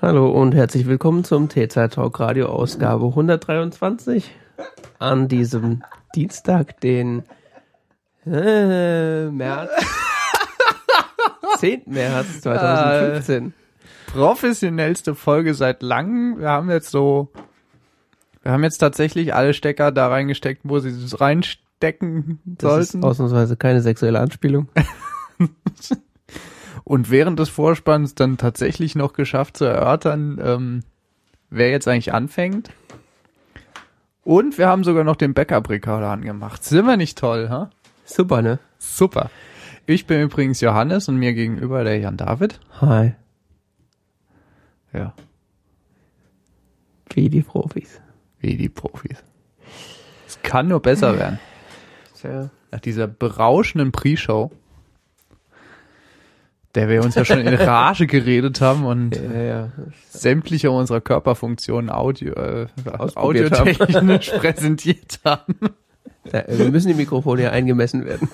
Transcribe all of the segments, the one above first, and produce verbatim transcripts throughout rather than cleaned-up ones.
Hallo und herzlich willkommen zum T-Zeit Talk Radio Ausgabe hundertdreiundzwanzig an diesem Dienstag, den äh, März, zehnten März zweitausendfünfzehn. Äh, professionellste Folge seit langem. Wir haben jetzt so, wir haben jetzt tatsächlich alle Stecker da reingesteckt, wo sie es reinstecken Das sollten. ist ausnahmsweise keine sexuelle Anspielung. Und während des Vorspanns dann tatsächlich noch geschafft zu erörtern, ähm, wer jetzt eigentlich anfängt. Und wir haben sogar noch den Backup-Rekorder angemacht. Sind wir nicht toll, ha? Super, ne? Super. Ich bin übrigens Johannes und mir gegenüber der Jan David. Hi. Ja, Wie die Profis. wie die Profis. Es kann nur besser werden. Tja. Nach dieser berauschenden Pre-Show, der wir uns ja schon in Rage geredet haben und Ja, ja. sämtliche unserer Körperfunktionen Audio, äh, Ausprobiert audiotechnisch präsentiert haben. Ja, wir müssen die Mikrofone ja eingemessen werden.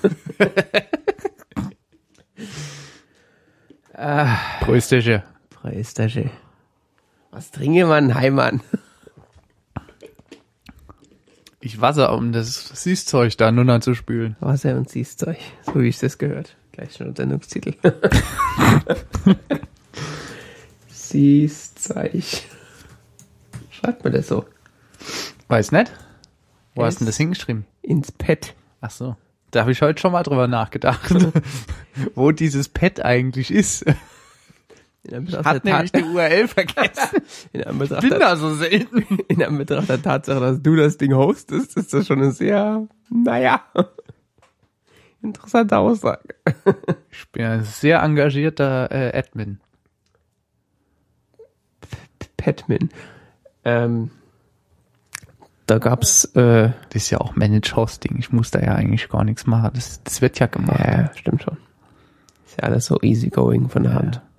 ah, Prösterchen. Preistasche. Was trinke man, Heimann? Ich Wasser, um das Süßzeug da nur noch zu spülen. Wasser und Süßzeug, so wie ich das gehört. Gleich schon Sendungstitel. Süßzeug. Schreibt man das so? Weiß nicht? Wo Es- hast du denn das hingeschrieben? Ins Pad. Ach so. Da habe ich heute schon mal drüber nachgedacht, wo dieses Pad eigentlich ist. In Anbetracht Hat der nämlich Tat- die U R L vergessen. in Anbetracht Bin der- da so selten. in Anbetracht der Tatsache, dass du das Ding hostest, ist das schon eine sehr, naja, interessante Aussage. Ich bin ein sehr engagierter äh, Admin. Padmin. Ähm, da gab's, äh, Das ist ja auch Managed Hosting. Ich muss da ja eigentlich gar nichts machen. Das, das wird ja gemacht. ja, stimmt schon. Ist ja alles so easy going von der Ja. Hand.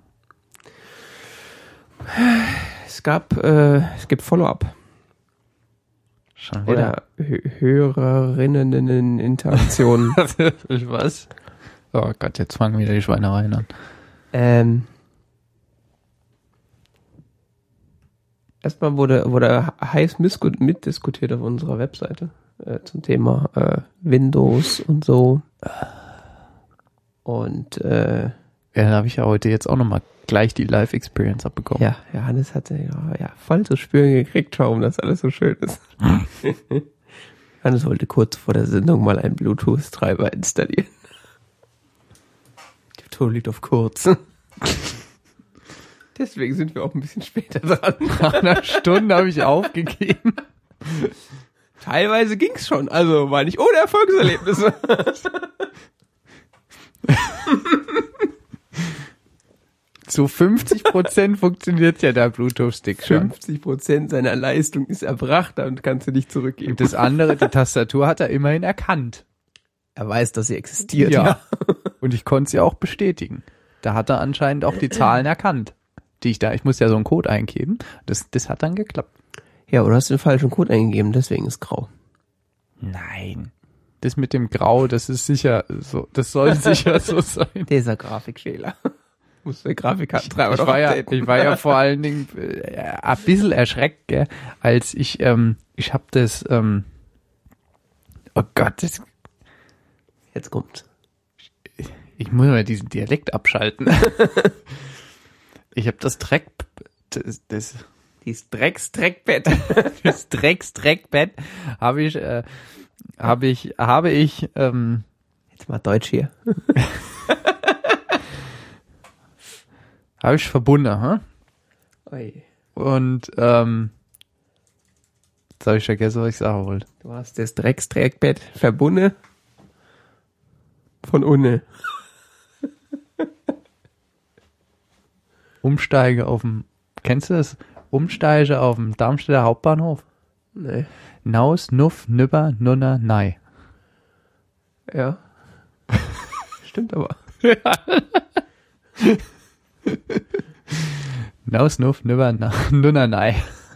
Es gab, äh, es gibt Follow-up. Schon wieder. Oder Hö- Hörerinnen-Interaktionen. Was? Oh Gott, jetzt fangen wieder die Schweinereien an. ähm, erstmal wurde, wurde heiß misku- mitdiskutiert auf unserer Webseite äh, zum Thema äh, Windows und so. Und äh, Ja, da habe ich ja heute jetzt auch nochmal gleich die Live-Experience abbekommen. ja, Johannes hatte ja, ja voll zu spüren gekriegt, warum das alles so schön ist. Johannes wollte kurz vor der Sendung mal einen Bluetooth-Treiber installieren. Die Tour liegt auf kurz. Deswegen sind wir auch ein bisschen später dran. Nach einer Stunde habe ich aufgegeben. Teilweise ging's schon, also war nicht ohne Erfolgserlebnisse. Zu fünfzig Prozent funktioniert ja der Bluetooth-Stick schon. fünfzig Prozent seiner Leistung ist erbracht, damit kannst du nicht zurückgeben. Und das andere, die Tastatur hat er immerhin erkannt. Er weiß, dass sie existiert. Ja. Und ich konnte sie auch bestätigen. Da hat er anscheinend auch die Zahlen erkannt, die ich da, ich muss ja so einen Code eingeben. Das, das hat dann geklappt. Ja, oder hast du den falschen Code eingegeben, deswegen ist grau. Nein. Das mit dem Grau, das ist sicher so, das soll sicher so sein. Dieser Grafikfehler. Muss der Grafikkartentreiber Ich doch war ja, updaten. ich war ja vor allen Dingen äh, ein bisschen erschreckt, gell, als ich, ähm, ich hab das, ähm, oh Gott, das, Jetzt kommt. ich muss mal diesen Dialekt abschalten. Ich habe das Dreck, das, das, Dieses Drecks-Dreckbett. das Drecks-Dreckbett habe ich, äh, habe ich, habe ich, ähm, Jetzt mal Deutsch hier. habe ich verbunden, hm? Oi. Und, ähm, jetzt habe ich vergessen, was ich sagen wollte. Du hast das Drecks-Dreckbett verbunden von unne. Umsteige auf dem, kennst du das? Umsteige auf dem Darmstädter Hauptbahnhof. Nee. Naus, Nuff, Nübber, Nunner, Nei. Ja. Stimmt aber. Naus, Nuff, Nübber, Na- Nunner, Nei.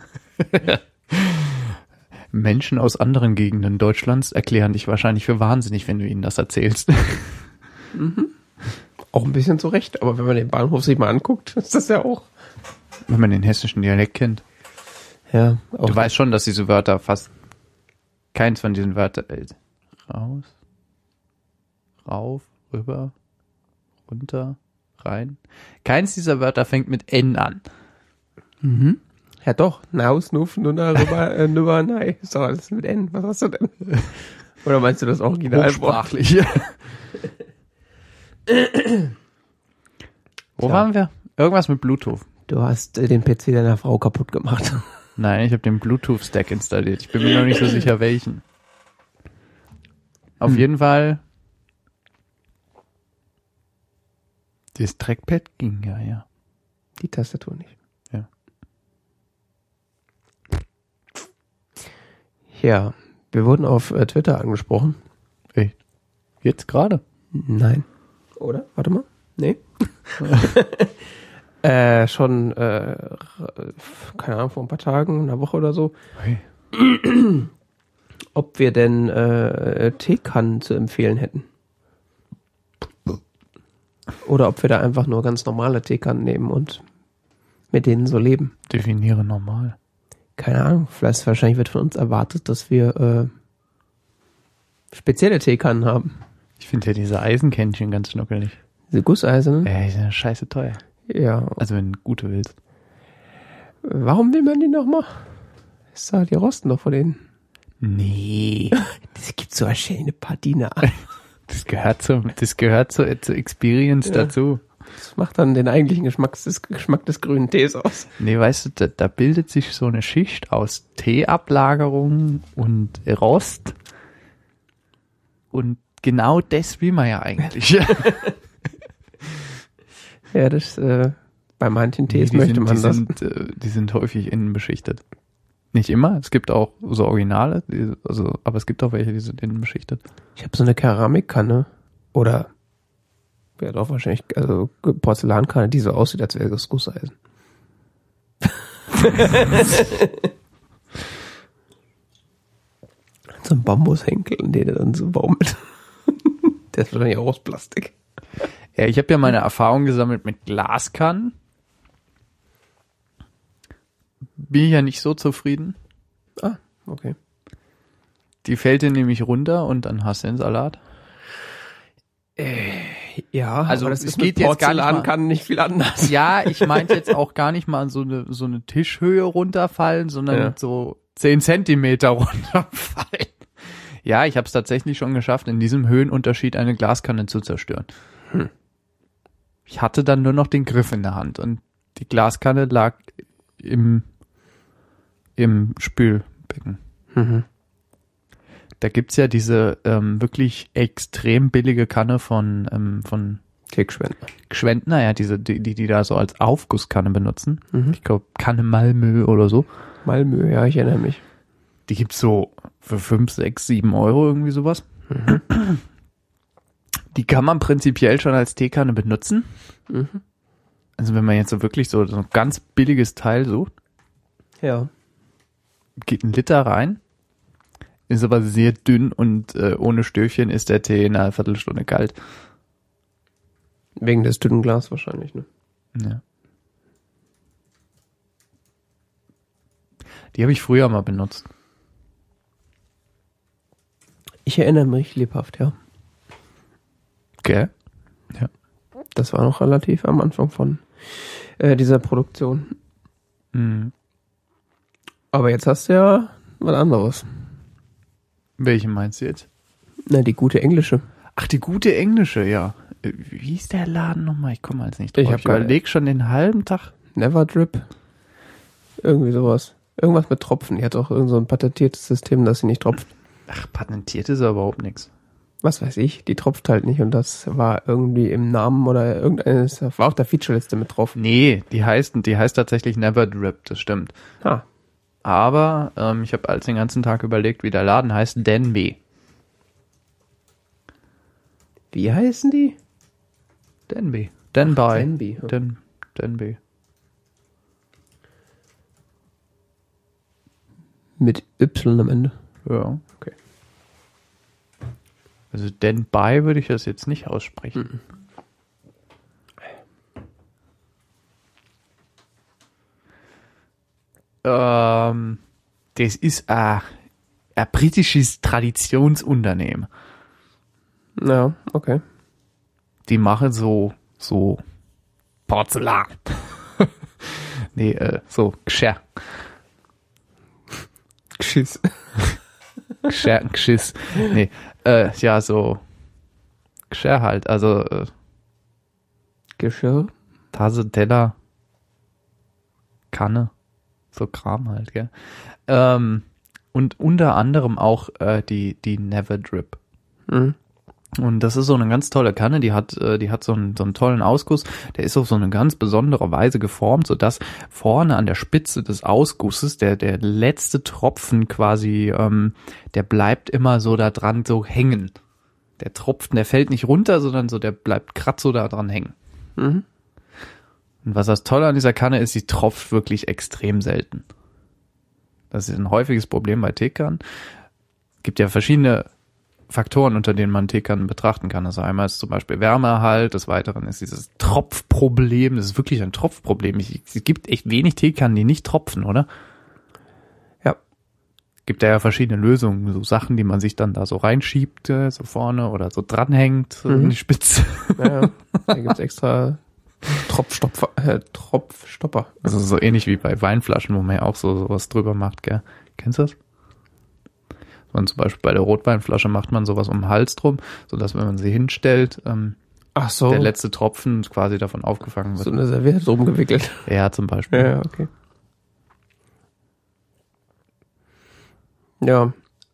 Menschen aus anderen Gegenden Deutschlands erklären dich wahrscheinlich für wahnsinnig, wenn du ihnen das erzählst. Auch ein bisschen zu Recht, aber wenn man den Bahnhof sich mal anguckt, ist das ja auch wenn man den hessischen Dialekt kennt. Ja, auch Du weißt schon, dass diese Wörter fast keins von diesen Wörtern äh, raus, rauf, rüber, runter, rein. Keins dieser Wörter fängt mit N an. Mhm. Ja doch, Naus, Nuff, Nunna, Rüber, äh, Nüber, Nei. Ist doch alles mit N. Was hast du denn? Oder meinst du das Original? Hochsprachlich. Wo Ja. waren wir? Irgendwas mit Bluetooth. Du hast äh, den P C deiner Frau kaputt gemacht. Nein, ich habe den Bluetooth-Stack installiert. Ich bin mir noch nicht so sicher, welchen. Auf Hm. jeden Fall. Das Trackpad ging ja, ja. Die Tastatur nicht. Ja. Ja, wir wurden auf äh, Twitter angesprochen. Echt? Jetzt gerade? Nein. Oder? Warte mal. Nee. äh, schon, äh, keine Ahnung, vor ein paar Tagen, einer Woche oder so, Hey. ob wir denn äh, Teekannen zu empfehlen hätten. Oder ob wir da einfach nur ganz normale Teekannen nehmen und mit denen so leben. Definiere normal. Keine Ahnung, vielleicht wahrscheinlich wird von uns erwartet, dass wir äh, spezielle Teekannen haben. Ich finde ja diese Eisenkännchen ganz schnuckelig. Diese Gusseisernen. Ey, die sind ja scheiße teuer. Ja. Also wenn du gute willst. Warum will man die nochmal? Ist da, die rosten doch von denen. Nee. Das gibt so eine schöne Patina an. Das gehört zum, das gehört zur, zur Experience Ja. dazu. Das macht dann den eigentlichen Geschmack des, Geschmack des grünen Tees aus. Nee, weißt du, da, da bildet sich so eine Schicht aus Teeablagerung und Rost. Und genau das will man ja eigentlich. Ja, das, äh, bei manchen Tees die möchte sind, man die das. Sind, äh, die sind häufig innen beschichtet. Nicht immer, es gibt auch so Originale, die, also, aber es gibt auch welche, die sind innen beschichtet. Ich habe so eine Keramikkanne oder ja doch wahrscheinlich, also Porzellankanne, die so aussieht, als wäre das Gusseisen. So ein Bambushenkel, in den er dann so baumelt. Der ist wahrscheinlich auch aus Plastik. Ja, ich habe ja meine Erfahrung gesammelt mit Glaskannen. Bin ich ja nicht so zufrieden. Ah, okay. Die fällt dir nämlich runter und dann hast du den Salat. Ja, Also, aber das es ist geht mit jetzt gar nicht Porzellan mal- kann nicht viel anders. Ja, ich meinte jetzt auch gar nicht mal an so eine, so eine Tischhöhe runterfallen, sondern Ja. so zehn Zentimeter runterfallen. Ja, ich habe es tatsächlich schon geschafft, in diesem Höhenunterschied eine Glaskanne zu zerstören. Hm. Ich hatte dann nur noch den Griff in der Hand und die Glaskanne lag im, im Spülbecken. Mhm. Da gibt's ja diese ähm, wirklich extrem billige Kanne von, ähm, von Keksspender. Gschwendner, ja, diese, die, die, die da so als Aufgusskanne benutzen. Mhm. Ich glaube, Kanne Malmö oder so. Malmö, ja, ich erinnere mich. Die gibt's so für fünf, sechs, sieben Euro, irgendwie sowas. Mhm. Die kann man prinzipiell schon als Teekanne benutzen. Mhm. Also wenn man jetzt so wirklich so, so ein ganz billiges Teil sucht, Ja. geht ein Liter rein, ist aber sehr dünn und äh, ohne Störchen ist der Tee in einer Viertelstunde kalt. Wegen des dünnen Glas wahrscheinlich, ne? Ja. Die habe ich früher mal benutzt. Ich erinnere mich lebhaft, ja. Gell? Das war noch relativ am Anfang von äh, dieser Produktion. Mhm. Aber jetzt hast du ja was anderes. Welche meinst du jetzt? Na, die gute englische. Ach, die gute englische, ja. Äh, Wie ist der Laden nochmal? Ich komme jetzt nicht drauf. Ich hab Ich keine- überleg schon den halben Tag. Never Drip. Irgendwie sowas. Irgendwas mit Tropfen. Die hat auch irgend so ein patentiertes System, dass sie nicht tropft. Ach, patentiert ist aber überhaupt nichts. Was weiß ich, die tropft halt nicht und das war irgendwie im Namen oder irgendeines, war auf der Featureliste mit drauf. Nee, die heißt, die heißt tatsächlich Never Drip, das stimmt. Ah, Aber ähm, ich habe als den ganzen Tag überlegt, wie der Laden heißt, Denby. wie heißen die? Denby. Denby. Denby. Den, Denby. Mit Y am Ende. Ja. Okay. Also Denby würde ich das jetzt nicht aussprechen. Ähm, das ist ein, ein britisches Traditionsunternehmen. Ja, okay. Die machen so, so Porzellan. nee, äh, so Geschirr. Geschiss. Geschirr, Geschiss. Nee, äh, ja, so Geschirr halt. Also äh, Geschirr. Tasse, Teller, Kanne. So Kram halt, gell. Ähm, und unter anderem auch äh, die, die Never Drip. Mhm. Und das ist so eine ganz tolle Kanne, die hat, äh, die hat so einen, so einen tollen Ausguss, der ist auf so eine ganz besondere Weise geformt, sodass vorne an der Spitze des Ausgusses der, der letzte Tropfen quasi, ähm, der bleibt immer so da dran so hängen. Der Tropfen, der fällt nicht runter, sondern so, der bleibt grad so da dran hängen. Mhm. Und was das Tolle an dieser Kanne ist, sie tropft wirklich extrem selten. Das ist ein häufiges Problem bei Teekannen. Es gibt ja verschiedene Faktoren, unter denen man Teekannen betrachten kann. Also einmal ist zum Beispiel Wärmeerhalt, des Weiteren ist dieses Tropfproblem, das ist wirklich ein Tropfproblem. Ich, es gibt echt wenig Teekannen, die nicht tropfen, oder? Ja. Gibt ja verschiedene Lösungen, so Sachen, die man sich dann da so reinschiebt, äh, so vorne oder so dranhängt, so Mhm. in die Spitze. Ja, ja. Da gibt's extra Tropfstopfer, äh, Tropfstopper. Also so ähnlich wie bei Weinflaschen, wo man ja auch so sowas drüber macht, gell? Kennst du das? Man zum Beispiel bei der Rotweinflasche macht man sowas um den Hals drum, sodass wenn man sie hinstellt, ähm, Ach so. der letzte Tropfen quasi davon aufgefangen wird. So eine Serviette drum gewickelt. Ja, zum Beispiel. Ja, okay. Ja.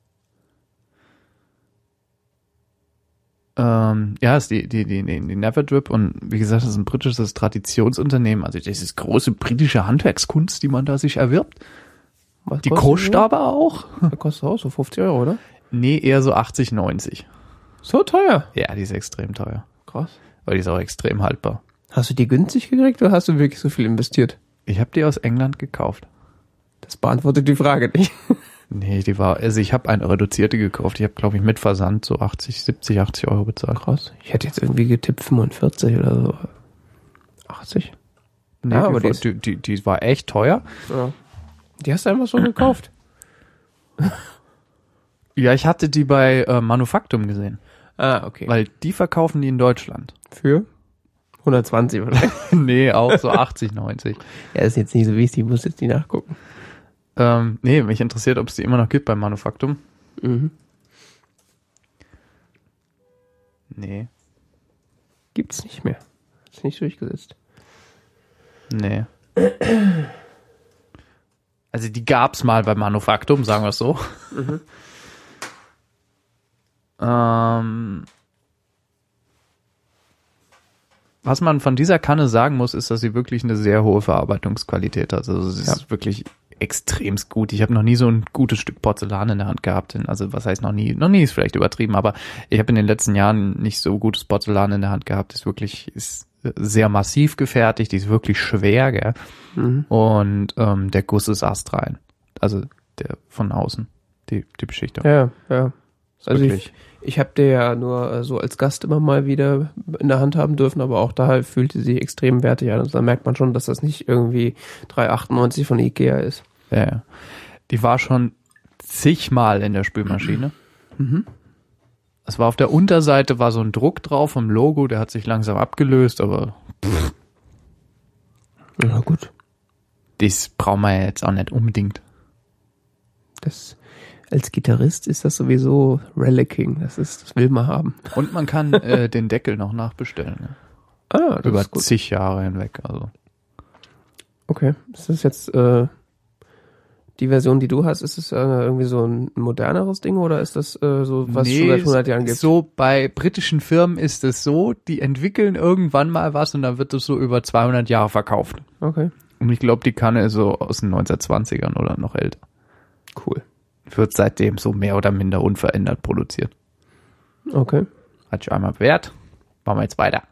Ähm, ja, ist die, die, die, die Never Drip und wie gesagt, das ist ein britisches Traditionsunternehmen, also das ist große britische Handwerkskunst, die man da sich erwirbt. Was Die kostet kostet aber auch. Die kostet auch so fünfzig Euro, oder? Nee, eher so achtzig, neunzig. So teuer. Ja, die ist extrem teuer. Krass. Weil die ist auch extrem haltbar. Hast du die günstig gekriegt oder hast du wirklich so viel investiert? Ich habe die aus England gekauft. Das beantwortet die Frage nicht. Nee, die war, also ich habe eine reduzierte gekauft. Ich habe, glaube ich, mit Versand so achtzig, siebzig, achtzig Euro bezahlt. Krass. Ich hätte jetzt irgendwie getippt fünfundvierzig oder so. achtzig? Nee, Ja, die, aber war, die ist- die, die, die war echt teuer. Ja. Die hast du einfach so gekauft. Ja, ich hatte die bei äh, Manufaktum gesehen. Ah, okay. Weil die verkaufen die in Deutschland. Für? hundertzwanzig wahrscheinlich. Nee, auch so achtzig, neunzig. Ja, ist jetzt nicht so wichtig, ich muss jetzt nicht nachgucken. Ähm, nee, mich interessiert, ob es die immer noch gibt beim Manufaktum. Mhm. Nee, Gibt's nicht mehr. Ist nicht durchgesetzt. nee. Also die gab's mal beim Manufaktum, sagen wir es so. Mhm. Ähm, was man von dieser Kanne sagen muss, ist, dass sie wirklich eine sehr hohe Verarbeitungsqualität hat. Also sie ist Ja. wirklich extremst gut. Ich habe noch nie so ein gutes Stück Porzellan in der Hand gehabt. Also was heißt noch nie? Noch nie ist vielleicht übertrieben, aber ich habe in den letzten Jahren nicht so gutes Porzellan in der Hand gehabt. Das ist wirklich ist sehr massiv gefertigt, die ist wirklich schwer, gell? Mhm. Und ähm, der Guss ist astrein. Also der von außen, die, die Beschichtung. Ja, ja. Ist Also wirklich. ich, ich habe der ja nur äh, so als Gast immer mal wieder in der Hand haben dürfen, aber auch da fühlte sie sich extrem wertig an. Also da merkt man schon, dass das nicht irgendwie drei achtundneunzig von Ikea ist. Ja, ja. Die war schon zigmal in der Spülmaschine. Mhm. Es war auf der Unterseite war so ein Druck drauf vom Logo, der hat sich langsam abgelöst, aber Na gut. das brauchen wir ja jetzt auch nicht unbedingt. Das, als Gitarrist ist das sowieso Relicking. Das ist, das will man haben. Und man kann äh, den Deckel noch nachbestellen. Ne? Ah, das Über ist gut. zig Jahre hinweg. Also Okay. Ist das jetzt äh, die Version, die du hast, ist es äh, irgendwie so ein moderneres Ding oder ist das äh, so, was es schon seit hundert Jahren gibt? So bei britischen Firmen ist es so, die entwickeln irgendwann mal was und dann wird es so über zweihundert Jahre verkauft. Okay. Und ich glaube, die Kanne ist so aus den neunzehnhundertzwanzigern oder noch älter. Cool. Wird seitdem so mehr oder minder unverändert produziert. Okay. Hat sich einmal bewährt. Machen wir jetzt weiter.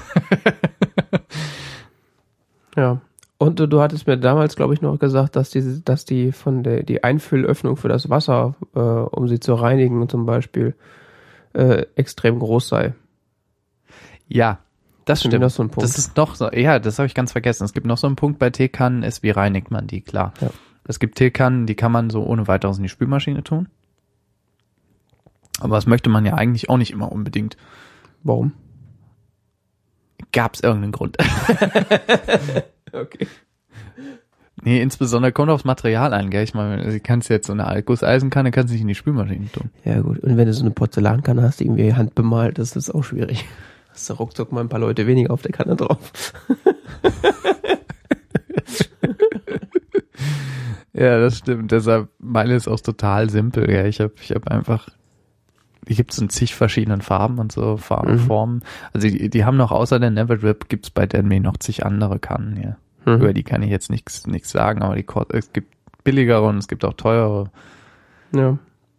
Ja. Und äh, du hattest mir damals, glaube ich, noch gesagt, dass die, dass die von der die Einfüllöffnung für das Wasser, äh, um sie zu reinigen zum Beispiel, äh, extrem groß sei. Ja, das Finde ich stimmt. noch so ein Punkt. Das ist noch so, ja, das habe ich ganz vergessen. Es gibt noch so einen Punkt bei Teekannen, ist, wie reinigt man die, klar. Ja. Es gibt Teekannen, die kann man so ohne weiteres in die Spülmaschine tun. Aber das möchte man ja eigentlich auch nicht immer unbedingt. Warum? Gab es irgendeinen Grund? Okay. Nee, insbesondere kommt aufs Material an, gell? Ich meine, du kannst jetzt so eine Gusseisenkanne, kannst du nicht in die Spülmaschine tun. Ja gut, und wenn du so eine Porzellankanne hast, die irgendwie handbemalt, das ist auch schwierig. Hast du ruckzuck mal ein paar Leute weniger auf der Kanne drauf. Ja, das stimmt. Deshalb, meine ist auch total simpel. Ja, ich habe ich hab einfach, die gibt's in zig verschiedenen Farben und so, Farben, Mhm. Formen. Also die, die haben noch, außer der Neverdrip, gibt's bei Denby noch zig andere Kannen, ja. Mhm. Über die kann ich jetzt nichts nichts sagen, aber die es gibt billigere und es gibt auch teure. Ja.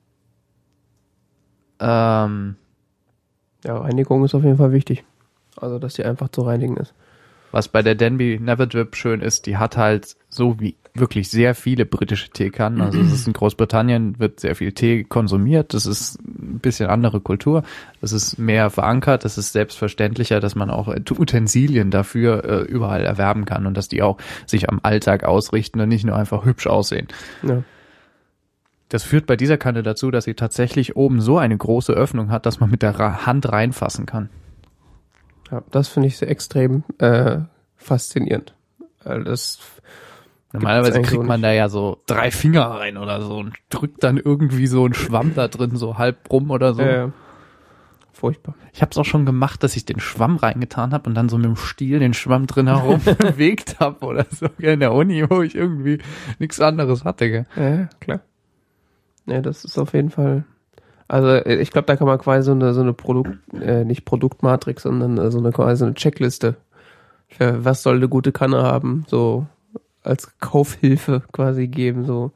Ähm, Ja, Reinigung ist auf jeden Fall wichtig. Also, dass die einfach zu reinigen ist. was bei der Denby Neverdrip schön ist, die hat halt so wie wirklich sehr viele britische Teekannen. Also es ist in Großbritannien, wird sehr viel Tee konsumiert. Das ist ein bisschen andere Kultur. Das ist mehr verankert. Das ist selbstverständlicher, dass man auch Utensilien dafür äh, überall erwerben kann und dass die auch sich am Alltag ausrichten und nicht nur einfach hübsch aussehen. Ja. Das führt bei dieser Kanne dazu, dass sie tatsächlich oben so eine große Öffnung hat, dass man mit der Ra- Hand reinfassen kann. Ja, das finde ich sehr extrem äh, faszinierend. Weil das Normalerweise eigentlich kriegt so man nicht. da ja so drei Finger rein oder so und drückt dann irgendwie so einen Schwamm da drin so halb rum oder so. äh, furchtbar. Ich habe es auch schon gemacht, dass ich den Schwamm reingetan habe und dann so mit dem Stiel den Schwamm drin herum bewegt habe oder so in der Uni, wo ich irgendwie nichts anderes hatte. Gell? Ja, klar. Ja, das ist auf jeden Fall. Also ich glaube, da kann man quasi so eine so eine Produkt, äh, nicht Produktmatrix, sondern äh, so eine quasi so eine Checkliste für was soll eine gute Kanne haben, so als Kaufhilfe quasi geben, so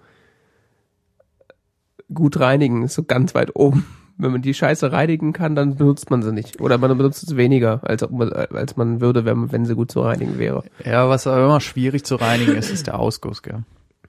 gut reinigen ist so ganz weit oben. Wenn man die Scheiße reinigen kann, dann benutzt man sie nicht. Oder man benutzt es weniger, als, ob man, als man würde, wenn, wenn sie gut zu reinigen wäre. Ja, was aber immer schwierig zu reinigen ist, ist der Ausguss. Gell?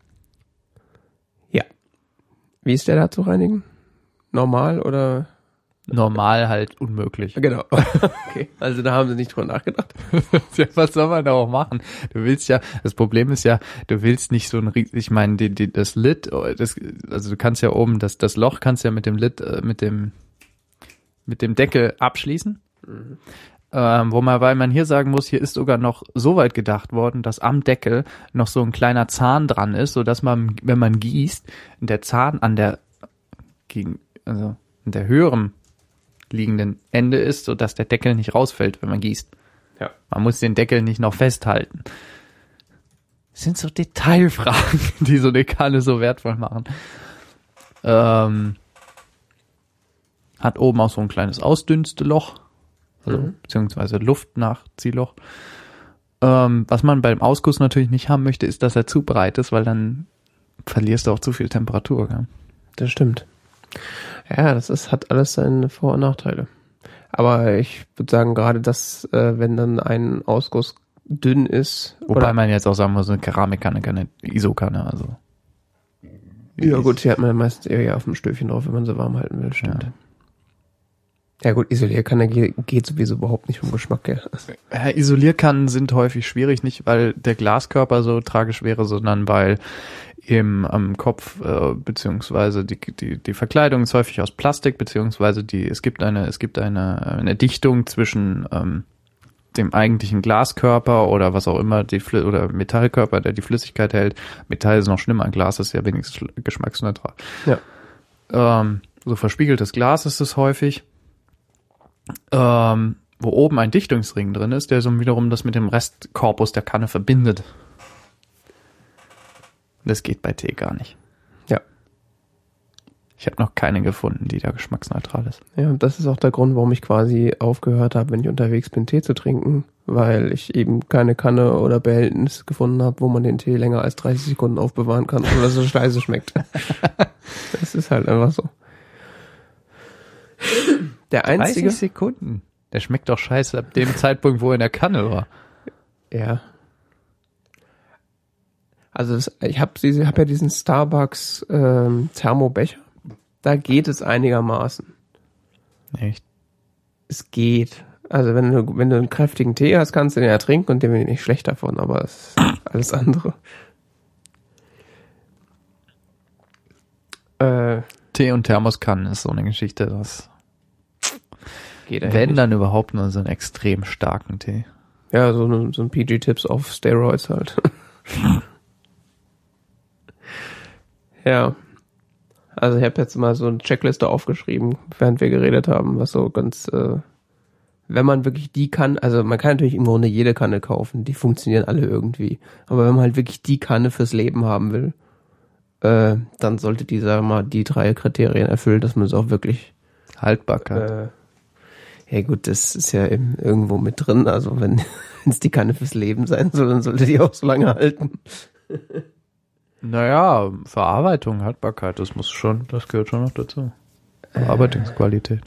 Ja. Wie ist der da zu reinigen? Normal oder? Normal halt unmöglich. Genau. Okay. Also da haben sie nicht drüber nachgedacht. Ja, was soll man da auch machen? Du willst ja, das Problem ist ja, du willst nicht so ein riesig, ich meine, die, die, das Lid, das, also du kannst ja oben, das, das Loch kannst ja mit dem Lid, äh, mit dem, mit dem Deckel abschließen. Mhm. Ähm, wo man, weil man hier sagen muss, hier ist sogar noch so weit gedacht worden, dass am Deckel noch so ein kleiner Zahn dran ist, so dass man, wenn man gießt, der Zahn an der, gegen, also an der höheren liegenden Ende ist, so dass der Deckel nicht rausfällt, wenn man gießt. Ja. Man muss den Deckel nicht noch festhalten. Das sind so Detailfragen, die so eine Kanne so wertvoll machen. Ähm, hat oben auch so ein kleines Ausdünsteloch, also Mhm. beziehungsweise Luftnachziehloch. Ähm, was man beim Ausguss natürlich nicht haben möchte, ist, dass er zu breit ist, weil dann verlierst du auch zu viel Temperatur. Gell? Das stimmt. Ja, das ist, hat alles seine Vor- und Nachteile. Aber ich würde sagen, gerade das, äh, wenn dann ein Ausguss dünn ist. Wobei oder, man jetzt auch sagen muss, eine Keramikkanne, keine I S O-Kanne, also. ja gut, die hat man meistens eher auf dem Stöfchen drauf, wenn man sie warm halten will, stimmt. Ja. Ja gut, Isolierkanne geht, geht sowieso überhaupt nicht vom Geschmack her. Ja, Isolierkannen sind häufig schwierig, nicht weil der Glaskörper so tragisch wäre, sondern weil im am Kopf äh, beziehungsweise die, die die Verkleidung ist häufig aus Plastik, beziehungsweise die es gibt eine es gibt eine eine Dichtung zwischen ähm, dem eigentlichen Glaskörper oder was auch immer die Flü- oder Metallkörper, der die Flüssigkeit hält. Metall ist noch schlimmer, Glas ist ja wenigstens geschmacksneutral. Ja. Ähm, so verspiegeltes Glas ist es häufig. Ähm, wo oben ein Dichtungsring drin ist, der so wiederum das mit dem Restkorpus der Kanne verbindet. Das geht bei Tee gar nicht. Ja. Ich habe noch keine gefunden, die da geschmacksneutral ist. Ja, und das ist auch der Grund, warum ich quasi aufgehört habe, wenn ich unterwegs bin, Tee zu trinken, weil ich eben keine Kanne oder Behältnis gefunden habe, wo man den Tee länger als dreißig Sekunden aufbewahren kann, oder so scheiße schmeckt. Das ist halt einfach so. Der einzige... dreißig Sekunden? Der schmeckt doch scheiße ab dem Zeitpunkt, wo er in der Kanne war. Ja. Also das, ich habe hab ja diesen Starbucks ähm, Thermobecher. Da geht es einigermaßen. Echt? Es geht. Also wenn du wenn du einen kräftigen Tee hast, kannst du den ja trinken und dem wird nicht schlecht davon, aber es ist alles andere. Äh, Tee und Thermoskannen ist so eine Geschichte, das geht ja wenn nicht. dann überhaupt nur so einen extrem starken Tee. Ja, so, ne, so ein P G-Tips auf Steroids halt. Ja. Also ich habe jetzt mal so eine Checkliste aufgeschrieben, während wir geredet haben, was so ganz, äh, wenn man wirklich die Kanne, also man kann natürlich im Grunde jede Kanne kaufen, die funktionieren alle irgendwie. Aber wenn man halt wirklich die Kanne fürs Leben haben will, äh, dann sollte die, sagen wir mal, die drei Kriterien erfüllen, dass man es auch wirklich Haltbarkeit. Äh, ja gut, das ist ja eben irgendwo mit drin. Also wenn es die Kanne fürs Leben sein soll, dann sollte die auch so lange halten. Naja, Verarbeitung, Haltbarkeit, das muss schon, das gehört schon noch dazu. Verarbeitungsqualität.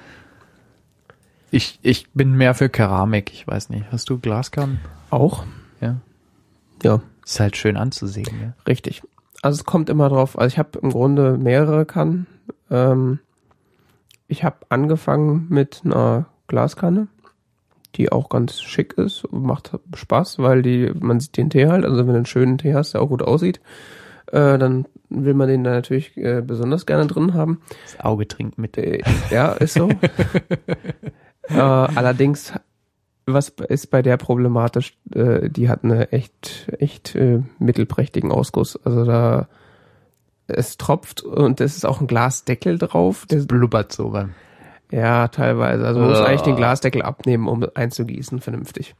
Ich, ich bin mehr für Keramik, ich weiß nicht. Hast du Glaskannen? Auch? Ja. Ja, Ist halt schön anzusehen, ja. richtig. Also es kommt immer drauf. Also ich habe im Grunde mehrere Kannen. Ähm, ich habe angefangen mit einer Glaskanne, die auch ganz schick ist, macht Spaß, weil die man sieht den Tee halt, also wenn du einen schönen Tee hast, der auch gut aussieht, äh, dann will man den da natürlich äh, besonders gerne drin haben. Das Auge trinkt mit. Äh, ja, ist so. äh, allerdings, was ist bei der problematisch, äh, die hat eine echt, echt äh, mittelprächtigen Ausguss. Also da, es tropft und es ist auch ein Glasdeckel drauf. Der Blubbert so beim. Ja, teilweise. Also man muss eigentlich den Glasdeckel abnehmen, um einzugießen, vernünftig.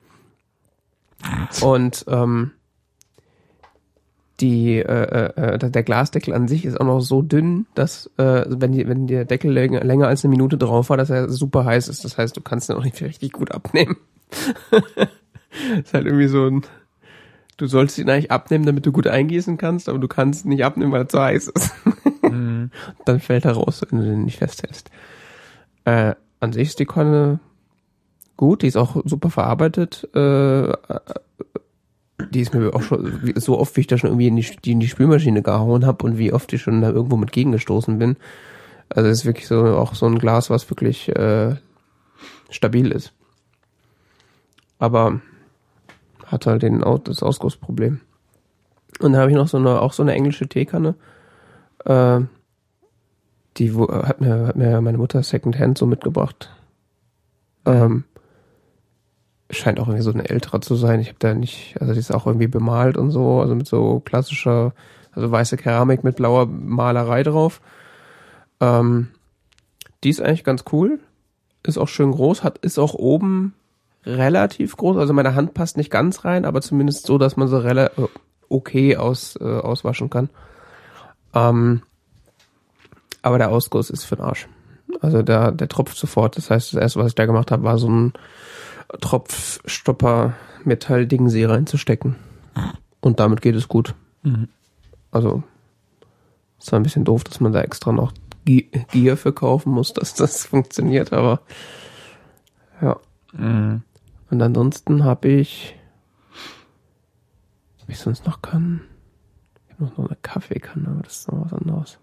Und ähm, die äh, äh, der Glasdeckel an sich ist auch noch so dünn, dass äh, wenn die wenn der Deckel länger, länger als eine Minute drauf war, dass er super heiß ist. Das heißt, du kannst ihn auch nicht richtig gut abnehmen. Ist halt irgendwie so ein. Du sollst ihn eigentlich abnehmen, damit du gut eingießen kannst, aber du kannst ihn nicht abnehmen, weil er zu heiß ist. Mhm. Dann fällt er raus, wenn du den nicht festhältst. Äh, an sich ist die Kanne gut, die ist auch super verarbeitet. Äh, die ist mir auch schon so oft, wie ich da schon irgendwie in die, die in die Spülmaschine gehauen habe und wie oft ich schon da irgendwo mit gegengestoßen bin. Also es ist wirklich so auch so ein Glas, was wirklich äh, stabil ist. Aber hat halt den, das Ausgussproblem. Und dann habe ich noch so eine, auch so eine englische Teekanne. Äh, die wo, hat mir hat mir meine Mutter Secondhand so mitgebracht. Ähm, scheint auch irgendwie so eine ältere zu sein. Ich habe da nicht, also die ist auch irgendwie bemalt und so, also mit so klassischer, also weiße Keramik mit blauer Malerei drauf. Ähm, die ist eigentlich ganz cool, ist auch schön groß, hat ist auch oben relativ groß, also meine Hand passt nicht ganz rein, aber zumindest so, dass man so relativ okay aus äh, auswaschen kann. Ähm, aber der Ausguss ist für den Arsch. Also der, der tropft sofort. Das heißt, das erste, was ich da gemacht habe, war so ein Tropfstopper Metall-Dingsee reinzustecken. Und damit geht es gut. Mhm. Also ist zwar ein bisschen doof, dass man da extra noch Gier für kaufen muss, dass das funktioniert, aber ja. Mhm. Und ansonsten habe ich was ich sonst noch kann. Ich habe noch eine Kaffeekanne, aber das ist noch was anderes.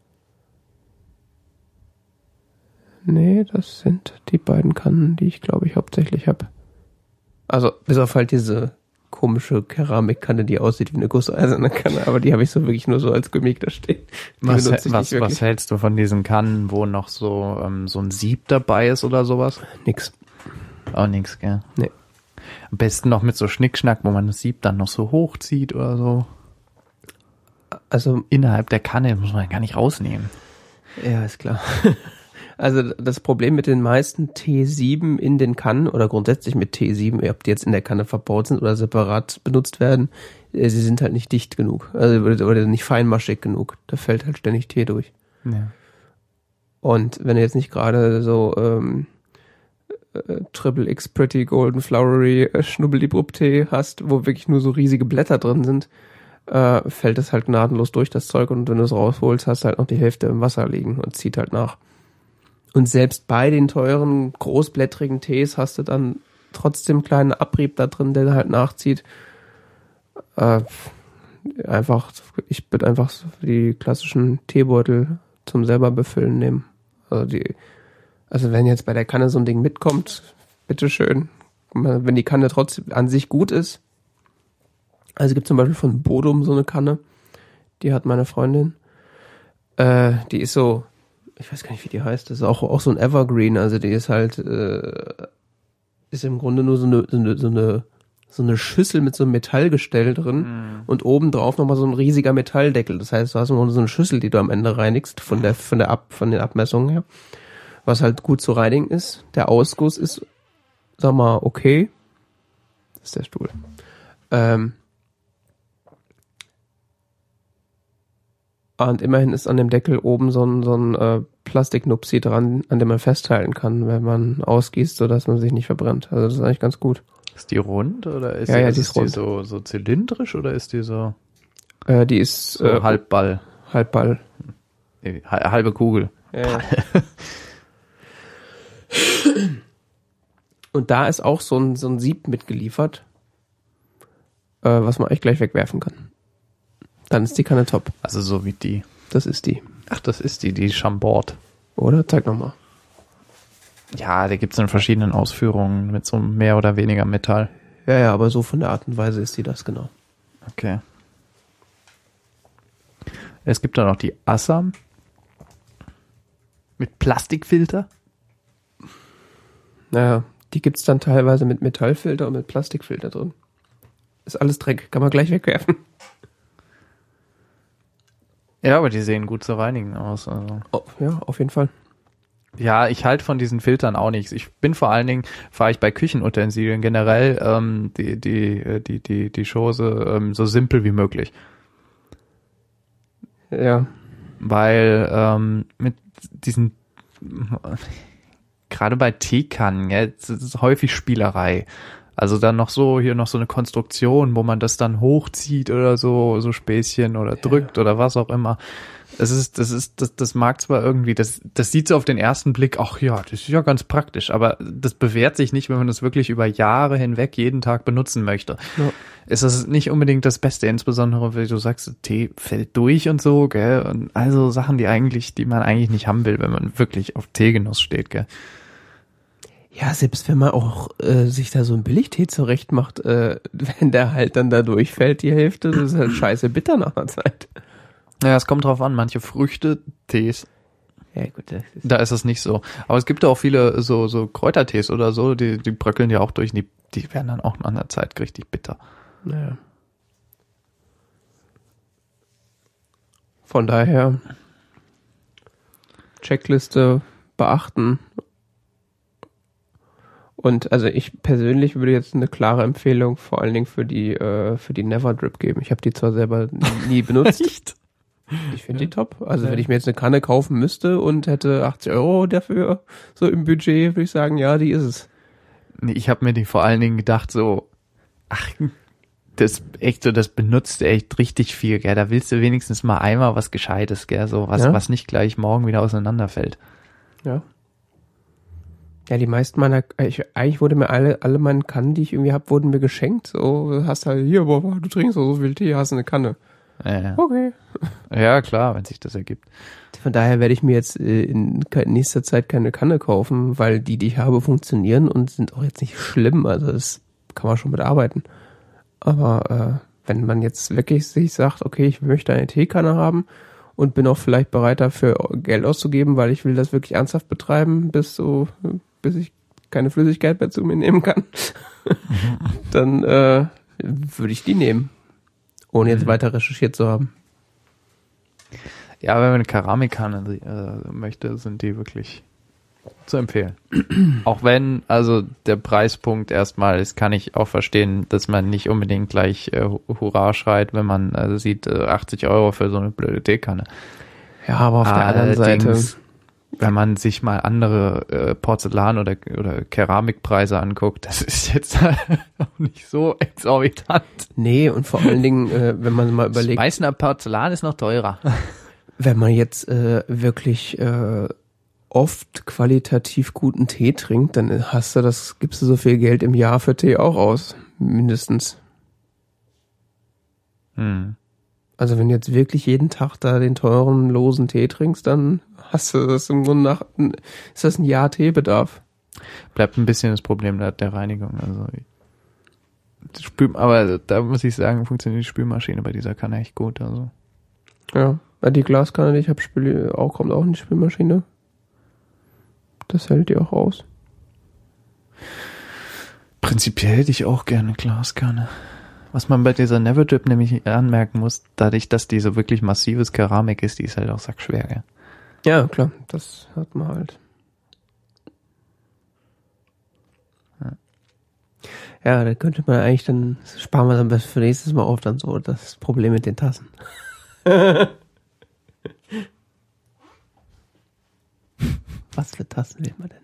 Nee, das sind die beiden Kannen, die ich glaube ich hauptsächlich habe. Also bis auf halt diese komische Keramikkanne, die aussieht wie eine gusseiserne Kanne, aber die habe ich so wirklich nur so als Gimmick da stehen. Die Was, benutze ich was, nicht was hältst du von diesen Kannen, wo noch so ähm, so ein Sieb dabei ist oder sowas? Nix. Auch nix, gell? Nee. Am besten noch mit so Schnickschnack, wo man das Sieb dann noch so hochzieht oder so. Also Innerhalb der Kanne muss man gar nicht rausnehmen. ja, ist klar. Also das Problem mit den meisten T sieben in den Kannen oder grundsätzlich mit T sieben, ob die jetzt in der Kanne verbaut sind oder separat benutzt werden, sie sind halt nicht dicht genug, also oder nicht feinmaschig genug. Da fällt halt ständig Tee durch. Ja. Und wenn du jetzt nicht gerade so ähm, äh, Triple X Pretty Golden Flowery äh, Schnubbeli-Brupp-Tee hast, wo wirklich nur so riesige Blätter drin sind, äh, fällt es halt gnadenlos durch, das Zeug, und wenn du es rausholst, hast du halt noch die Hälfte im Wasser liegen und zieht halt nach. Und selbst bei den teuren, großblättrigen Tees hast du dann trotzdem einen kleinen Abrieb da drin, der halt nachzieht. Äh, einfach, ich würde einfach die klassischen Teebeutel zum selber befüllen nehmen. Also die, also wenn jetzt bei der Kanne so ein Ding mitkommt, bitteschön. Wenn die Kanne trotzdem an sich gut ist. Also es gibt zum Beispiel von Bodum so eine Kanne, die hat meine Freundin. Äh, die ist so, ich weiß gar nicht, wie die heißt, das ist auch, auch so ein Evergreen, also die ist halt, äh, ist im Grunde nur so eine, so eine, so eine, so eine Schüssel mit so einem Metallgestell drin mm. und oben drauf nochmal so ein riesiger Metalldeckel. Das heißt, du hast im Grunde so eine Schüssel, die du am Ende reinigst, von der, von der Ab, von den Abmessungen her. Was halt gut zu reinigen ist. Der Ausguss ist, sag mal, okay. Das ist der Stuhl. Ähm, Und immerhin ist an dem Deckel oben so ein, so ein äh, Plastiknupsi dran, an dem man festhalten kann, wenn man ausgießt, sodass man sich nicht verbrennt. Also das ist eigentlich ganz gut. Ist die rund oder ist, ja, die, ja, ist die, ist die rund. so, so zylindrisch oder ist die so? Äh, die ist so äh, Halbball. Halbball. Nee, halbe Kugel. Ja. Und da ist auch so ein, so ein Sieb mitgeliefert, äh, was man eigentlich gleich wegwerfen kann. Dann ist die Kanne top. Also so wie die. Das ist die. Ach, das ist die, die Chambord. Oder? Zeig nochmal. Ja, da gibt's in verschiedenen Ausführungen mit so mehr oder weniger Metall. Ja, ja, aber so von der Art und Weise ist die das, genau. Okay. Es gibt dann noch die Assam. Mit Plastikfilter. Naja, die gibt's dann teilweise mit Metallfilter und mit Plastikfilter drin. Ist alles Dreck, kann man gleich wegwerfen. Ja, aber die sehen gut zu reinigen aus. Also. Oh, ja, auf jeden Fall. Ja, ich halte von diesen Filtern auch nichts. Ich bin vor allen Dingen, fahre ich bei Küchenutensilien generell ähm, die die die die die Chose ähm, so simpel wie möglich. Ja. Weil ähm, mit diesen gerade bei Teekannen, ja, es ist häufig Spielerei. Also dann noch so, hier noch so eine Konstruktion, wo man das dann hochzieht oder so, so Späßchen oder drückt ja. oder was auch immer. Es ist, das ist, das, das mag zwar irgendwie, das, das sieht so auf den ersten Blick, ach ja, das ist ja ganz praktisch, aber das bewährt sich nicht, wenn man das wirklich über Jahre hinweg jeden Tag benutzen möchte. Ja. Ist das nicht unbedingt das Beste, insbesondere, wenn du sagst, Tee fällt durch und so, gell, und also Sachen, die eigentlich, die man eigentlich nicht haben will, wenn man wirklich auf Teegenuss steht, gell. Ja, selbst wenn man auch äh, sich da so ein Billigtee zurecht macht, äh, wenn der halt dann da durchfällt, die Hälfte, das ist halt scheiße bitter nach einer Zeit. Ja, es kommt drauf an, manche Früchte, Tees. Ja, gut, das ist da ist es nicht so. Aber es gibt auch viele so so Kräutertees oder so, die die bröckeln ja auch durch, die die werden dann auch nach einer Zeit richtig bitter. Naja. Von daher Checkliste beachten. Und also ich persönlich würde jetzt eine klare Empfehlung vor allen Dingen für die äh, für die Never Drip geben. Ich habe die zwar selber nie, nie benutzt. Echt? Ich finde die top. Also ja. Wenn ich mir jetzt eine Kanne kaufen müsste und hätte achtzig Euro dafür so im Budget, würde ich sagen, ja, die ist es. Nee, ich habe mir die vor allen Dingen gedacht so, ach, das echt so, das benutzt echt richtig viel, gell. Da willst du wenigstens mal einmal was Gescheites, gell, so was, ja? was nicht gleich morgen wieder auseinanderfällt. Ja. Ja, die meisten meiner, ich, eigentlich wurde mir alle, alle meine Kannen, die ich irgendwie hab, wurden mir geschenkt. So, hast halt, hier, boah, du trinkst so viel Tee, hast eine Kanne. Ja, ja. Okay. Ja, klar, wenn sich das ergibt. Von daher werde ich mir jetzt in nächster Zeit keine Kanne kaufen, weil die, die ich habe, funktionieren und sind auch jetzt nicht schlimm. Also das kann man schon mit arbeiten. Aber äh, wenn man jetzt wirklich sich sagt, okay, ich möchte eine Teekanne haben und bin auch vielleicht bereit dafür Geld auszugeben, weil ich will das wirklich ernsthaft betreiben, bis so, bis ich keine Flüssigkeit mehr zu mir nehmen kann, dann äh, würde ich die nehmen, ohne jetzt weiter recherchiert zu haben. Ja, wenn man eine Keramikkanne äh, möchte, sind die wirklich zu empfehlen. Auch wenn, also der Preispunkt erstmal ist, kann ich auch verstehen, dass man nicht unbedingt gleich äh, Hurra schreit, wenn man äh, sieht, äh, achtzig Euro für so eine blöde Teekanne. Ja, aber auf Allerdings, der anderen Seite, wenn man sich mal andere äh, Porzellan- oder, oder Keramikpreise anguckt, das ist jetzt auch nicht so exorbitant. Nee, und vor allen Dingen, äh, wenn man mal überlegt... Das Meißner Porzellan ist noch teurer. Wenn man jetzt äh, wirklich äh, oft qualitativ guten Tee trinkt, dann hast du das, gibst du so viel Geld im Jahr für Tee auch aus, mindestens. Hm. Also wenn du jetzt wirklich jeden Tag da den teuren, losen Tee trinkst, dann hast du das im Grunde nach, ist das ein Jahr Teebedarf. Bleibt ein bisschen das Problem der, der Reinigung. Also Spül, aber da muss ich sagen, funktioniert die Spülmaschine bei dieser Kanne echt gut. Also Ja, die Glaskanne, die ich habe, spiele auch, kommt auch in die Spülmaschine. Das hält die auch aus. Prinzipiell hätte ich auch gerne Glaskanne. Was man bei dieser Neverdrip nämlich anmerken muss, dadurch, dass die so wirklich massives Keramik ist, die ist halt auch sackschwer, gell? Ja, klar, das hat man halt. Ja, ja da könnte man eigentlich dann, sparen wir dann bis für nächstes Mal auf, dann so das Problem mit den Tassen. Was für Tassen will man denn?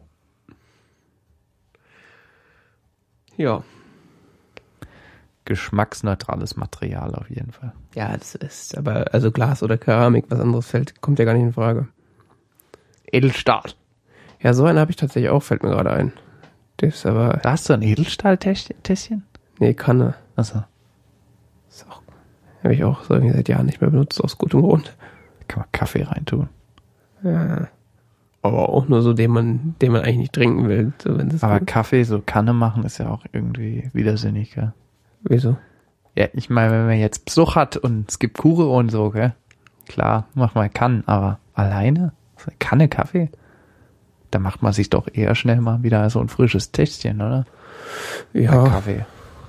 Ja. Geschmacksneutrales Material auf jeden Fall. Ja, das ist, aber also Glas oder Keramik, was anderes fällt, kommt ja gar nicht in Frage. Edelstahl. Ja, so einen habe ich tatsächlich auch, fällt mir gerade ein. Das ist aber... Da hast du ein Edelstahl-Tässchen? Nee, Kanne. Achso. Ist auch... Habe ich auch so irgendwie seit Jahren nicht mehr benutzt, aus gutem Grund. Da kann man Kaffee reintun. Ja. Aber auch nur so, den man, den man eigentlich nicht trinken will. So, wenn das Aber geht. Kaffee so Kanne machen ist ja auch irgendwie widersinnig, gell? Wieso? Ja, ich meine, wenn man jetzt Besuch hat und es gibt Kuchen und so, gell? Klar, mach mal kann, aber alleine? So eine Kanne Kaffee? Da macht man sich doch eher schnell mal wieder so ein frisches Tässchen, oder? Ja. Bei Kaffee.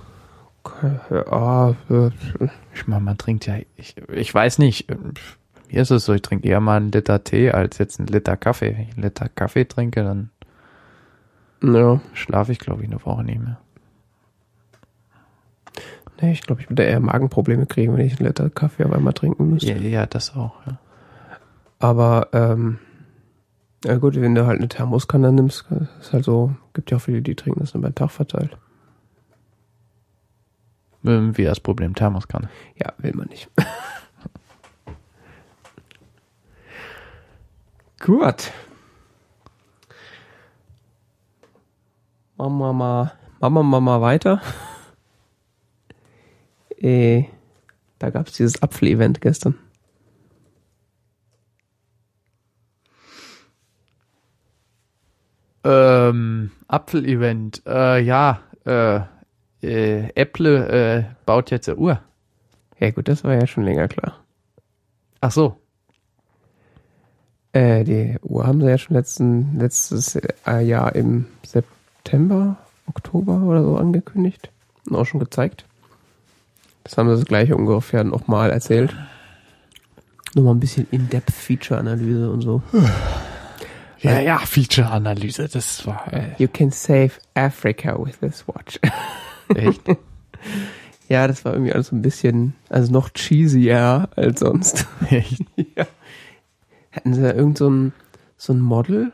Ja, äh, Ich meine, man trinkt ja, ich, ich weiß nicht, bei mir ist es so, ich trinke eher mal einen Liter Tee als jetzt einen Liter Kaffee. Wenn ich einen Liter Kaffee trinke, dann ja. schlafe ich, glaube ich, eine Woche nicht mehr. Nee, ich glaube, ich würde eher Magenprobleme kriegen, wenn ich einen Liter Kaffee auf einmal trinken müsste. Ja, ja, das auch, ja. Aber, ähm, ja gut, wenn du halt eine Thermoskanne nimmst, ist halt so, gibt ja auch viele, die trinken das nur beim Tag verteilt. Ähm, Wie das Problem Thermoskanne. Ja, will man nicht. Gut. Machen wir mal, machen wir mal, mal weiter. Äh, da gab es dieses Apfel-Event gestern. Ähm, Apfel-Event, äh, ja, äh, äh, Apple äh, baut jetzt eine Uhr. Ja gut, das war ja schon länger klar. Ach so. Äh, die Uhr haben sie ja schon letzten, letztes äh, Jahr im September, Oktober oder so angekündigt und auch schon gezeigt. Das haben sie das gleiche ungefähr nochmal erzählt. Nochmal ein bisschen In-Depth-Feature-Analyse und so. Ja, ja, Feature-Analyse, das war... Äh, You can save Africa with this watch. echt? Ja, das war irgendwie alles so ein bisschen, also noch cheesier als sonst. Echt? Ja. Hatten sie da irgend so ein, so ein Model,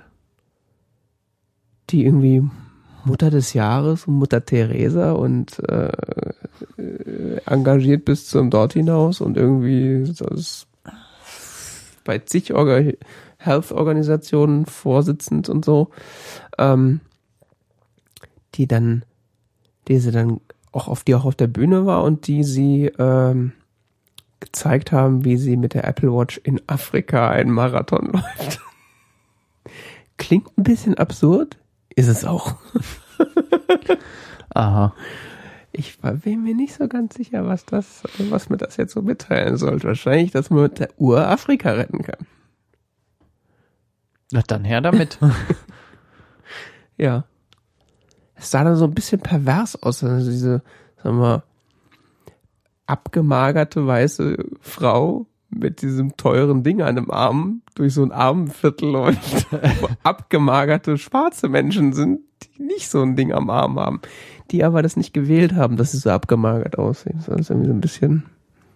die irgendwie Mutter des Jahres und Mutter Teresa und äh, äh, engagiert bis zum dort hinaus und irgendwie das bei zig Orga- Health-Organisationen vorsitzend und so, ähm, die dann, die sie dann auch auf die auch auf der Bühne war und die sie ähm, gezeigt haben, wie sie mit der Apple Watch in Afrika einen Marathon läuft. Klingt ein bisschen absurd, ist es auch. Aha. Ich bin mir nicht so ganz sicher, was das, was mir das jetzt so mitteilen sollte. Wahrscheinlich, dass man mit der Uhr Afrika retten kann. Na dann her damit. Ja. Es sah dann so ein bisschen pervers aus, also diese, sagen wir, abgemagerte weiße Frau mit diesem teuren Ding an dem Arm durch so ein Armenviertel läuft, wo abgemagerte schwarze Menschen sind, die nicht so ein Ding am Arm haben, die aber das nicht gewählt haben, dass sie so abgemagert aussehen. Das ist irgendwie so ein bisschen,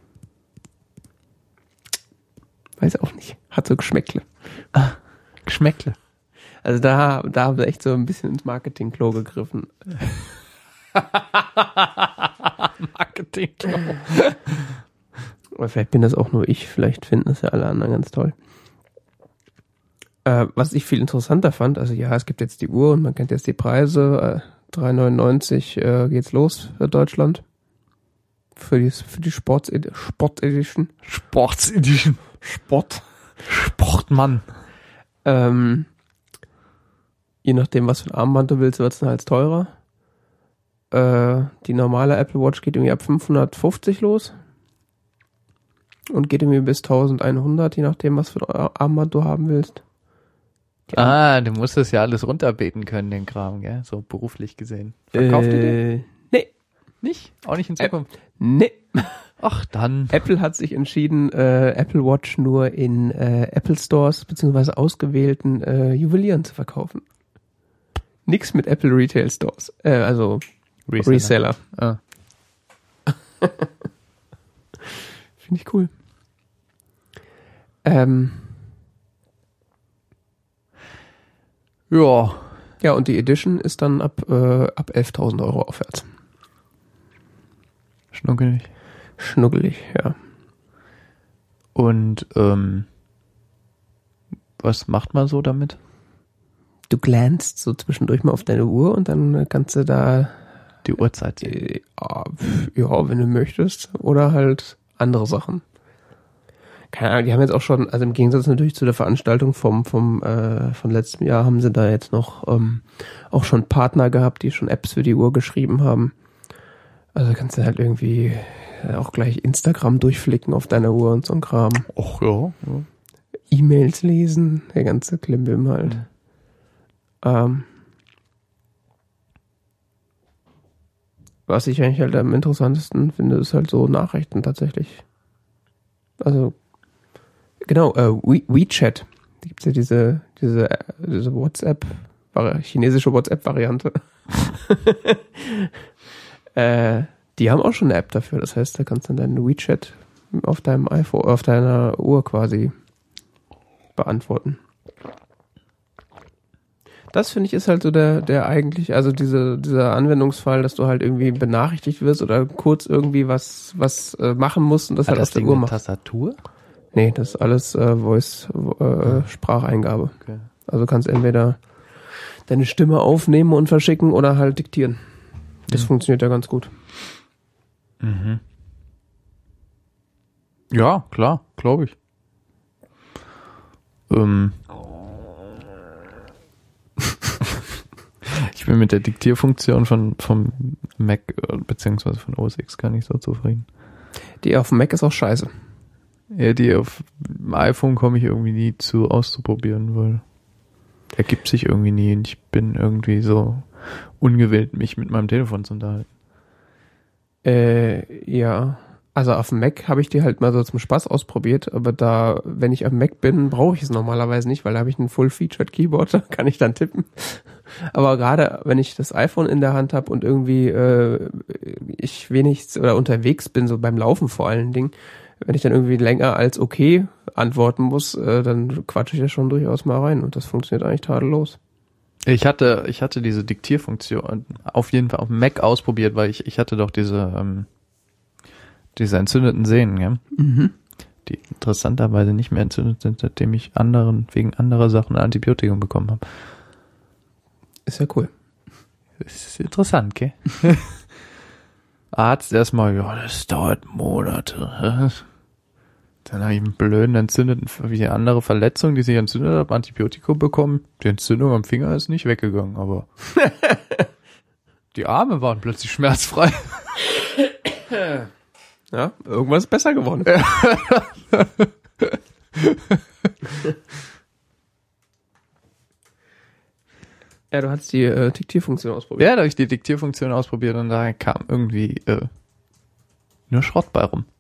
weiß auch nicht, hat so Geschmäckle. Ah, Geschmäckle. Also da, da haben sie echt so ein bisschen ins Marketing-Klo gegriffen. Marketing-Klo. Oder vielleicht bin das auch nur ich, vielleicht finden das ja alle anderen ganz toll. Äh, was ich viel interessanter fand, also ja, es gibt jetzt die Uhr und man kennt jetzt die Preise, äh, drei neunundneunzig äh, geht's los für Deutschland. Für die, für die Sports Sport Edition. Sports Edition. Sport. Sportmann. Ähm, je nachdem, was für ein Armband du willst, wird's dann halt teurer. Äh, die normale Apple Watch geht irgendwie ab fünfhundertfünfzig los. Und geht irgendwie bis elfhundert, je nachdem, was für ein Armband du haben willst. Ja. Ah, du musst das ja alles runterbeten können, den Kram, gell? So beruflich gesehen. Verkauft ihr den? Äh, nee. Nicht? Auch nicht in Zukunft? Äh, nee. Ach, dann. Apple hat sich entschieden, äh, Apple Watch nur in äh, Apple Stores beziehungsweise ausgewählten äh, Juwelieren zu verkaufen. Nix mit Apple Retail Stores. Äh, also Reseller. Reseller. Ah. Finde ich cool. Ähm. Ja. Ja, und die Edition ist dann ab, äh, ab elftausend Euro aufwärts. Schnuckelig. Schnuckelig, ja. Und ähm, was macht man so damit? Du glänzt so zwischendurch mal auf deine Uhr und dann kannst du da die Uhrzeit sehen. Äh, ja, wenn du möchtest. Oder halt andere Sachen. Keine Ahnung, die haben jetzt auch schon, also im Gegensatz natürlich zu der Veranstaltung vom, vom, äh, von letztem Jahr, haben sie da jetzt noch ähm, auch schon Partner gehabt, die schon Apps für die Uhr geschrieben haben. Also kannst du halt irgendwie auch gleich Instagram durchflicken auf deiner Uhr und so ein Kram. Ach ja. ja. E-Mails lesen, der ganze Klimbim halt. Mhm. Ähm, was ich eigentlich halt am interessantesten finde, ist halt so Nachrichten tatsächlich. Also, genau, äh, We- WeChat. Da gibt's ja diese, diese, diese WhatsApp, chinesische WhatsApp-Variante. äh, die haben auch schon eine App dafür. Das heißt, da kannst du dann deinen WeChat auf deinem iPhone, auf deiner Uhr quasi beantworten. Das finde ich ist halt so der, der eigentlich, also diese, dieser Anwendungsfall, dass du halt irgendwie benachrichtigt wirst oder kurz irgendwie was, was äh, machen musst und das Hat halt das auf der Ding Uhr eine machst. Tastatur? Nee, das ist alles äh, Voice, äh, ah. Spracheingabe. Okay. Also du kannst entweder deine Stimme aufnehmen und verschicken oder halt diktieren. Das mhm. funktioniert ja ganz gut. Mhm. Ja, klar, glaube ich. Ähm. Ich bin mit der Diktierfunktion von vom Mac beziehungsweise von O S X gar nicht so zufrieden. Die auf dem Mac ist auch scheiße. Ja, die auf dem iPhone komme ich irgendwie nie zu auszuprobieren, weil ergibt sich irgendwie nie und ich bin irgendwie so ungewillt, mich mit meinem Telefon zu unterhalten. Äh, ja. Also auf dem Mac habe ich die halt mal so zum Spaß ausprobiert, aber da, wenn ich am Mac bin, brauche ich es normalerweise nicht, weil da habe ich ein Full-Featured Keyboard, da kann ich dann tippen. Aber gerade wenn ich das iPhone in der Hand habe und irgendwie äh, ich wenig oder unterwegs bin, so beim Laufen vor allen Dingen, wenn ich dann irgendwie länger als okay antworten muss, äh, dann quatsche ich das schon durchaus mal rein und das funktioniert eigentlich tadellos. Ich hatte, ich hatte diese Diktierfunktion auf jeden Fall auf dem Mac ausprobiert, weil ich, ich hatte doch diese, ähm, diese entzündeten Sehnen, ja? Mhm. Die interessanterweise nicht mehr entzündet sind, seitdem ich anderen, wegen anderer Sachen ein Antibiotikum bekommen habe. Ist ja cool. Das ist interessant, gell? Arzt erstmal, ja, das dauert Monate. Dann habe ich einen blöden entzündeten, wie eine andere Verletzung, die sich entzündet hat, Antibiotikum bekommen. Die Entzündung am Finger ist nicht weggegangen, aber die Arme waren plötzlich schmerzfrei. Ja, irgendwas ist besser geworden. Ja, du hast die äh, Diktierfunktion ausprobiert. Ja, da habe ich die Diktierfunktion ausprobiert und da kam irgendwie äh, nur Schrott bei rum.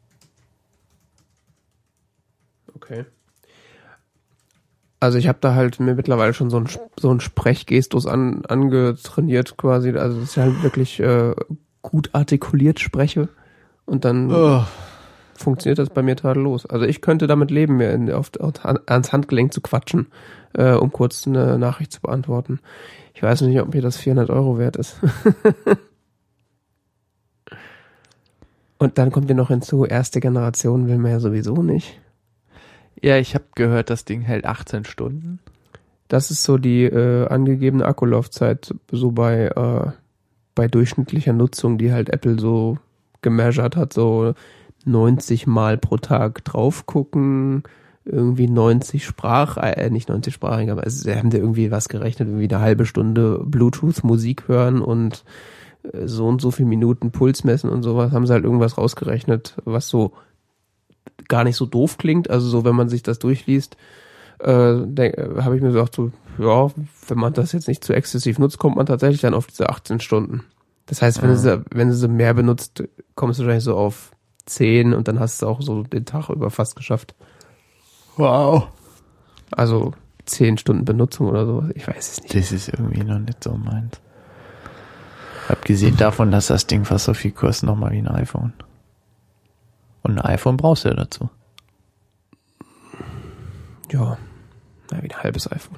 Okay. Also ich habe da halt mir mittlerweile schon so ein so ein Sprechgestus an, angetrainiert quasi, also dass ich halt wirklich äh, gut artikuliert spreche und dann oh. funktioniert das bei mir tadellos. Also ich könnte damit leben, mir in, auf, auf, ans Handgelenk zu quatschen, äh, um kurz eine Nachricht zu beantworten. Ich weiß nicht, ob mir das vierhundert Euro wert ist. Und dann kommt ja noch hinzu, erste Generation will man ja sowieso nicht. Ja, ich habe gehört, das Ding hält achtzehn Stunden. Das ist so die äh, angegebene Akkulaufzeit, so bei äh, bei durchschnittlicher Nutzung, die halt Apple so gemeasured hat, so neunzig Mal pro Tag drauf gucken, irgendwie neunzig Sprach, äh, nicht neunzig Sprachen, aber sie haben da irgendwie was gerechnet, irgendwie eine halbe Stunde Bluetooth-Musik hören und äh, so und so viele Minuten Puls messen und sowas, haben sie halt irgendwas rausgerechnet, was so gar nicht so doof klingt. Also so, wenn man sich das durchliest, äh, habe ich mir gesagt, so, ja, wenn man das jetzt nicht zu exzessiv nutzt, kommt man tatsächlich dann auf diese achtzehn Stunden. Das heißt, wenn, ja. du sie, wenn du sie mehr benutzt, kommst du wahrscheinlich so auf zehn und dann hast du auch so den Tag über fast geschafft. Wow. Also zehn Stunden Benutzung oder sowas, ich weiß es nicht. Das ist irgendwie noch nicht so meins. Abgesehen davon, dass das Ding fast so viel kostet, nochmal wie ein iPhone. Und ein iPhone brauchst du ja dazu. Ja, na, wie ein halbes iPhone.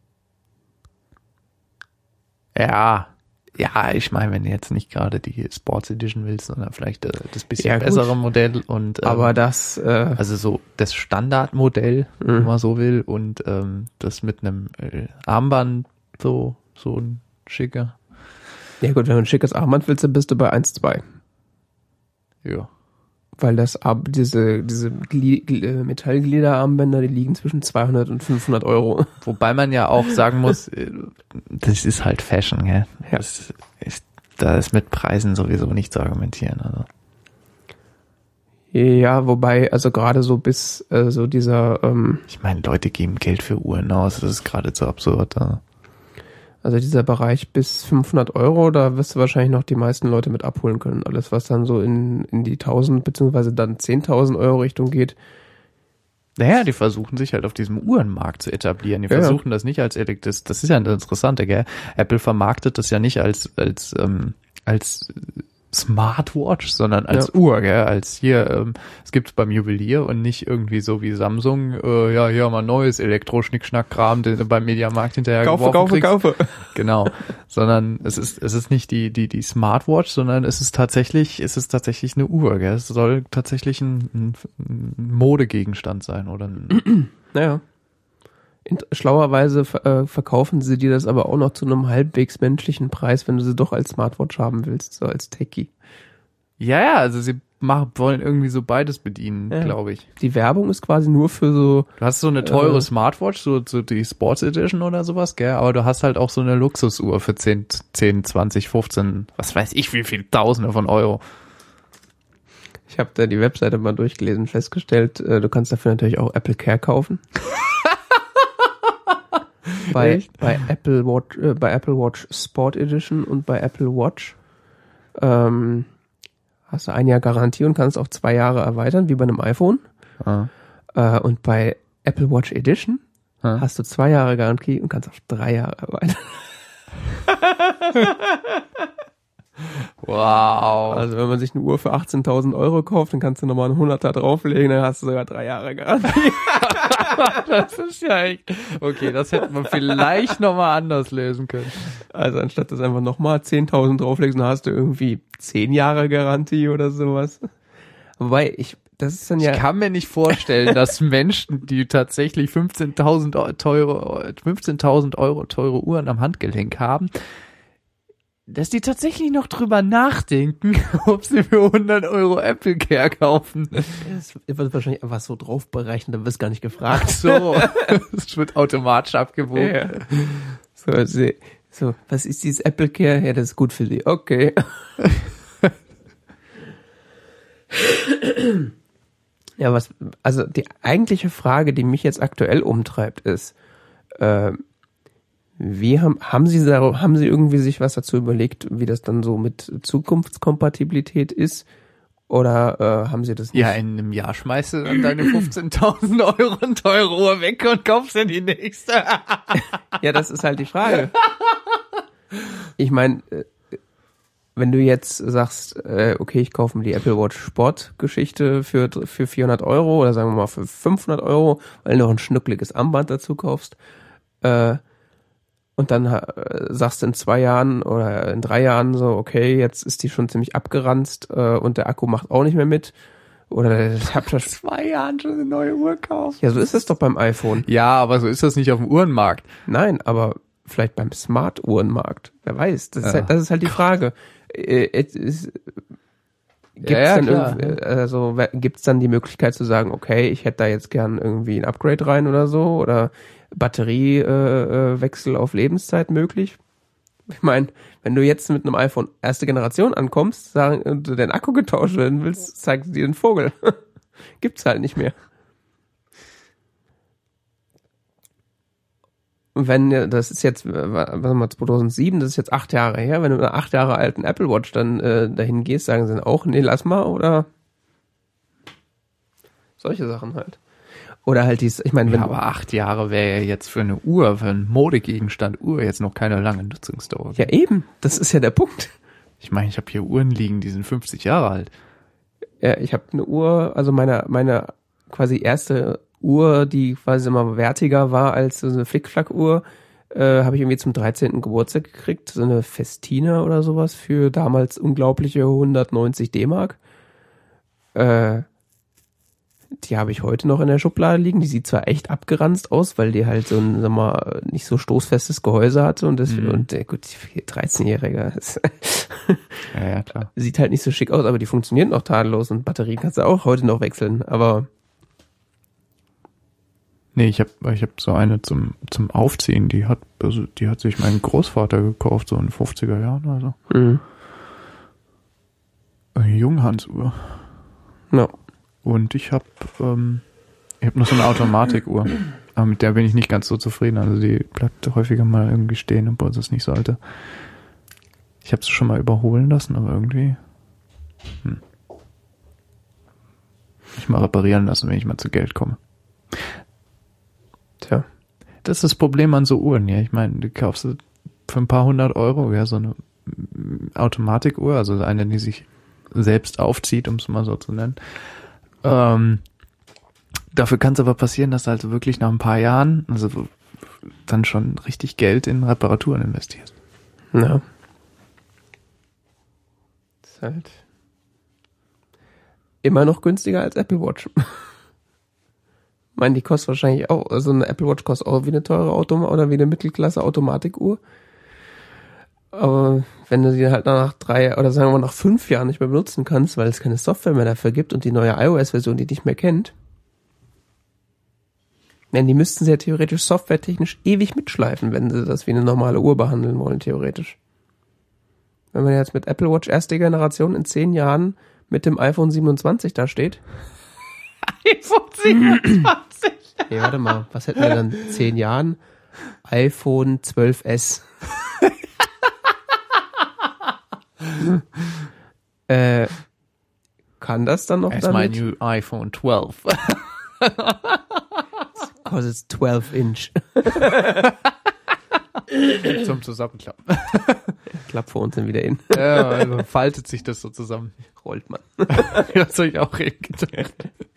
Ja, ja, ich meine, wenn du jetzt nicht gerade die Sports Edition willst, sondern vielleicht äh, das bisschen ja, bessere Modell und ähm, aber das äh, also so das Standardmodell, mhm. wenn man so will, und ähm, das mit einem äh, Armband so so ein schicker. Ja gut, wenn du ein schickes Armband willst, dann bist du bei eins Komma zwei. Ja. Weil das diese diese Gli- Gli- Metallgliederarmbänder, die liegen zwischen zweihundert und fünfhundert Euro. Wobei man ja auch sagen muss, das ist halt Fashion, gell? Ja. Das ist, da ist mit Preisen sowieso nicht zu argumentieren. Also. Ja, wobei, also gerade so bis äh, so dieser... Ähm, ich meine, Leute geben Geld für Uhren aus, das ist gerade so absurd. Ja. Also dieser Bereich bis fünfhundert Euro, da wirst du wahrscheinlich noch die meisten Leute mit abholen können. Alles, was dann so in in die tausend beziehungsweise dann zehntausend Euro Richtung geht. Naja, die versuchen sich halt auf diesem Uhrenmarkt zu etablieren. Die ja, versuchen ja. das nicht als Elektris. Das ist ja das Interessante, gell? Apple vermarktet das ja nicht als als ähm, als Smartwatch, sondern als ja. Uhr, gell? Als hier, ähm, es gibt's beim Juwelier und nicht irgendwie so wie Samsung, äh, ja, hier mal neues Elektro-Schnick-Schnack-Kram, den du beim Mediamarkt hinterher kaufe, geworfen kaufe, kriegst. Kaufe, kaufe. Genau. Sondern es ist, es ist nicht die, die, die Smartwatch, sondern es ist tatsächlich, es ist tatsächlich eine Uhr, gell? Es soll tatsächlich ein, ein, ein Modegegenstand sein, oder? Ein naja. Schlauerweise äh, verkaufen sie dir das aber auch noch zu einem halbwegs menschlichen Preis, wenn du sie doch als Smartwatch haben willst, so als Techie. Ja, ja, also sie machen, wollen irgendwie so beides bedienen, ja. glaube ich. Die Werbung ist quasi nur für so... Du hast so eine teure äh, Smartwatch, so, so die Sports Edition oder sowas, gell, aber du hast halt auch so eine Luxusuhr für zehn, zehn, zwanzig, fünfzehn, was weiß ich, wie viel Tausende von Euro. Ich habe da die Webseite mal durchgelesen, festgestellt, äh, du kannst dafür natürlich auch Apple Care kaufen. Bei, bei Apple Watch, äh, bei Apple Watch Sport Edition und bei Apple Watch ähm, hast du ein Jahr Garantie und kannst auf zwei Jahre erweitern, wie bei einem iPhone. Ah. Äh, und bei Apple Watch Edition ah. hast du zwei Jahre Garantie und kannst auf drei Jahre erweitern. Wow. Also wenn man sich eine Uhr für achtzehntausend Euro kauft, dann kannst du nochmal einen Hunderter drauflegen, dann hast du sogar drei Jahre Garantie. Das ist ja echt... Okay, das hätte man vielleicht nochmal anders lösen können. Also anstatt das einfach nochmal zehntausend drauflegst, dann hast du irgendwie zehn Jahre Garantie oder sowas. Wobei, ich... Das ist dann ja. Ich kann mir nicht vorstellen, dass Menschen, die tatsächlich fünfzehntausend teure, fünfzehntausend Euro teure Uhren am Handgelenk haben, dass die tatsächlich noch drüber nachdenken, ob sie für hundert Euro Apple Care kaufen. Das wird wahrscheinlich einfach so drauf berechnet, dann wirst du gar nicht gefragt. Ach so, das wird automatisch abgewogen. Ja. So, sie, so, was ist dieses Apple Care? Ja, das ist gut für Sie. Okay. Ja, was, also die eigentliche Frage, die mich jetzt aktuell umtreibt, ist, äh, wie haben, haben Sie da, haben Sie irgendwie sich was dazu überlegt, wie das dann so mit Zukunftskompatibilität ist? Oder äh, haben Sie das nicht? Ja, in einem Jahr schmeißt du dann deine fünfzehntausend Euro und teure Uhr weg und kaufst dir die nächste. Ja, das ist halt die Frage. Ich meine, wenn du jetzt sagst, äh, okay, ich kaufe mir die Apple Watch Sport Geschichte für für vierhundert Euro oder sagen wir mal für fünfhundert Euro, weil du noch ein schnuckliges Armband dazu kaufst, äh, und dann äh, sagst du in zwei Jahren oder in drei Jahren so, okay, jetzt ist die schon ziemlich abgeranzt äh, und der Akku macht auch nicht mehr mit. Oder ich hab schon zwei Jahren schon eine neue Uhr gekauft. Ja, so ist es doch beim iPhone. Ja, aber so ist das nicht auf dem Uhrenmarkt. Nein, aber vielleicht beim Smart-Uhrenmarkt. Wer weiß, das, ja. ist, halt, das ist halt die Frage. Gibt's ja, ja, dann klar. irgendwie, also gibt's dann die Möglichkeit zu sagen, okay, ich hätte da jetzt gern irgendwie ein Upgrade rein oder so oder Batteriewechsel äh, auf Lebenszeit möglich? Ich meine, wenn du jetzt mit einem iPhone erste Generation ankommst, sagen, und du den Akku getauscht werden willst, zeigt dir den Vogel. Gibt's halt nicht mehr. Und wenn, das ist jetzt, was mal, zweitausendsieben, das ist jetzt acht Jahre her, wenn du mit einer acht Jahre alten Apple Watch dann äh, dahin gehst, sagen sie dann auch, nee, lass mal, oder solche Sachen halt. Oder halt dies, ich meine, wenn ja, aber acht Jahre wäre ja jetzt für eine Uhr, für einen Modegegenstand Uhr jetzt noch keine lange Nutzungsdauer. Ja eben, das ist ja der Punkt. Ich meine, ich habe hier Uhren liegen, die sind fünfzig Jahre alt. Ja, ich habe eine Uhr, also meine, meine quasi erste Uhr, die quasi immer wertiger war als so eine Flickflack-Uhr, äh, habe ich irgendwie zum dreizehnten Geburtstag gekriegt, so eine Festina oder sowas für damals unglaubliche hundertneunzig D-Mark. Äh, die habe ich heute noch in der Schublade liegen. Die sieht zwar echt abgeranzt aus, weil die halt so ein, sag mal, nicht so stoßfestes Gehäuse hatte und das, mhm. und äh, gut, dreizehnjähriger ja, ja, klar. Sieht halt nicht so schick aus, aber die funktioniert noch tadellos und Batterien kannst du auch heute noch wechseln, aber nee, ich habe ich hab so eine zum zum Aufziehen, die hat also die hat sich mein Großvater gekauft, so in den fünfziger Jahren oder so. Mhm. Eine Junghans-Uhr. No. Und ich habe ähm, ich habe noch so eine Automatikuhr, aber mit der bin ich nicht ganz so zufrieden, also die bleibt häufiger mal irgendwie stehen, obwohl es nicht sollte. Ich habe es schon mal überholen lassen, aber irgendwie hm. ich mal reparieren lassen, wenn ich mal zu Geld komme. Tja. Das ist das Problem an so Uhren, ja. Ich meine, du kaufst für ein paar hundert Euro, ja, so eine Automatikuhr, also eine, die sich selbst aufzieht, um es mal so zu nennen. Ähm, dafür kann es aber passieren, dass du halt wirklich nach ein paar Jahren, also dann schon richtig Geld in Reparaturen investierst. Ja. Das ist halt immer noch günstiger als Apple Watch. Ich meine, die kostet wahrscheinlich auch, also eine Apple Watch kostet auch wie eine teure Automat oder wie eine Mittelklasse Automatikuhr. Aber wenn du sie halt nach drei oder sagen wir mal nach fünf Jahren nicht mehr benutzen kannst, weil es keine Software mehr dafür gibt und die neue iOS-Version die nicht mehr kennt, denn die müssten sie ja theoretisch softwaretechnisch ewig mitschleifen, wenn sie das wie eine normale Uhr behandeln wollen, theoretisch. Wenn man jetzt mit Apple Watch erste Generation in zehn Jahren mit dem iPhone siebenundzwanzig da steht. iPhone siebenundzwanzig? Nee, warte mal, was hätten wir dann in zehn Jahren? iPhone zwölf S. äh, kann das dann noch As damit? my new iPhone twelve. Because it's twelve inch. Zum Zusammenklappen. Klappt vor uns dann wieder in. Ja, also faltet sich das so zusammen. Rollt man. Das habe ich auch eben gedacht.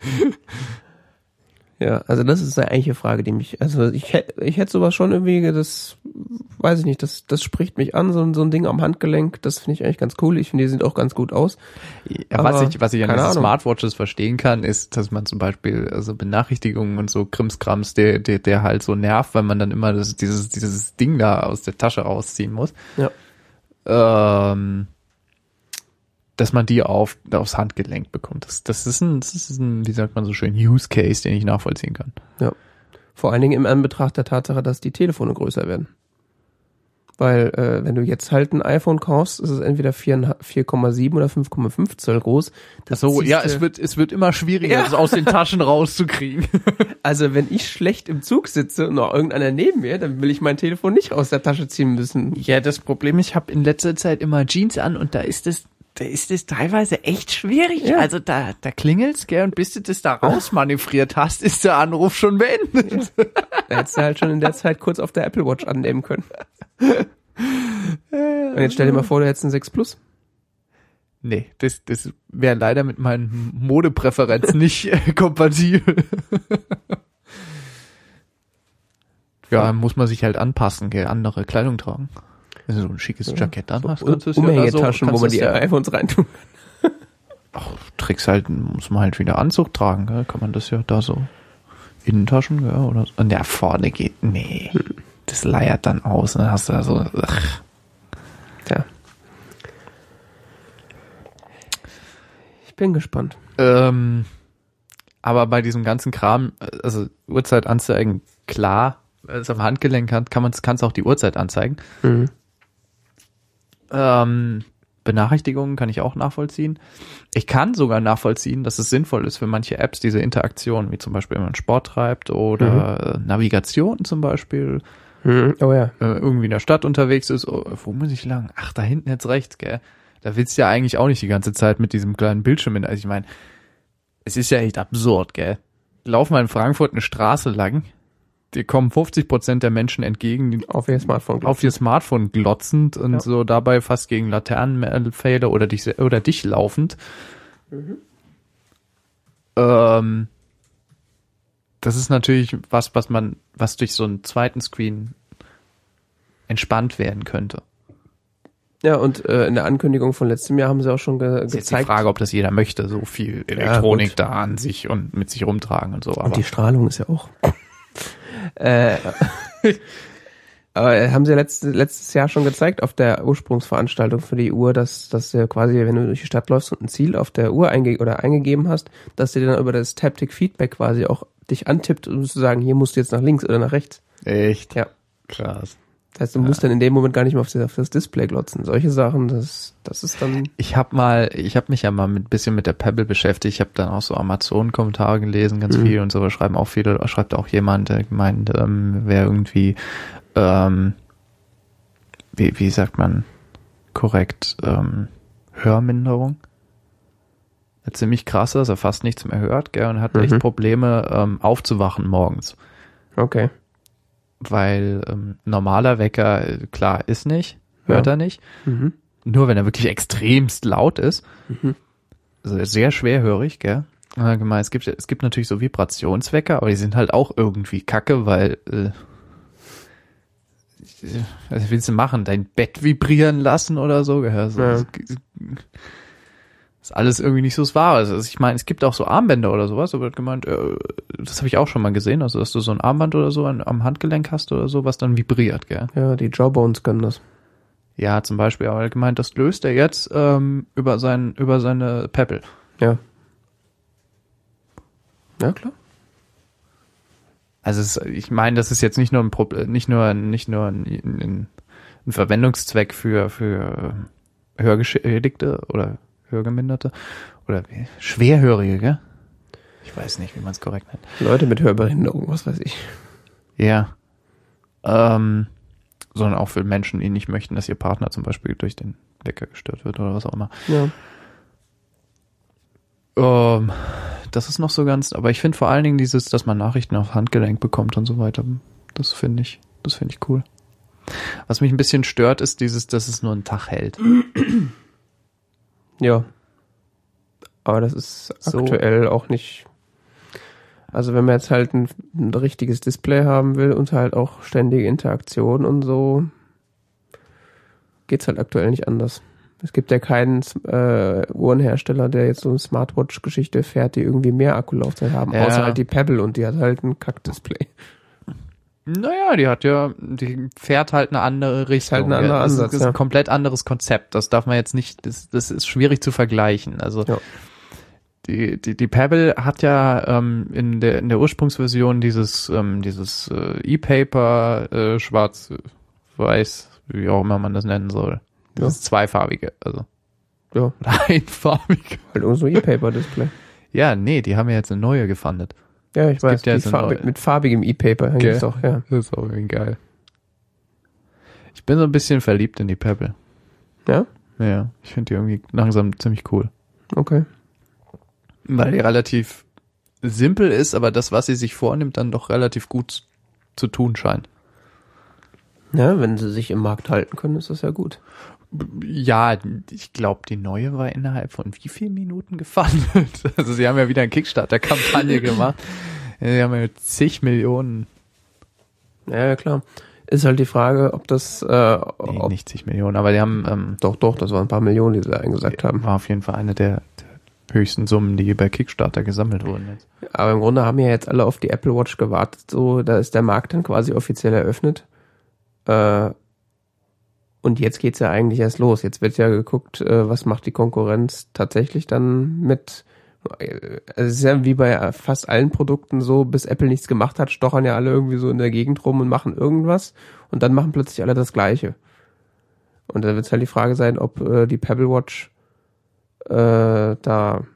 Ja, also das ist eine eigentliche Frage, die mich, also ich hätte, ich hätte sowas schon irgendwie, das, weiß ich nicht, das, das spricht mich an, so, so ein Ding am Handgelenk, das finde ich eigentlich ganz cool. Ich finde, die sieht auch ganz gut aus. Ja, was ich, was ich an diesen Ahnung. Smartwatches verstehen kann, ist, dass man zum Beispiel, also Benachrichtigungen und so Krimskrams, der, der, der halt so nervt, weil man dann immer das, dieses, dieses Ding da aus der Tasche rausziehen muss. Ja. Ähm, dass man die auf, aufs Handgelenk bekommt. Das, das ist ein, das ist ein, wie sagt man so schön, Use Case, den ich nachvollziehen kann. Ja. Vor allen Dingen im Anbetracht der Tatsache, dass die Telefone größer werden. Weil, äh, wenn du jetzt halt ein iPhone kaufst, ist es entweder vier Komma sieben oder fünf Komma fünf Zoll groß. Das so, ja, du, es wird, es wird immer schwieriger, ja. das aus den Taschen rauszukriegen. Also, wenn ich schlecht im Zug sitze und noch irgendeiner neben mir, dann will ich mein Telefon nicht aus der Tasche ziehen müssen. Ja, das Problem, ich habe in letzter Zeit immer Jeans an und da ist es, da ist es teilweise echt schwierig. Ja. Also da, da klingelt's, gell, und bis du das da rausmanövriert hast, ist der Anruf schon beendet. Ja. Da hättest du halt schon in der Zeit kurz auf der Apple Watch annehmen können. Und jetzt stell dir mal vor, du hättest ein sechs Plus. Nee, das, das wäre leider mit meinen Modepräferenzen nicht äh, kompatibel. Ja, muss man sich halt anpassen, gell, andere Kleidung tragen. Wenn du so ein schickes Jackett dann hast, kannst du es ja Umhängetaschen, so, wo man die ja, iPhones reintun kann. ach, trägst halt, muss man halt wieder Anzug tragen, gell? Kann man das ja da so Innentaschen, gell, oder so. Und der vorne geht, nee, das leiert dann aus, und dann hast du da so, ach. Tja. Ich bin gespannt. Ähm, aber bei diesem ganzen Kram, also Uhrzeit anzeigen, klar, wenn es am Handgelenk hat, kann man, kannst auch die Uhrzeit anzeigen. Mhm. Ähm, Benachrichtigungen kann ich auch nachvollziehen. Ich kann sogar nachvollziehen, dass es sinnvoll ist für manche Apps, diese Interaktion, wie zum Beispiel, wenn man Sport treibt oder mhm. Navigation zum Beispiel. Mhm. Oh ja. Äh, irgendwie in der Stadt unterwegs ist. Oh, wo muss ich lang? Ach, da hinten jetzt rechts, gell? Da willst du ja eigentlich auch nicht die ganze Zeit mit diesem kleinen Bildschirm hin. Also ich meine, es ist ja echt absurd, gell? Lauf mal in Frankfurt eine Straße lang, dir kommen fünfzig Prozent der Menschen entgegen, die auf ihr Smartphone glotzend, auf ihr Smartphone glotzend und ja. so dabei fast gegen Laternenpfähle oder dich oder dich laufend. Mhm. Ähm, das ist natürlich was, was man, was durch so einen zweiten Screen entspannt werden könnte. Ja, und äh, in der Ankündigung von letztem Jahr haben sie auch schon ge- das ist gezeigt. Jetzt die Frage, ob das jeder möchte, so viel Elektronik ja, da an sich und mit sich rumtragen und so. Aber und die Strahlung ist ja auch. äh, aber haben sie letztes, letztes Jahr schon gezeigt auf der Ursprungsveranstaltung für die Uhr, dass, dass du quasi, wenn du durch die Stadt läufst und ein Ziel auf der Uhr einge- oder eingegeben hast, dass dir dann über das Taptic Feedback quasi auch dich antippt, um zu sagen, hier musst du jetzt nach links oder nach rechts. Echt? Ja. Krass. Das heißt, du musst ja. dann in dem Moment gar nicht mehr auf das, auf das Display glotzen. Solche Sachen, das, das ist dann... Ich habe mal, ich habe mich ja mal mit bisschen mit der Pebble beschäftigt. Ich habe dann auch so Amazon-Kommentare gelesen, ganz mhm. viel und so. Da schreiben auch viele, schreibt auch jemand, der gemeint, ähm, wer irgendwie, ähm, wie, wie sagt man korrekt, ähm, Hörminderung. Ziemlich krass, dass er fast nichts mehr hört, gell, und hat mhm. echt Probleme, ähm, aufzuwachen morgens. Okay. Weil ähm, normaler Wecker, äh, klar, ist nicht, hört ja. er nicht. Mhm. Nur wenn er wirklich extremst laut ist. Mhm. Also sehr schwerhörig, gell. Äh, gemein, es gibt es gibt natürlich so Vibrationswecker, aber die sind halt auch irgendwie kacke, weil äh, was willst du machen? Dein Bett vibrieren lassen oder so? Gell? Also, ja. das, ist alles irgendwie nicht so das Wahre. Also ich meine, es gibt auch so Armbänder oder sowas, aber gemeint, äh, das habe ich auch schon mal gesehen, also dass du so ein Armband oder so an, am Handgelenk hast oder so, was dann vibriert, gell? Ja, die Jawbones können das. Ja, zum Beispiel, aber gemeint, das löst er jetzt ähm, über sein, über seine Pebble. Ja. Ja, klar. Also es, ich meine, das ist jetzt nicht nur ein Problem, nicht nur nicht nur ein, ein, ein Verwendungszweck für für Hörgeschädigte oder Hörgeminderte oder wie? Schwerhörige, gell? Ich weiß nicht, wie man es korrekt nennt. Leute mit Hörbehinderung, was weiß ich. Ja. Ähm, sondern auch für Menschen, die nicht möchten, dass ihr Partner zum Beispiel durch den Wecker gestört wird oder was auch immer. Ja. Ähm, das ist noch so ganz, aber ich finde vor allen Dingen dieses, dass man Nachrichten auf Handgelenk bekommt und so weiter. Das finde ich, das finde ich cool. Was mich ein bisschen stört, ist dieses, dass es nur einen Tag hält. Ja. Aber das ist so aktuell auch nicht. Also wenn man jetzt halt ein, ein richtiges Display haben will und halt auch ständige Interaktion und so, geht's halt aktuell nicht anders. Es gibt ja keinen äh, Uhrenhersteller, der jetzt so eine Smartwatch-Geschichte fährt, die irgendwie mehr Akkulaufzeit haben, ja. außer halt die Pebble und die hat halt ein Kack-Display. Naja, die hat ja, die fährt halt eine andere Richtung. Halt ein anderer das Ansatz, ist ja. ein komplett anderes Konzept. Das darf man jetzt nicht, das, das ist schwierig zu vergleichen. Also ja. die, die, die Pebble hat ja ähm, in der in der Ursprungsversion dieses ähm, dieses äh, E-Paper äh, schwarz, weiß, wie auch immer man das nennen soll. Das ja. ist zweifarbige, also ja, oder einfarbige. Halt unser E-Paper-Display. Ja, nee, die haben ja jetzt eine neue gefundet. Ja, ich es weiß, ja die Farbe, mit farbigem E-Paper hängt es auch, ja. Das ist auch irgendwie geil. Ich bin so ein bisschen verliebt in die Pebble. Ja? Ja, ich finde die irgendwie langsam ziemlich cool. Okay. Weil die relativ simpel ist, aber das, was sie sich vornimmt, dann doch relativ gut zu tun scheint. Ja, wenn sie sich im Markt halten können, ist das ja gut. Ja, ich glaube, die neue war innerhalb von wie vielen Minuten gefundet? Also sie haben ja wieder eine Kickstarter-Kampagne gemacht. Sie haben ja zig Millionen. Ja, ja, klar. Ist halt die Frage, ob das... Äh, nee, ob, nicht zig Millionen, aber die haben... Ähm, doch, doch, das waren ein paar Millionen, die sie eingesagt haben. War auf jeden Fall eine der, der höchsten Summen, die bei Kickstarter gesammelt wurden jetzt. Aber im Grunde haben ja jetzt alle auf die Apple Watch gewartet. So, da ist der Markt dann quasi offiziell eröffnet. Äh, Und jetzt geht's ja eigentlich erst los. Jetzt wird ja geguckt, äh, was macht die Konkurrenz tatsächlich dann mit. Äh, es ist ja wie bei fast allen Produkten so, bis Apple nichts gemacht hat, stochern ja alle irgendwie so in der Gegend rum und machen irgendwas und dann machen plötzlich alle das Gleiche. Und da wird es halt die Frage sein, ob äh, die Pebble Watch äh, da,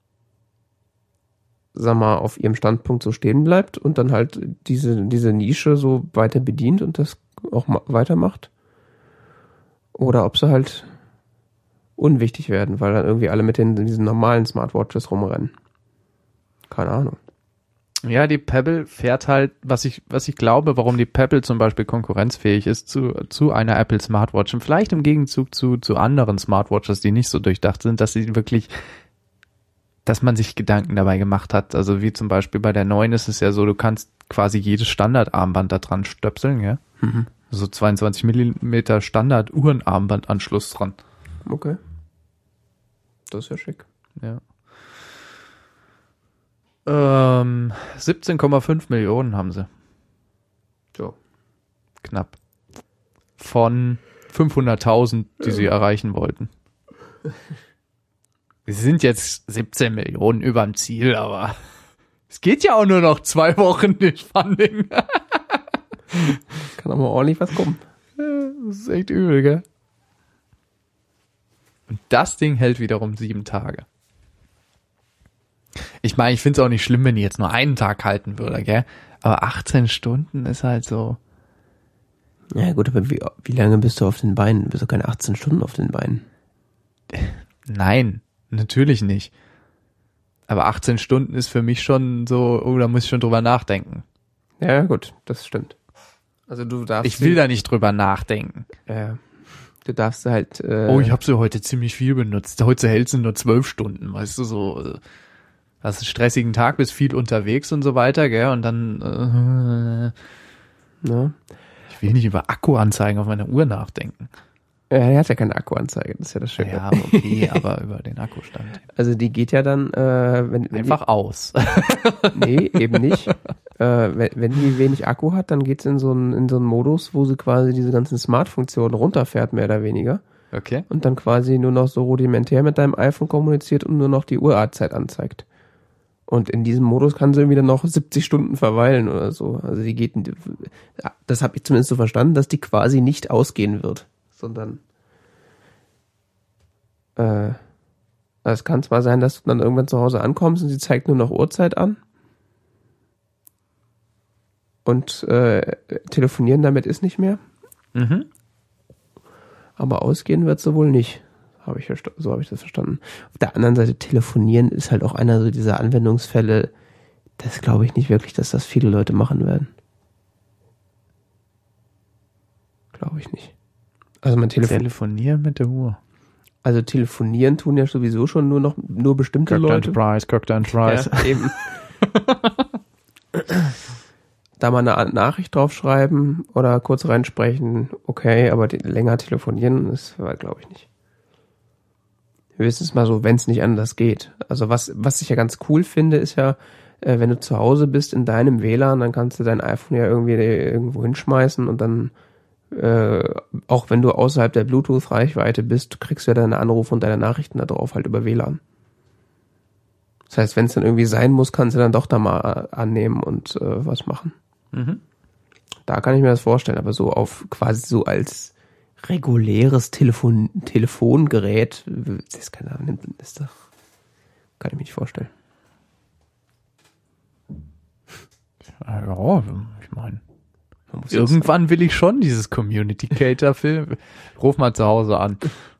sag mal, auf ihrem Standpunkt so stehen bleibt und dann halt diese, diese Nische so weiter bedient und das auch ma- weitermacht. Oder ob sie halt unwichtig werden, weil dann irgendwie alle mit den diesen normalen Smartwatches rumrennen. Keine Ahnung. Ja, die Pebble fährt halt, was ich, was ich glaube, warum die Pebble zum Beispiel konkurrenzfähig ist zu, zu einer Apple Smartwatch und vielleicht im Gegenzug zu, zu anderen Smartwatches, die nicht so durchdacht sind, dass sie wirklich, dass man sich Gedanken dabei gemacht hat. Also wie zum Beispiel bei der neuen ist es ja so, du kannst quasi jedes Standardarmband da dran stöpseln, ja. Mhm. So zweiundzwanzig Millimeter Standard-Uhrenarmbandanschluss dran. Okay. Das ist ja schick. Ja. Ähm, siebzehn Komma fünf Millionen haben sie. So. Knapp. Von fünfhunderttausend, die sie erreichen wollten. Wir sind jetzt siebzehn Millionen überm Ziel, aber es geht ja auch nur noch zwei Wochen, das Funding. Kann auch mal ordentlich was kommen. Das ist echt übel, gell? Und das Ding hält wiederum sieben Tage. Ich meine, ich finde es auch nicht schlimm, wenn die jetzt nur einen Tag halten würde, gell? Aber achtzehn Stunden ist halt so. Ja gut, aber wie, wie lange bist du auf den Beinen? Bist du keine achtzehn Stunden auf den Beinen? Nein, natürlich nicht. Aber achtzehn Stunden ist für mich schon so, oh, da muss ich schon drüber nachdenken. Ja gut, das stimmt. Also du darfst... Ich will da nicht drüber nachdenken. Ja, du darfst halt... Äh, Oh, ich habe sie heute ziemlich viel benutzt. Heute hält sie nur zwölf Stunden, weißt du, so... Hast einen stressigen Tag, bist viel unterwegs und so weiter, gell? Und dann... Äh, ne? Ich will nicht über Akkuanzeigen auf meiner Uhr nachdenken. Ja, er hat ja keine Akkuanzeige, das ist ja das Schöne. Ja, okay, aber über den Akkustand. Also die geht ja dann... Äh, wenn, wenn Einfach aus. Die, nee, eben nicht. Äh, wenn, wenn die wenig Akku hat, dann geht's in so einen in so einen Modus, wo sie quasi diese ganzen Smart-Funktionen runterfährt, mehr oder weniger. Okay. Und dann quasi nur noch so rudimentär mit deinem iPhone kommuniziert und nur noch die Uhrzeit anzeigt. Und in diesem Modus kann sie wieder noch siebzig Stunden verweilen oder so. Also die geht, das habe ich zumindest so verstanden, dass die quasi nicht ausgehen wird, sondern äh, es kann zwar sein, dass du dann irgendwann zu Hause ankommst und sie zeigt nur noch Uhrzeit an und äh, telefonieren damit ist nicht mehr, Mhm. aber ausgehen wird sie wohl nicht. Habe ich versta- so habe ich das verstanden. Auf der anderen Seite, telefonieren ist halt auch einer so dieser Anwendungsfälle, das glaube ich nicht wirklich, dass das viele Leute machen werden. Glaube ich nicht. Also man telefon- Telefonieren mit der Uhr. also telefonieren tun ja sowieso schon nur noch nur bestimmte Kirk Leute. Enterprise, Kirk Enterprise. Ja, eben. Da mal eine Nachricht draufschreiben oder kurz reinsprechen, okay, aber die, länger telefonieren, ist, glaube ich, nicht. Höchstens mal so, wenn es nicht anders geht. Also was was ich ja ganz cool finde, ist ja, äh, wenn du zu Hause bist in deinem W L A N, dann kannst du dein iPhone ja irgendwie irgendwo hinschmeißen und dann, äh, auch wenn du außerhalb der Bluetooth-Reichweite bist, kriegst du ja deine Anrufe und deine Nachrichten da drauf halt über W L A N. Das heißt, wenn es dann irgendwie sein muss, kannst du dann doch da mal annehmen und äh, was machen. Mhm. Da kann ich mir das vorstellen, aber so auf quasi so als reguläres Telefon Telefongerät, das kann, ist doch, kann ich mir nicht vorstellen. Ja, ich meine, irgendwann will ich schon dieses Communicator-Film. Ruf mal zu Hause an.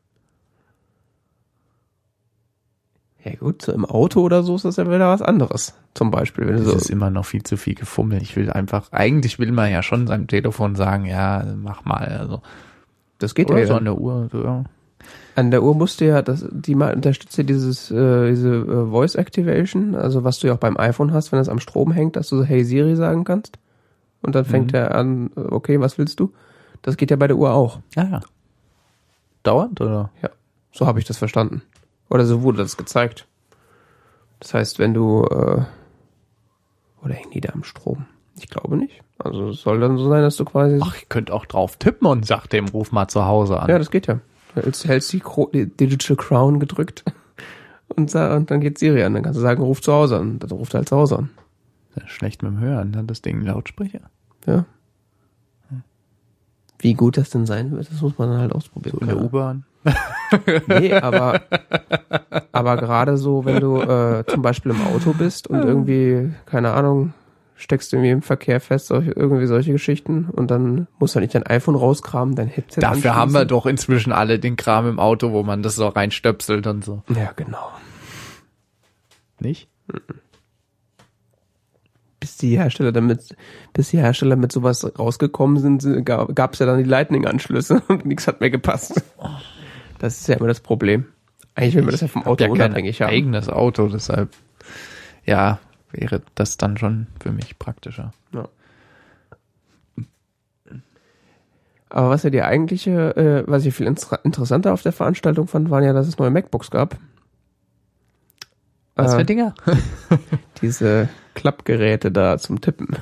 Ja gut, so im Auto oder so ist das ja wieder was anderes. Zum Beispiel, wenn du Das so, ist immer noch viel zu viel gefummelt. Ich will einfach, eigentlich will man ja schon seinem Telefon sagen, ja, mach mal. Also, das geht oder ja. so an der Uhr. So, ja. An der Uhr musst du ja, das, die mal unterstützt ja dieses, äh, diese äh, Voice Activation, also was du ja auch beim iPhone hast, wenn es am Strom hängt, dass du so Hey Siri sagen kannst. Und dann fängt Mhm. er an, okay, was willst du? Das geht ja bei der Uhr auch. Ja, ja. Dauernd, oder? Ja, so habe ich das verstanden. Oder so wurde das gezeigt. Das heißt, wenn du, äh, oder hängen die da am Strom? Ich glaube nicht. Also es soll dann so sein, dass du quasi... Ach, ich könnte auch drauf tippen und sag dem, ruf mal zu Hause an. Ja, das geht ja. Du hältst, hältst die, Cro- die Digital Crown gedrückt und, sa- und dann geht Siri an. Dann kannst du sagen, ruf zu Hause an. Dann ruft er halt zu Hause an. Schlecht mit dem Hören, dann das Ding Lautsprecher. Ja. Wie gut das denn sein wird, das muss man dann halt ausprobieren. So in der U-Bahn? Nee, aber, aber gerade so, wenn du äh, zum Beispiel im Auto bist und irgendwie, keine Ahnung, steckst du irgendwie im Verkehr fest, solche, irgendwie solche Geschichten und dann musst du nicht dein iPhone rauskramen, dein Headset Dafür haben wir doch inzwischen alle den Kram im Auto, wo man das so reinstöpselt und so. Ja, genau. Nicht? Bis die Hersteller damit, bis die Hersteller mit sowas rausgekommen sind, gab es ja dann die Lightning-Anschlüsse und nichts hat mehr gepasst. Das ist ja immer das Problem. Eigentlich will man das ja vom Auto ja unabhängig haben. Eigenes Auto, deshalb, ja, wäre das dann schon für mich praktischer. Ja. Aber was ja die eigentliche, äh, was ich viel inter- interessanter auf der Veranstaltung fand, waren ja, dass es neue MacBooks gab. Was äh, für Dinger? Diese Klappgeräte da zum Tippen.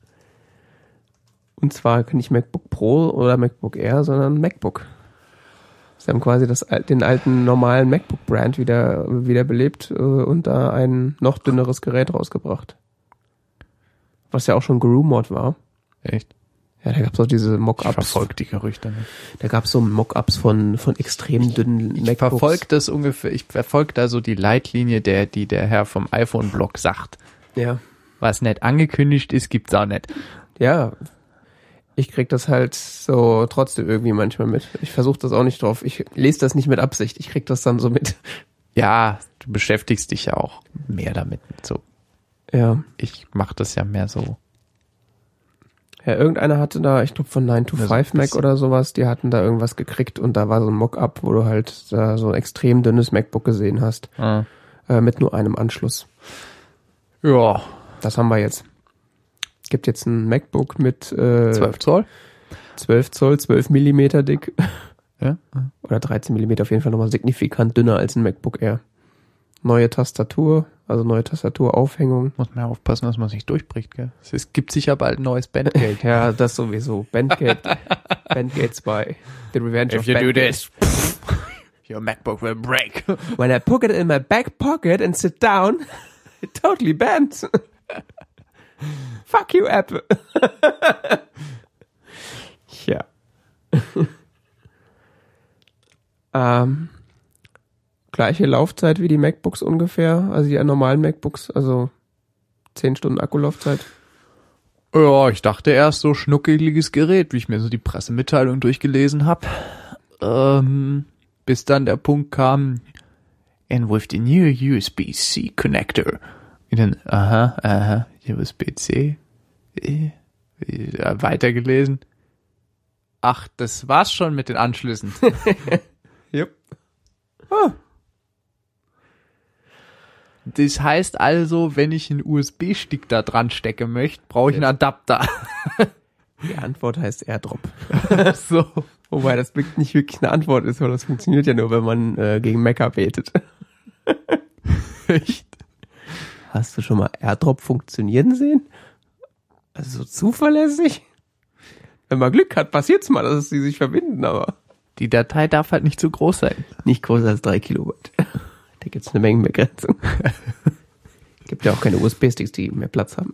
Und zwar nicht MacBook Pro oder MacBook Air, sondern MacBook. Sie haben quasi das, den alten normalen MacBook-Brand wieder, wieder belebt äh, und da ein noch dünneres Gerät rausgebracht. Was ja auch schon gerumort war. Echt? Ja, da gab es auch diese Ich Mock-Ups. verfolge die Gerüchte nicht. Da gab es so Mock-Ups von, von extrem dünnen Ich MacBooks. verfolge das ungefähr, ich verfolge da so die Leitlinie, der, die der Herr vom iPhone-Blog sagt. Ja. Was nicht angekündigt ist, gibt's auch nicht. Ja. Ich krieg das halt so trotzdem irgendwie manchmal mit. Ich versuche das auch nicht drauf. Ich lese das nicht mit Absicht. Ich krieg das dann so mit. Ja, du beschäftigst dich ja auch mehr damit. So, Ja. ich mache das ja mehr so. Ja, irgendeiner hatte da, ich glaube von nine to Ja, so five ein Mac bisschen. oder sowas, die hatten da irgendwas gekriegt und da war so ein Mock-up, wo du halt da so ein extrem dünnes MacBook gesehen hast. Ah. Äh, mit nur einem Anschluss. Ja, Das haben wir jetzt. Gibt jetzt ein MacBook mit äh, zwölf Zoll. zwölf Zoll, zwölf Millimeter dick. Ja. Oder dreizehn Millimeter, auf jeden Fall nochmal signifikant dünner als ein MacBook Air. Neue Tastatur, also neue Tastaturaufhängung. Muss man ja aufpassen, dass man sich durchbricht, gell? Es gibt sicher bald ein neues Bandgate. Ja, das sowieso. Bandgate, Bandgate zwei. The Revenge of Bandgate. your MacBook will break. When I put it in my back pocket and sit down, it totally bends. Fuck you, Apple. Ja. ähm, gleiche Laufzeit wie die MacBooks ungefähr, also die normalen MacBooks, also zehn Stunden Akkulaufzeit. Ja, ich dachte erst so schnuckeliges Gerät, wie ich mir so die Pressemitteilung durchgelesen habe. Ähm, bis dann der Punkt kam, and with the new U S B C connector. Und dann, aha, aha, U S B C. Äh, äh, weitergelesen. Ach, das war's schon mit den Anschlüssen. Yep. Ah. Das heißt also, wenn ich einen U S B-Stick da dran stecken möchte, brauche ich einen Adapter. Die Antwort heißt AirDrop. So. Wobei das wirklich nicht wirklich eine Antwort ist, weil das funktioniert ja nur, wenn man äh, gegen Mecha betet. Echt? Hast du schon mal AirDrop funktionieren sehen? Also so zuverlässig? Wenn man Glück hat, passiert's mal, dass sie sich verbinden, aber Die Datei darf halt nicht zu groß sein. nicht größer als drei Kilobyte. Da gibt's eine Mengenbegrenzung. Gibt ja auch keine U S B-Sticks, die mehr Platz haben.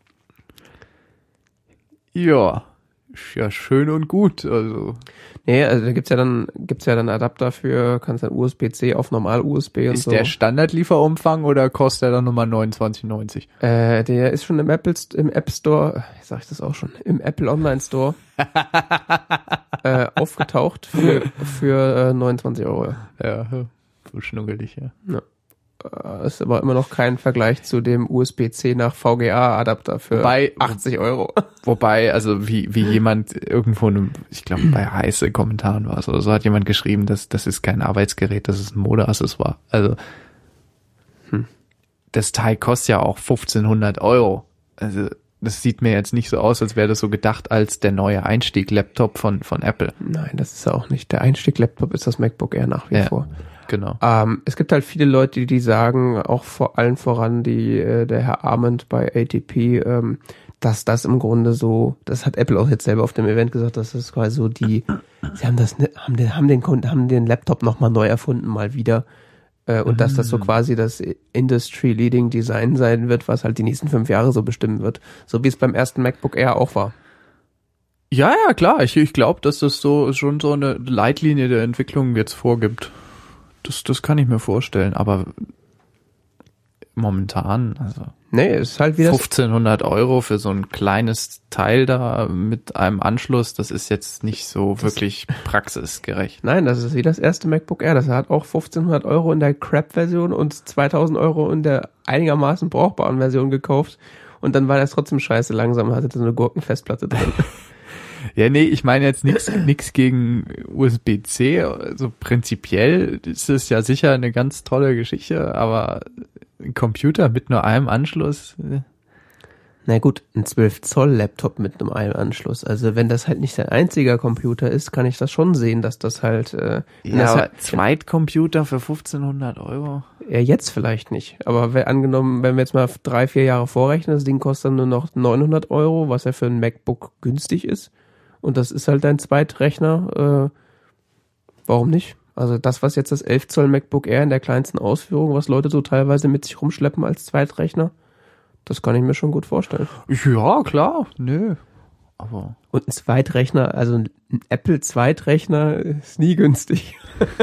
Ja, ist ja schön und gut. Also Nee, also da gibt's ja dann, gibt's ja dann Adapter für, kannst dann U S B C auf normal U S B und ist so. der Standardlieferumfang oder kostet er dann nochmal neunundzwanzig neunzig? Äh, der ist schon im Apple, im App Store, äh, sag ich das auch schon, im Apple Online Store äh, aufgetaucht für, für äh, neunundzwanzig Euro. Ja, so schnuggelig, ja. Ja. Äh, ist aber immer noch kein Vergleich zu dem U S B C nach V G A Adapter für Wobei- achtzig Euro. Wobei, also wie wie jemand irgendwo, in einem, ich glaube bei heiße Kommentaren war es oder so, hat jemand geschrieben, dass das ist kein Arbeitsgerät, das ist ein Modeaccessoire. Also Hm. das Teil kostet ja auch fünfzehnhundert Euro. Also das sieht mir jetzt nicht so aus, als wäre das so gedacht als der neue Einstieg-Laptop von von Apple. Nein, das ist ja auch nicht. Der Einstieg-Laptop ist das MacBook Air nach wie Ja. vor. Genau. Ähm, es gibt halt viele Leute, die, die sagen, auch vor allen voran die äh, der Herr Arment bei A T P, ähm, dass das im Grunde so, das hat Apple auch jetzt selber auf dem Event gesagt, dass das quasi so die, sie haben das, ne- haben den, haben den, Kunden- haben den Laptop nochmal neu erfunden, mal wieder. Äh, und dass das so quasi das Industry-Leading Design sein wird, was halt die nächsten fünf Jahre so bestimmen wird. So wie es beim ersten MacBook Air auch war. Ja, ja, klar. Ich, ich glaube, dass das so schon so eine Leitlinie der Entwicklung jetzt vorgibt. Das, das kann ich mir vorstellen. Aber momentan, also Nee, es ist halt wieder fünfzehnhundert Euro für so ein kleines Teil da mit einem Anschluss, das ist jetzt nicht so wirklich praxisgerecht. Nein, das ist wie das erste MacBook Air. Das hat auch fünfzehnhundert Euro in der Crap-Version und zweitausend Euro in der einigermaßen brauchbaren Version gekauft. Und dann war das trotzdem scheiße langsam, hatte so eine Gurkenfestplatte drin. Ja, nee, ich meine jetzt nichts nix gegen U S B C. Also prinzipiell ist es ja sicher eine ganz tolle Geschichte, aber ein Computer mit nur einem Anschluss. Na gut, ein zwölf Zoll Laptop mit einem einen Anschluss. Also wenn das halt nicht sein einziger Computer ist, kann ich das schon sehen, dass das halt... Äh, Ja, das aber halt, Zweitcomputer für fünfzehnhundert Euro? ja, jetzt vielleicht nicht. Aber wenn, angenommen, wenn wir jetzt mal drei, vier Jahre vorrechnen, das Ding kostet dann nur noch neunhundert Euro, was ja für ein MacBook günstig ist. Und das ist halt dein Zweitrechner. Äh, warum nicht? Also das, was jetzt das elf Zoll MacBook Air in der kleinsten Ausführung, was Leute so teilweise mit sich rumschleppen als Zweitrechner, das kann ich mir schon gut vorstellen. Ja, klar, nö. Aber Und ein Zweitrechner, also ein Apple-Zweitrechner ist nie günstig.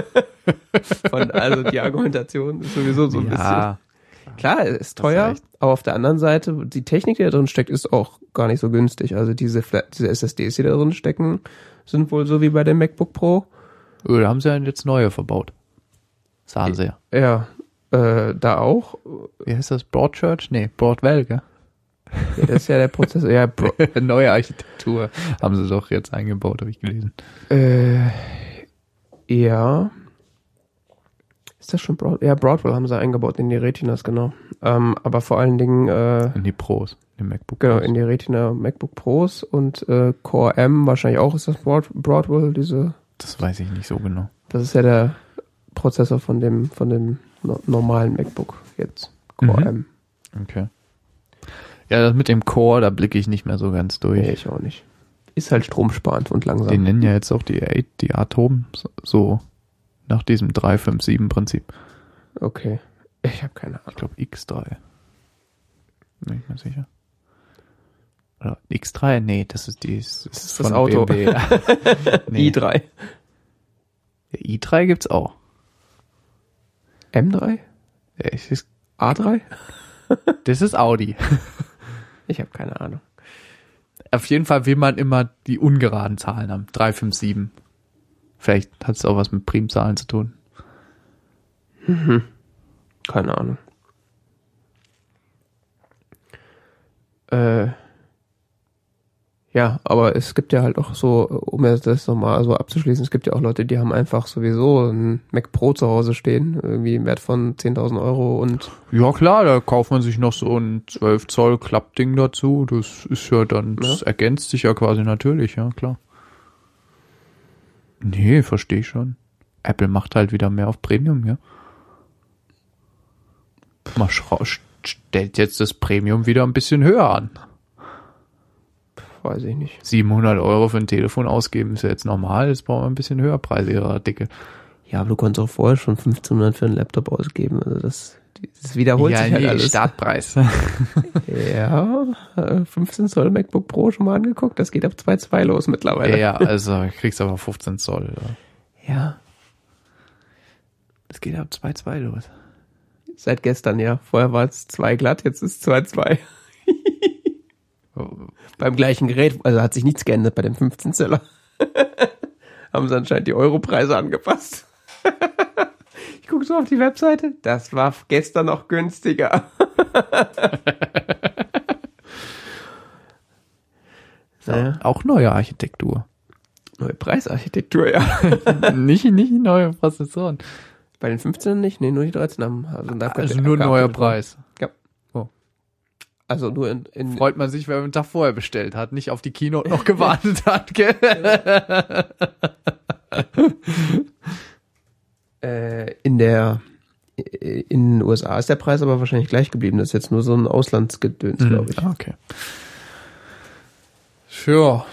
Von, also die Argumentation ist sowieso so ein ja, bisschen. Klar, ist teuer, recht. aber auf der anderen Seite, die Technik, die da drin steckt, ist auch gar nicht so günstig. Also diese, Flat- diese S S Ds, die da drin stecken, sind wohl so wie bei dem MacBook Pro. oh, da haben sie ja jetzt neue verbaut. Sahen sie ja. Ja, äh, da auch. Wie heißt das? Broadchurch? Nee, Broadwell, gell? Ja, das ist ja der Prozessor. Ja, Bro, Neue Architektur haben sie doch jetzt eingebaut, habe ich gelesen. äh, ja. Ist das schon Broad? Ja, Broadwell haben sie eingebaut in die Retinas, genau. Ähm, aber vor allen Dingen, äh, In die Pros, in MacBook genau, Pros. in die Retina MacBook Pros und äh, Core M, wahrscheinlich auch ist das Broad, Broadwell, diese, Das weiß ich nicht so genau. das ist ja der Prozessor von dem, von dem no- normalen MacBook jetzt. Core Mhm. M. Okay. Ja, das mit dem Core, da blicke ich nicht mehr so ganz durch. Nee, ich auch nicht. Ist halt stromsparend und langsam. Die nennen ja jetzt auch die, A- die Atom so- so nach diesem drei fünf sieben Prinzip. Okay. Ich habe keine Ich Ahnung. glaube X drei. Bin ich mir sicher. Oder X drei? Nee, das ist die das ist das von Auto. B M W. Nee. i drei. Der i drei gibt's auch. M drei? Ja, es ist, A drei? das ist Audi. Ich habe keine Ahnung. Auf jeden Fall will man immer die ungeraden Zahlen haben. drei fünf sieben. Vielleicht hat es auch was mit Primzahlen zu tun. Keine Ahnung. Äh, ja, aber es gibt ja halt auch so, um jetzt das nochmal so abzuschließen, es gibt ja auch Leute, die haben einfach sowieso ein Mac Pro zu Hause stehen, irgendwie im Wert von zehntausend Euro und Ja klar, da kauft man sich noch so ein zwölf Zoll Klappding dazu. Das ist ja dann, das Ja. ergänzt sich ja quasi natürlich, ja klar. Nee, verstehe ich schon. Apple macht halt wieder mehr auf Premium, ja. Man schra- stellt jetzt das Premium wieder ein bisschen höher an. weiß ich nicht. siebenhundert Euro für ein Telefon ausgeben ist ja jetzt normal, jetzt brauchen wir ein bisschen höherpreisigere Artikel. Ja, aber du konntest auch vorher schon fünfzehnhundert für einen Laptop ausgeben, also das, das wiederholt sich halt alles. Startpreis. Ja, äh, fünfzehn Zoll MacBook Pro schon mal angeguckt, das geht ab zwei Komma zwei los mittlerweile. Ja, also kriegst aber fünfzehn Zoll. Ja. Ja, Das geht ab zwei Komma zwei los. seit gestern, ja. Vorher war es zwei glatt, jetzt ist zwei Komma zwei. Beim gleichen Gerät, also hat sich nichts geändert bei dem fünfzehn Zöller. Haben sie anscheinend die Europreise angepasst. Ich gucke so auf die Webseite, das war gestern noch günstiger. So, Naja. auch neue Architektur. Neue Preisarchitektur, ja. nicht, nicht neue Prozessoren. Bei den fünfzehn nicht, nee, nur die dreizehn haben. Also, da Also könnte- nur gab neuer es- Preis. Also nur in, in Freut man sich, wenn man einen Tag vorher bestellt hat, nicht auf die Keynote noch gewartet hat, gell? äh, in der in den U S A ist der Preis aber wahrscheinlich gleich geblieben. Das ist jetzt nur so ein Auslandsgedöns, glaube ich. Ah, okay. Sure.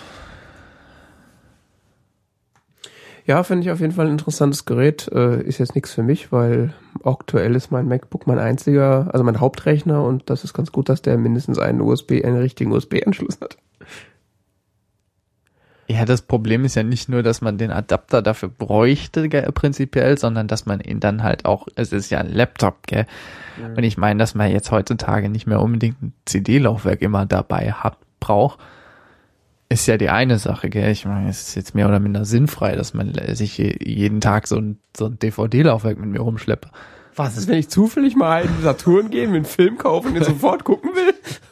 Ja, finde ich auf jeden Fall ein interessantes Gerät. Äh, ist jetzt nichts für mich, weil aktuell ist mein MacBook mein einziger, also mein Hauptrechner und das ist ganz gut, dass der mindestens einen U S B, einen richtigen U S B-Anschluss hat. Ja, das Problem ist ja nicht nur, dass man den Adapter dafür bräuchte, gell, prinzipiell, sondern dass man ihn dann halt auch, es ist ja ein Laptop, gell. Mhm. Und ich meine, dass man jetzt heutzutage nicht mehr unbedingt ein C D-Laufwerk immer dabei hat, braucht, ist ja die eine Sache, gell. Ich meine, es ist jetzt mehr oder minder sinnfrei, dass man sich jeden Tag so ein, so ein D V D-Laufwerk mit mir rumschleppe. Was ist, wenn ich zufällig mal in Saturn gehe, mir einen Film kaufe und den sofort gucken will?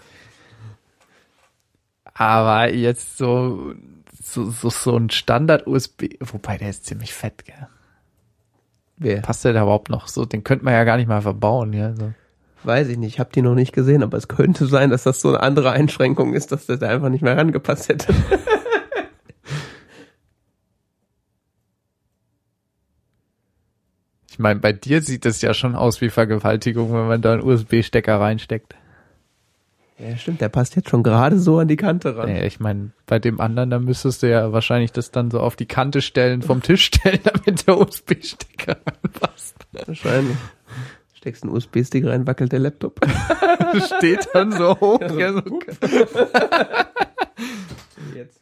Aber jetzt so, so, so, so ein Standard-U S B, wobei der ist ziemlich fett, gell. Wer? Passt der da überhaupt noch so? Den könnte man ja gar nicht mal verbauen, ja. So. Weiß ich nicht, ich habe die noch nicht gesehen, aber es könnte sein, dass das so eine andere Einschränkung ist, dass der da einfach nicht mehr rangepasst hätte. Ich meine, bei dir sieht das ja schon aus wie Vergewaltigung, wenn man da einen U S B-Stecker reinsteckt. Ja, stimmt, der passt jetzt schon gerade so an die Kante ran. Ja, ich meine, bei dem anderen, da müsstest du ja wahrscheinlich das dann so auf die Kante stellen, vom Tisch stellen, damit der U S B-Stecker reinpasst. Wahrscheinlich. Steckst einen U S B-Stick rein, wackelt der Laptop. Steht dann so hoch. Ja, so, ja, so. Jetzt.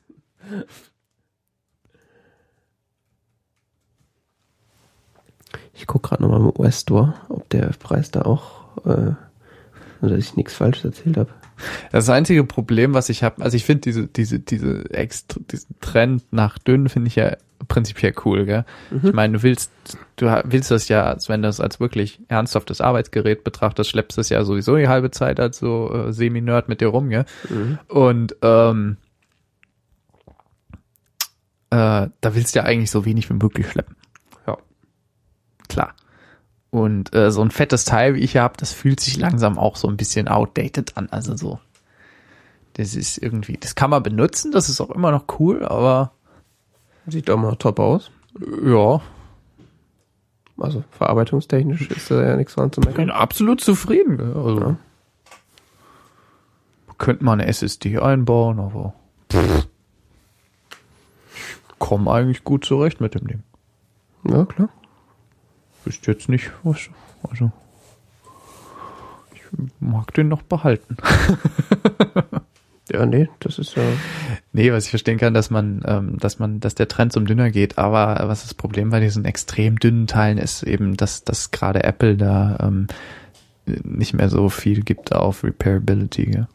Ich guck gerade nochmal im U S-Store, ob der Preis da auch, äh, dass ich nichts Falsches erzählt habe. Das einzige Problem, was ich habe, also ich finde diese diese diese extra, diesen Trend nach dünn finde ich ja prinzipiell cool, gell? Mhm. Ich meine, du willst du willst das ja, als wenn du es als wirklich ernsthaftes Arbeitsgerät betrachtest, schleppst es ja sowieso die halbe Zeit als so äh, Semi-Nerd mit dir rum, gell? Mhm. Und ähm, äh, da willst du ja eigentlich so wenig wie möglich schleppen. Ja, klar. Und äh, so ein fettes Teil, wie ich habe, das fühlt sich langsam auch so ein bisschen outdated an. Also so, das ist irgendwie, das kann man benutzen, das ist auch immer noch cool, aber sieht auch mal top aus. Ja. Also verarbeitungstechnisch ist da ja nichts dran zu meckern. Ich bin absolut zufrieden. Also ja. Könnte man eine S S D einbauen, aber pff, ich komme eigentlich gut zurecht mit dem Ding. Ja, klar. Ist jetzt nicht, was, also ich mag den noch behalten. Ja, nee, das ist ja... Nee, was ich verstehen kann, dass man, ähm, dass man, dass der Trend zum dünner geht, aber was das Problem bei diesen extrem dünnen Teilen ist eben, dass, dass gerade Apple da ähm, nicht mehr so viel gibt auf Repairability. Gell?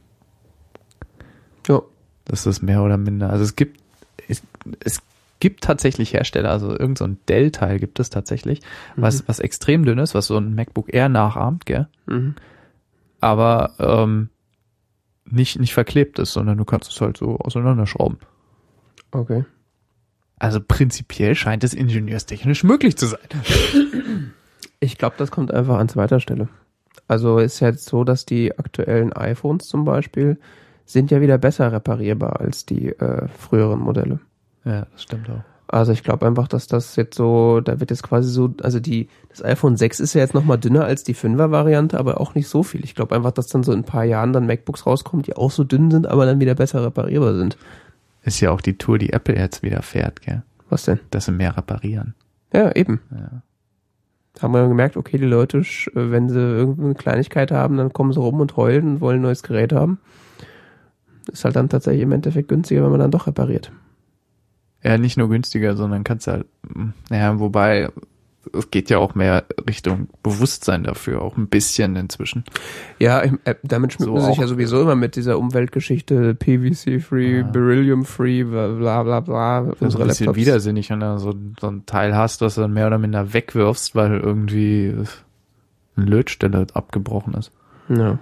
Ja. Das ist mehr oder minder. Also es gibt, es, es gibt tatsächlich Hersteller, also irgend so ein Dell-Teil gibt es tatsächlich, mhm. was, was extrem dünn ist, was so ein MacBook Air nachahmt, gell? Mhm. Aber ähm, nicht, nicht verklebt ist, sondern du kannst es halt so auseinanderschrauben. Okay. Also prinzipiell scheint es ingenieurstechnisch möglich zu sein. Ich glaube, das kommt einfach an zweiter Stelle. Also ist ja jetzt so, dass die aktuellen iPhones zum Beispiel sind ja wieder besser reparierbar als die äh, früheren Modelle. Ja, das stimmt auch. Also ich glaube einfach, dass das jetzt so, da wird jetzt quasi so, also die, das iPhone sechs ist ja jetzt nochmal dünner als die fünfer-Variante, aber auch nicht so viel. Ich glaube einfach, dass dann so in ein paar Jahren dann MacBooks rauskommen, die auch so dünn sind, aber dann wieder besser reparierbar sind. Ist ja auch die Tour, die Apple jetzt wieder fährt, gell? Was denn? Dass sie mehr reparieren. Ja, eben. Ja. Da haben wir gemerkt, okay, die Leute, wenn sie irgendeine Kleinigkeit haben, dann kommen sie rum und heulen und wollen ein neues Gerät haben. Ist halt dann tatsächlich im Endeffekt günstiger, wenn man dann doch repariert. Ja, nicht nur günstiger, sondern kannst halt, naja, wobei, es geht ja auch mehr Richtung Bewusstsein dafür, auch ein bisschen inzwischen. Ja, ich, äh, damit schmückt man so sich ja sowieso immer mit dieser Umweltgeschichte, P V C-free, ja. Beryllium-free, bla bla bla. Das ist ein bisschen widersinnig, wenn du so, so ein Teil hast, das du dann mehr oder minder wegwirfst, weil irgendwie eine Lötstelle abgebrochen ist. Ja.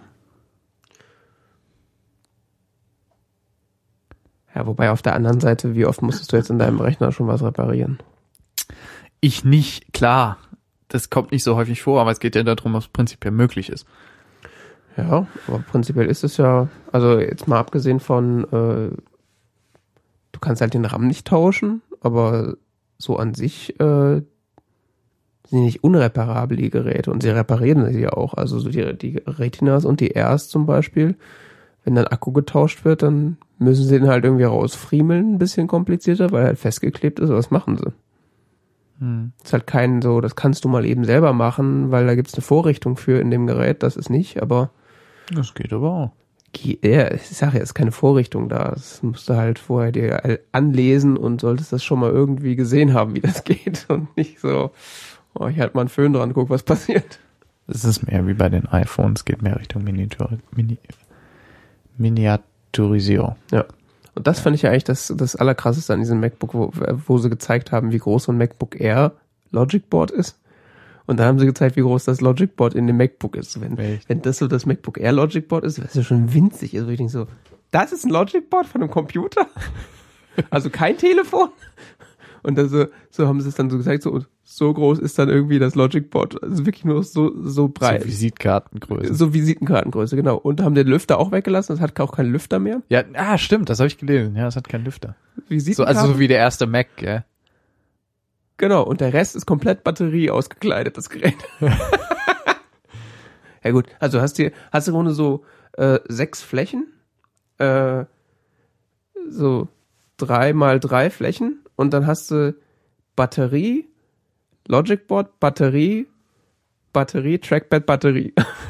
Ja, wobei auf der anderen Seite, wie oft musstest du jetzt in deinem Rechner schon was reparieren? Ich nicht, klar. Das kommt nicht so häufig vor, aber es geht ja darum, was prinzipiell möglich ist. Ja, aber prinzipiell ist es ja, also jetzt mal abgesehen von, äh, du kannst halt den RAM nicht tauschen, aber so an sich äh, sind die nicht unreparabel, die Geräte, und sie reparieren sie ja auch. Also so die, die Retinas und die Rs zum Beispiel, wenn dann Akku getauscht wird, dann müssen sie den halt irgendwie rausfriemeln, ein bisschen komplizierter, weil er halt festgeklebt ist, was machen sie? Hm. Das ist halt kein so, das kannst du mal eben selber machen, weil da gibt's eine Vorrichtung für in dem Gerät, das ist nicht, aber das geht aber auch. Ja, ich sage ja, es ist keine Vorrichtung da. Das musst du halt vorher dir anlesen und solltest das schon mal irgendwie gesehen haben, wie das geht und nicht so, oh, ich halt mal einen Föhn dran, guck, was passiert. Es ist mehr wie bei den iPhones, geht mehr Richtung Miniatur, Mini, Miniaturisierung. Ja. Und das fand ich ja eigentlich das, das Allerkrasseste an diesem MacBook, wo, wo sie gezeigt haben, wie groß so ein MacBook Air Logic Board ist. Und dann haben sie gezeigt, wie groß das Logic Board in dem MacBook ist. Wenn, wenn das so das MacBook Air Logic Board ist, was ja schon winzig ist, wo ich denke so, das ist ein Logic Board von einem Computer? Also kein Telefon? Und dann so, so haben sie es dann so gesagt, so, so groß ist dann irgendwie das Logic Board. Also wirklich nur so, so breit. So Visitenkartengröße. So Visitenkartengröße, genau. Und haben den Lüfter auch weggelassen, das hat auch keinen Lüfter mehr. Ja, ah, stimmt, das habe ich gelesen. Ja, es hat keinen Lüfter. Visitenkarten. So, also so wie der erste Mac, ja. Genau, und der Rest ist komplett Batterie ausgekleidet, das Gerät. Ja gut, also hast du hast du im Grunde so äh, sechs Flächen, äh, so drei mal drei Flächen und dann hast du Batterie, Logic Board, Batterie, Batterie, Trackpad, Batterie.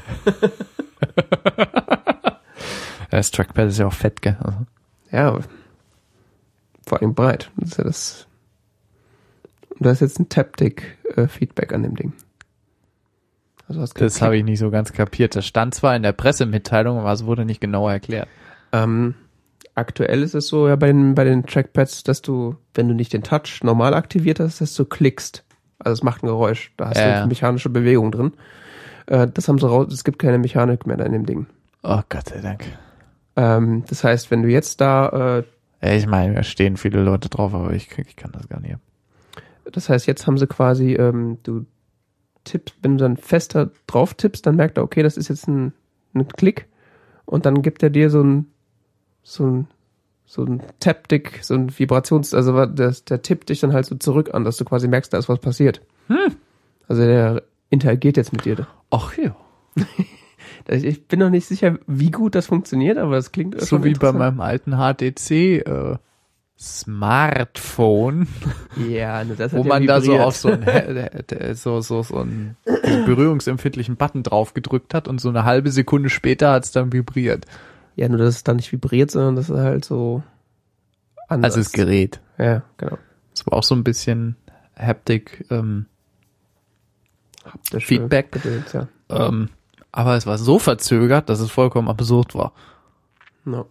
Das Trackpad ist ja auch fett, gell? Also. Ja, vor allem breit. Das ist ja das. Und da ist jetzt ein Taptic-Feedback an dem Ding. Also hast das habe ich nicht so ganz kapiert. Das stand zwar in der Pressemitteilung, aber es wurde nicht genauer erklärt. Ähm, aktuell ist es so, ja, bei den, bei den Trackpads, dass du, wenn du nicht den Touch normal aktiviert hast, dass du klickst. Also es macht ein Geräusch. Da hast ja, du ja. eine mechanische Bewegung drin. Äh, das haben sie raus, es gibt keine Mechanik mehr da in dem Ding. Oh Gott sei Dank. Ähm, das heißt, wenn du jetzt da, äh, ja, ich meine, da stehen viele Leute drauf, aber ich, ich kann das gar nicht. Das heißt, jetzt haben sie quasi, ähm, du tippst, wenn du dann fester drauf tippst, dann merkt er, okay, das ist jetzt ein, ein Klick und dann gibt er dir so ein, so ein, so ein Taptic, so ein Vibrations, also das, der tippt dich dann halt so zurück an, dass du quasi merkst, da ist was passiert. Hm. Also der interagiert jetzt mit dir. Ach ja. Ich bin noch nicht sicher, wie gut das funktioniert, aber das klingt so wie bei meinem alten H T C, äh, Smartphone, ja, das hat wo ja man da so vibriert. auf so einen so, so, so einen berührungsempfindlichen Button drauf gedrückt hat und so eine halbe Sekunde später hat es dann vibriert. Ja, nur dass es dann nicht vibriert, sondern das ist halt so anders. Also das Gerät. Ja, genau. Es war auch so ein bisschen Haptic ähm, Haptische Feedback. Gedöns, ja. Ähm, aber es war so verzögert, dass es vollkommen absurd war. No.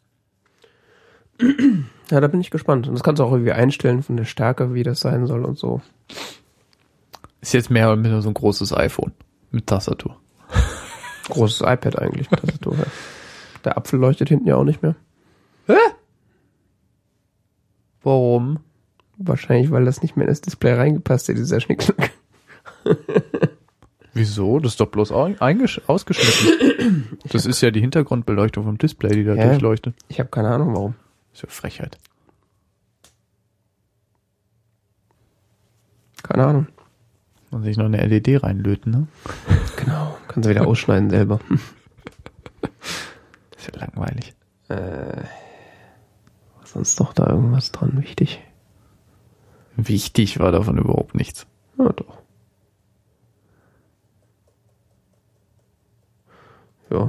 Ja, da bin ich gespannt. Und das kannst du auch irgendwie einstellen von der Stärke, wie das sein soll und so. Ist jetzt mehr oder weniger so ein großes iPhone mit Tastatur. Großes iPad eigentlich mit Tastatur. Ja. Der Apfel leuchtet hinten ja auch nicht mehr. Hä? Warum? Wahrscheinlich, weil das nicht mehr in das Display reingepasst hat, dieser Schnickschnack. Wieso? Das ist doch bloß eingesch- ausgeschnitten. Das ist ja die Hintergrundbeleuchtung vom Display, die da ja, durchleuchtet. Ich habe keine Ahnung, warum. Das ist ja Frechheit. Keine Ahnung. Und sich noch eine L E D reinlöten, ne? Genau. Kannst du wieder ausschneiden selber. Das ist ja langweilig. Äh, was sonst doch da irgendwas dran wichtig? Wichtig war davon überhaupt nichts. Ja, doch. Ja.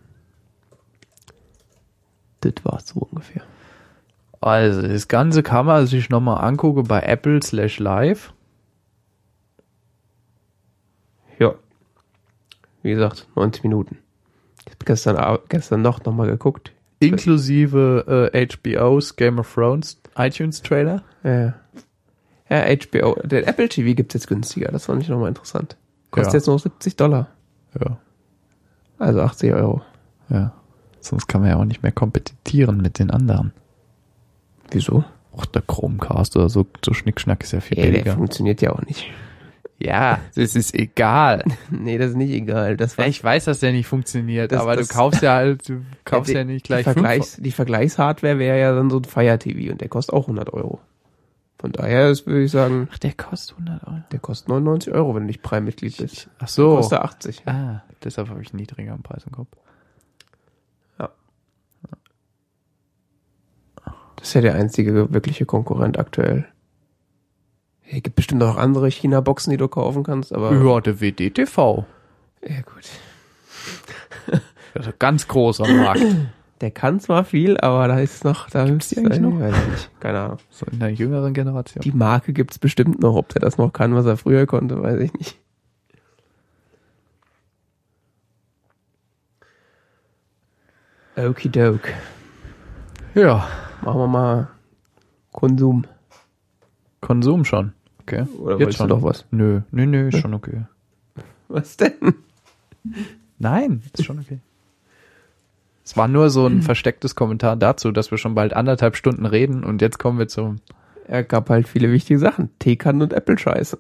Das war's so ungefähr. Also, das Ganze kann man sich nochmal angucken bei Apple slash live. Ja. Wie gesagt, neunzig Minuten. Ich habe gestern, Ab- gestern noch nochmal geguckt. Inklusive äh, H B O's Game of Thrones iTunes Trailer. Ja. Ja, H B O. Der Apple T V gibt's jetzt günstiger. Das fand ich nochmal interessant. Kostet Ja. jetzt nur siebzig Dollar. Ja. Also achtzig Euro. Ja. Sonst kann man ja auch nicht mehr kompetieren mit den anderen. Wieso? Auch der Chromecast oder so, so Schnickschnack ist ja viel Ja, der billiger. funktioniert ja auch nicht. Ja, das ist egal. Nee, das ist nicht egal. Das Ja, war ich weiß, dass der nicht funktioniert, Das- aber das- du kaufst ja halt, du kaufst die, ja nicht gleich die, fünf. Vergleichs, die Vergleichshardware wäre ja dann so ein Fire T V und der kostet auch hundert Euro. Von daher ist, würde ich sagen, Ach, der kostet hundert Euro. der kostet neunundneunzig Euro, wenn du nicht Prime-Mitglied bist. Ach so. Der kostet achtzig. Ah, deshalb habe ich einen niedrigeren Preis im Kopf. Das ist ja der einzige wirkliche Konkurrent aktuell. Es gibt bestimmt auch andere China-Boxen, die du kaufen kannst, aber... Ja, der W D T V. Ja, gut. Also ganz groß am Markt. Der kann zwar viel, aber da ist noch, da Gibt's die eigentlich noch? Weiß ich nicht. Keine Ahnung. So in der jüngeren Generation. Die Marke gibt's bestimmt noch. Ob der das noch kann, was er früher konnte, weiß ich nicht. Okidoke. Ja. Machen wir mal Konsum. Konsum schon. Okay. Oder Jetzt wolltest schon. du doch was? Nö, nö, nö, ist schon okay. Was denn? Nein, ist schon okay. Es war nur so ein verstecktes Kommentar dazu, dass wir schon bald anderthalb Stunden reden und jetzt kommen wir zum... Er gab halt viele wichtige Sachen. Teekannen und Apple-Scheiße.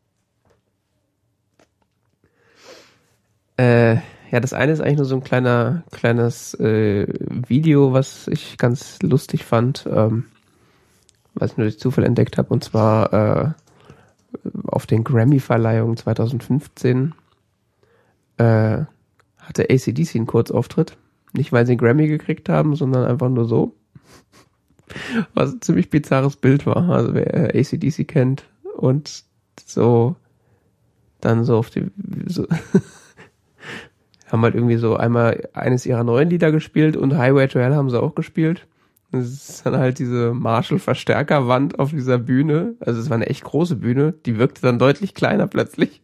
äh, ja, das eine ist eigentlich nur so ein kleiner, kleines äh, Video, was ich ganz lustig fand, ähm, was ich nur durch Zufall entdeckt habe, und zwar äh, auf den Grammy-Verleihungen zwanzig fünfzehn äh, hatte A C D C einen Kurzauftritt. Nicht, weil sie einen Grammy gekriegt haben, sondern einfach nur so. Was ein ziemlich bizarres Bild war. Also wer A C D C kennt und so dann so auf die so haben halt irgendwie so einmal eines ihrer neuen Lieder gespielt und Highway to Hell haben sie auch gespielt. Das ist dann halt diese Marshall-Verstärkerwand auf dieser Bühne. Also es war eine echt große Bühne. Die wirkte dann deutlich kleiner plötzlich.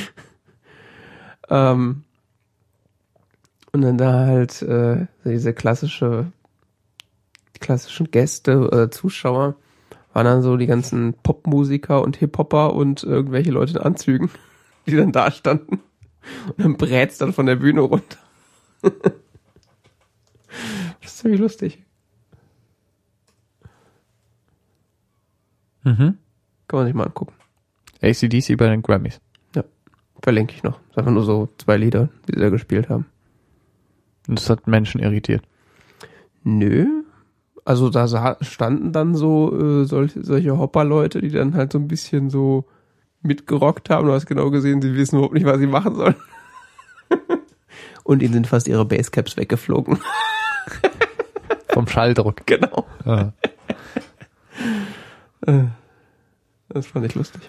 ähm, und dann da halt äh, diese klassische, die klassischen Gäste, äh, Zuschauer, waren dann so die ganzen Popmusiker und Hip-Hopper und irgendwelche Leute in Anzügen, die dann da standen. Und dann brät's dann von der Bühne runter. Das ist ziemlich lustig. Mhm. Kann man sich mal angucken. A C D C bei den Grammys. Ja, verlinke ich noch. Das ist einfach nur so zwei Lieder, die sie da gespielt haben. Und das hat Menschen irritiert. Nö. Also da sa- standen dann so äh, solche, solche Hopper-Leute, die dann halt so ein bisschen so mitgerockt haben. Du hast genau gesehen, sie wissen überhaupt nicht, was sie machen sollen. Und ihnen sind fast ihre Basecaps weggeflogen. Vom Schalldruck. Genau. Ja. Das fand ich lustig.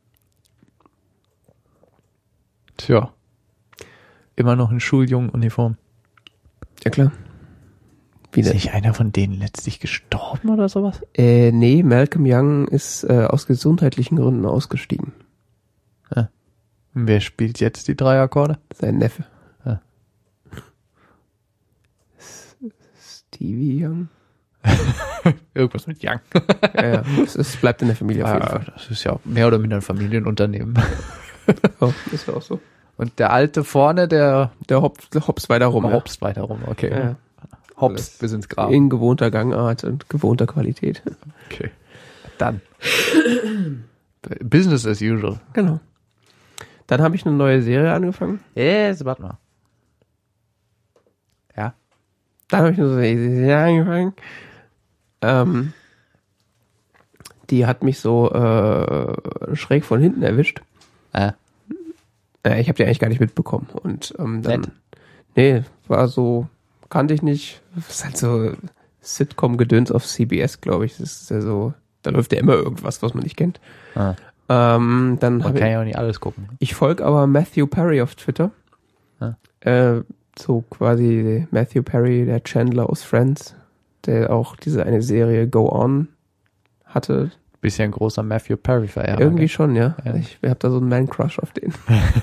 Tja. Immer noch in Schuljungenuniform. Ja klar. Wie Ist denn? nicht einer von denen letztlich gestorben oder sowas? Äh, nee, Malcolm Young ist äh, aus gesundheitlichen Gründen ausgestiegen. Ja. Und wer spielt jetzt die drei Akkorde? Sein Neffe. Ja. S- Stevie Young? Irgendwas mit Young. Ja, ja. Es, es bleibt in der Familie auf jeden Fall. Das ist ja mehr oder minder ein Familienunternehmen. Oh, ist ja auch so. Und der Alte vorne, der Der hopst, der hopst weiter rum. hopst weiter rum. Okay. Ja. Ja. Hopst bis ins Grab. In gewohnter Gangart und gewohnter Qualität. Okay. Dann. Business as usual. Genau. Dann habe ich eine neue Serie angefangen. Yes, warte mal. Ja. Dann habe ich eine neue Serie angefangen. Ähm, die hat mich so äh, schräg von hinten erwischt. Äh. Äh, ich habe die eigentlich gar nicht mitbekommen. Und ähm, dann, Nett. nee, war so, kannte ich nicht. Das ist halt so Sitcom-Gedöns auf C B S, glaube ich. Das ist ja so, da läuft ja immer irgendwas, was man nicht kennt. Ah. Ähm, dann Man habe kann ich, ja auch nicht alles gucken. ich folge aber Matthew Perry auf Twitter. Ah. Äh, so quasi Matthew Perry, der Chandler aus Friends, der auch diese eine Serie Go On hatte. Bist ja ein großer Matthew Perry-Verehrer. Irgendwie schon, ja. Ja. Ich habe da so einen Man-Crush auf den.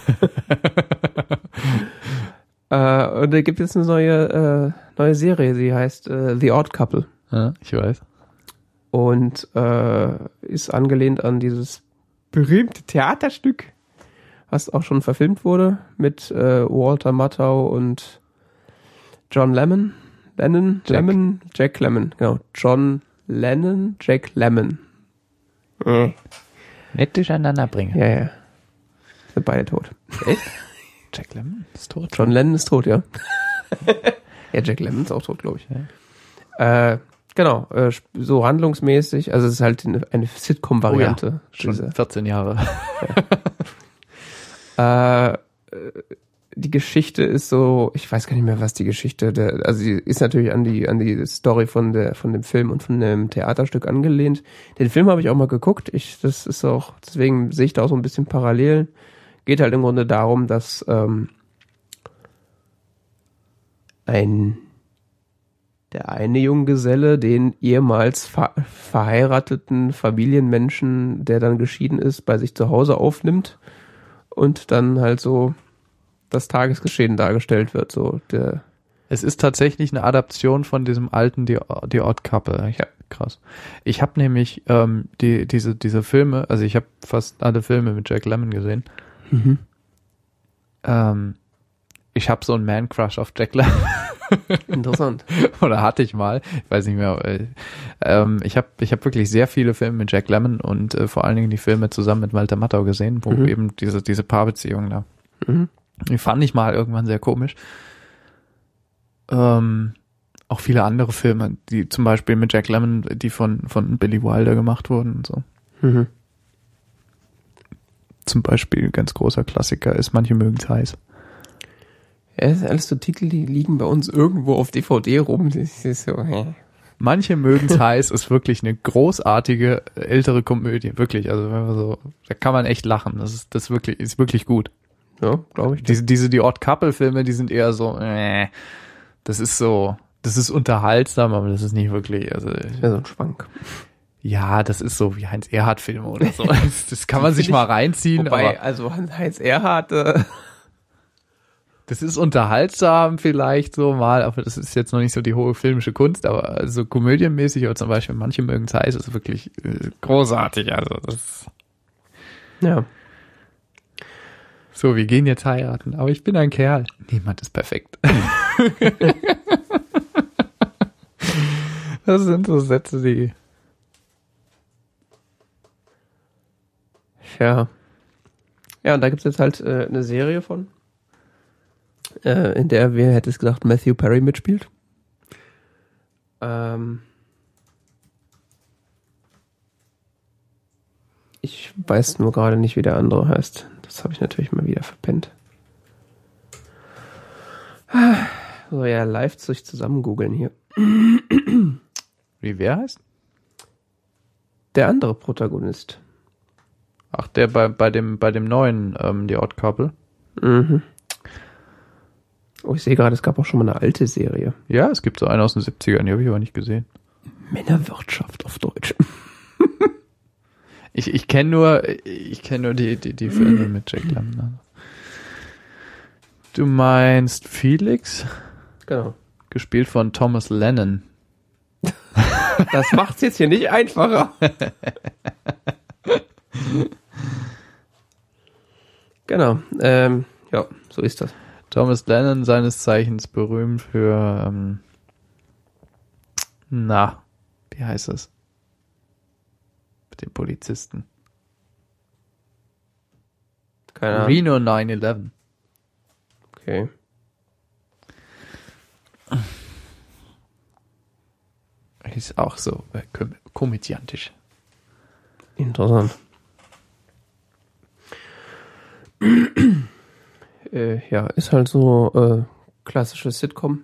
äh, und da gibt es eine neue, äh, neue Serie, die heißt äh, The Odd Couple. Ja, ich weiß. Und äh, ist angelehnt an dieses berühmte Theaterstück, was auch schon verfilmt wurde mit äh, Walter Matthau und John Lemmon. Lennon, Jack. Lemmon, Jack Lemmon, genau. John Lennon, Jack Lemmon. Mhm. Nicht durcheinander bringen. Ja, ja. Sind beide tot. Echt? Jack Lemmon ist tot. John Lennon ist tot, ja. Ja, Jack Lemmon ist auch tot, glaube ich. Ja. Äh, genau, äh, sp- so handlungsmäßig, also es ist halt eine, eine Sitcom-Variante. Schon Diese- vierzehn Jahre. Äh, die Geschichte ist so, ich weiß gar nicht mehr, was die Geschichte, der, also sie ist natürlich an die an die Story von der von dem Film und von dem Theaterstück angelehnt. Den Film habe ich auch mal geguckt. Ich, das ist auch, deswegen sehe ich da auch so ein bisschen Parallelen. Geht halt im Grunde darum, dass ähm, ein der eine Junggeselle den ehemals ver- verheirateten Familienmenschen, der dann geschieden ist, bei sich zu Hause aufnimmt und dann halt so das Tagesgeschehen dargestellt wird. So der Es ist tatsächlich eine Adaption von diesem alten The, The Odd Couple. Ja, krass. Ich habe nämlich ähm, die diese diese Filme, also ich habe fast alle Filme mit Jack Lemmon gesehen. Mhm. Ähm, ich habe so einen Man-Crush auf Jack Lemmon. Interessant. Oder hatte ich mal. Ich weiß nicht mehr. Äh, ähm, ich habe ich hab wirklich sehr viele Filme mit Jack Lemmon und äh, vor allen Dingen die Filme zusammen mit Walter Matthau gesehen, wo Mhm. eben diese diese Paarbeziehung da. Mhm. Die fand ich mal irgendwann sehr komisch. Ähm, auch viele andere Filme, die zum Beispiel mit Jack Lemmon, die von von Billy Wilder gemacht wurden und so. Mhm. Zum Beispiel ganz großer Klassiker ist Manche mögen's heiß. Ja, das sind alles so Titel, die liegen bei uns irgendwo auf D V D rum. Das ist so, hä. Manche mögen's heiß ist wirklich eine großartige ältere Komödie, wirklich. Also wenn man so, da kann man echt lachen. Das ist das wirklich ist wirklich gut. Ja, glaube ich. Diese diese die Odd Couple Filme, die sind eher so, äh, das ist so, das ist unterhaltsam, aber das ist nicht wirklich. Also Ja, so ein Schwank. ja, das ist so wie Heinz Erhardt Filme oder so. Das, das kann man sich mal reinziehen. Wobei, aber also Heinz Erhardt, äh, das ist unterhaltsam vielleicht so mal, aber das ist jetzt noch nicht so die hohe filmische Kunst, aber so komödienmäßig oder zum Beispiel Manche mögen's heiß ist wirklich äh, großartig. Also das ja. so, wir gehen jetzt heiraten, aber ich bin ein Kerl. Niemand ist perfekt. Das sind so Sätze, die Ja. Ja, und da gibt's jetzt halt äh, eine Serie von, äh, in der, wer hätte es gesagt, Matthew Perry mitspielt. Ähm, ich weiß nur gerade nicht, wie der andere heißt. Das habe ich natürlich mal wieder verpennt. So, ja, live sich zusammen googeln hier. wie wer heißt? Der andere Protagonist. Ach, der bei bei dem bei dem neuen ähm, The Odd Couple. Mhm. Oh, ich sehe gerade, es gab auch schon mal eine alte Serie. Ja, es gibt so eine aus den siebzigern, die habe ich aber nicht gesehen. Männerwirtschaft auf Deutsch. Ich ich kenne nur ich kenne nur die die die Filme mit Jack Lemmon. Du meinst Felix, Genau. gespielt von Thomas Lennon. Das macht's jetzt hier nicht einfacher. Genau. Ähm, ja, so ist das. Thomas Lennon, seines Zeichens berühmt für ähm, na, wie heißt das? Mit dem Polizisten. Keine Ahnung. Reno neun elf. Okay. Ist auch so äh, kom- komödiantisch. Interessant. äh, ja, ist halt so äh, klassisches Sitcom.